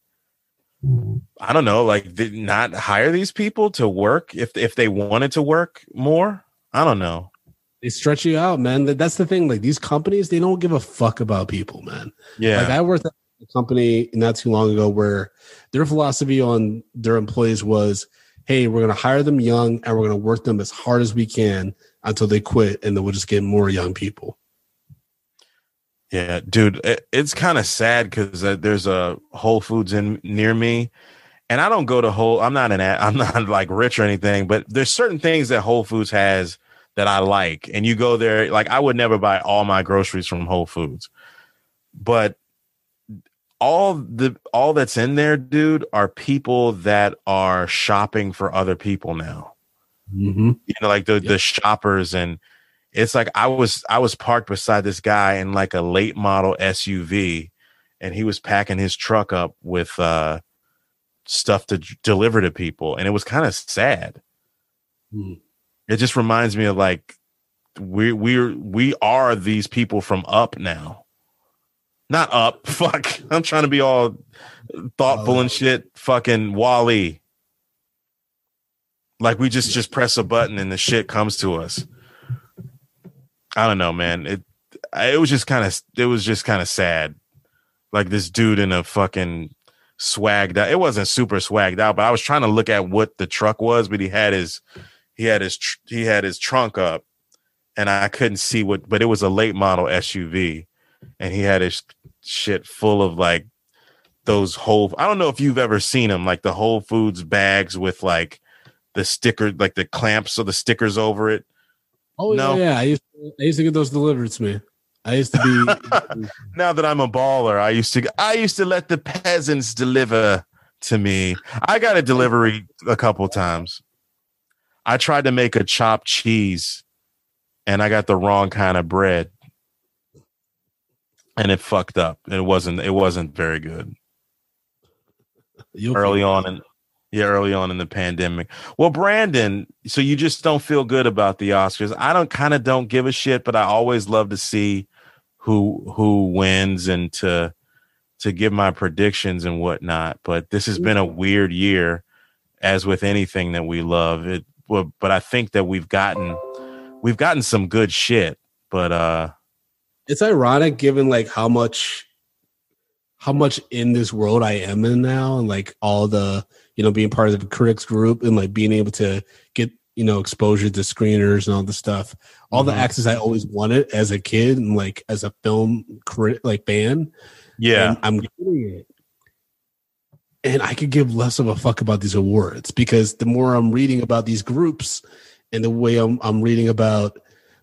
I don't know, like did not hire these people to work if if they wanted to work more. I don't know. They stretch you out, man. That's the thing. Like these companies, they don't give a fuck about people, man. Yeah. Like I worked at a company not too long ago where their philosophy on their employees was, hey, we're going to hire them young and we're going to work them as hard as we can until they quit, and then we'll just get more young people. Yeah, dude, it, it's kind of sad because uh, there's a Whole Foods in near me, and I don't go to Whole. I'm not an. I'm not like rich or anything, but there's certain things that Whole Foods has that I like, and you go there. Like I would never buy all my groceries from Whole Foods, but all the all that's in there, dude, are people that are shopping for other people now. Mm-hmm. You know, like the yep. the shoppers and. It's like I was I was parked beside this guy in like a late model S U V, and he was packing his truck up with uh, stuff to d- deliver to people, and it was kind of sad. Mm. It just reminds me of like we we we are these people from Up now, not Up. Fuck, I'm trying to be all thoughtful oh. and shit. Fucking Wall-E. Like we just just press a button and the shit comes to us. I don't know, man. It it was just kind of it was just kind of sad. Like this dude in a fucking swagged out. It wasn't super swagged out, but I was trying to look at what the truck was, but he had his he had his tr- he had his trunk up, and I couldn't see what. But it was a late model S U V, and he had his shit full of like those whole. I don't know if you've ever seen them, like the Whole Foods bags with like the sticker, like the clamps or the stickers over it. Oh no. yeah, yeah. I used to, I used to get those delivered to me. I used to be. Now that I'm a baller, I used to I used to let the peasants deliver to me. I got a delivery a couple times. I tried to make a chopped cheese, and I got the wrong kind of bread, and it fucked up. It wasn't it wasn't very good. You'll early on in yeah, early on in the pandemic. Well, Brandon, so you just don't feel good about the Oscars. I don't kind of don't give a shit, but I always love to see who who wins and to to give my predictions and whatnot. But this has been a weird year, as with anything that we love. It well, but I think that we've gotten we've gotten some good shit. But uh it's ironic given like how much how much in this world I am in now, and like all the you know, being part of the critics group and like being able to get, you know, exposure to screeners and all the stuff, all mm-hmm. the access I always wanted as a kid and like as a film crit, like fan. Yeah. And I'm getting it. And I could give less of a fuck about these awards because the more I'm reading about these groups and the way I'm, I'm reading about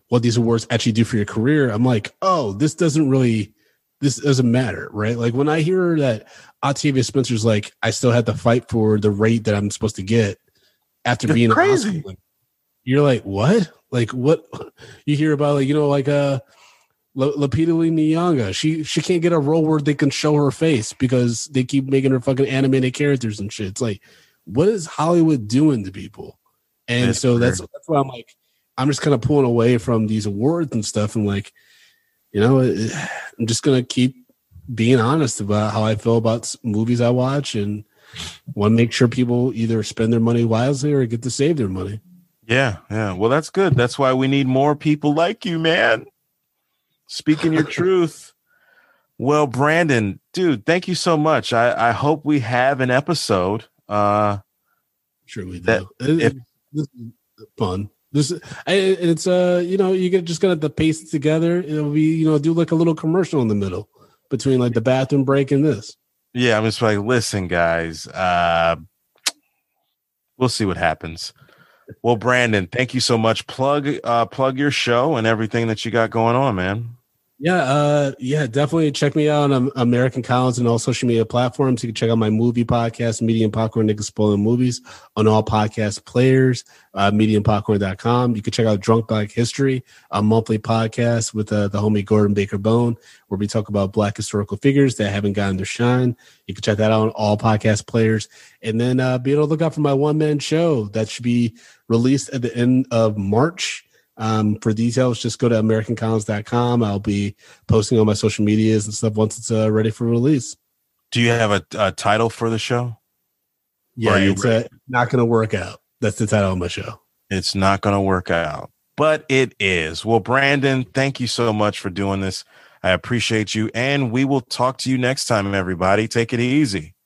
what these awards actually do for your career, I'm like, oh, this doesn't really, this doesn't matter, right? Like when I hear that Octavia Spencer's like, I still have to fight for the rate that I'm supposed to get after It's being crazy. an Oscar, you're like, what? Like what? You hear about like, you know, like uh, L- Lupita Nyong'o. She she can't get a role where they can show her face because they keep making her fucking animated characters and shit. It's like, what is Hollywood doing to people? And It's so weird. that's that's why I'm like, I'm just kind of pulling away from these awards and stuff, and like, you know, I'm just gonna keep being honest about how I feel about movies I watch, and want to make sure people either spend their money wisely or get to save their money. Yeah, yeah. Well, that's good. That's why we need more people like you, man. Speaking your truth. Well, Brandon, dude, thank you so much. I, I hope we have an episode. Uh, sure we do. That, it, if, this is fun. This it's uh you know you get just gonna have to paste it together. It'll be you know do like a little commercial in the middle between like the bathroom break and this. Yeah, I'm just like, listen, guys. Uh, we'll see what happens. Well, Brandon, thank you so much. Plug uh, plug your show and everything that you got going on, man. Yeah, uh, yeah, definitely check me out on American Collins and all social media platforms. You can check out my movie podcast, Medium Popcorn Niggas Spoiling Movies, on all podcast players, uh, medium popcorn dot com. You can check out Drunk Black History, a monthly podcast with uh, the homie Gordon Baker Bone, where we talk about Black historical figures that haven't gotten their shine. You can check that out on all podcast players. And then uh, be able to look out for my one-man show that should be released at the end of March. Um, for details, just go to american collins dot com. I'll be posting on my social medias and stuff once it's uh, ready for release. Do you have a, a title for the show? Yeah, you it's uh, not going to work out. That's the title of my show. It's not going to work out, but it is. Well, Brandon, thank you so much for doing this. I appreciate you, and we will talk to you next time, everybody. Take it easy.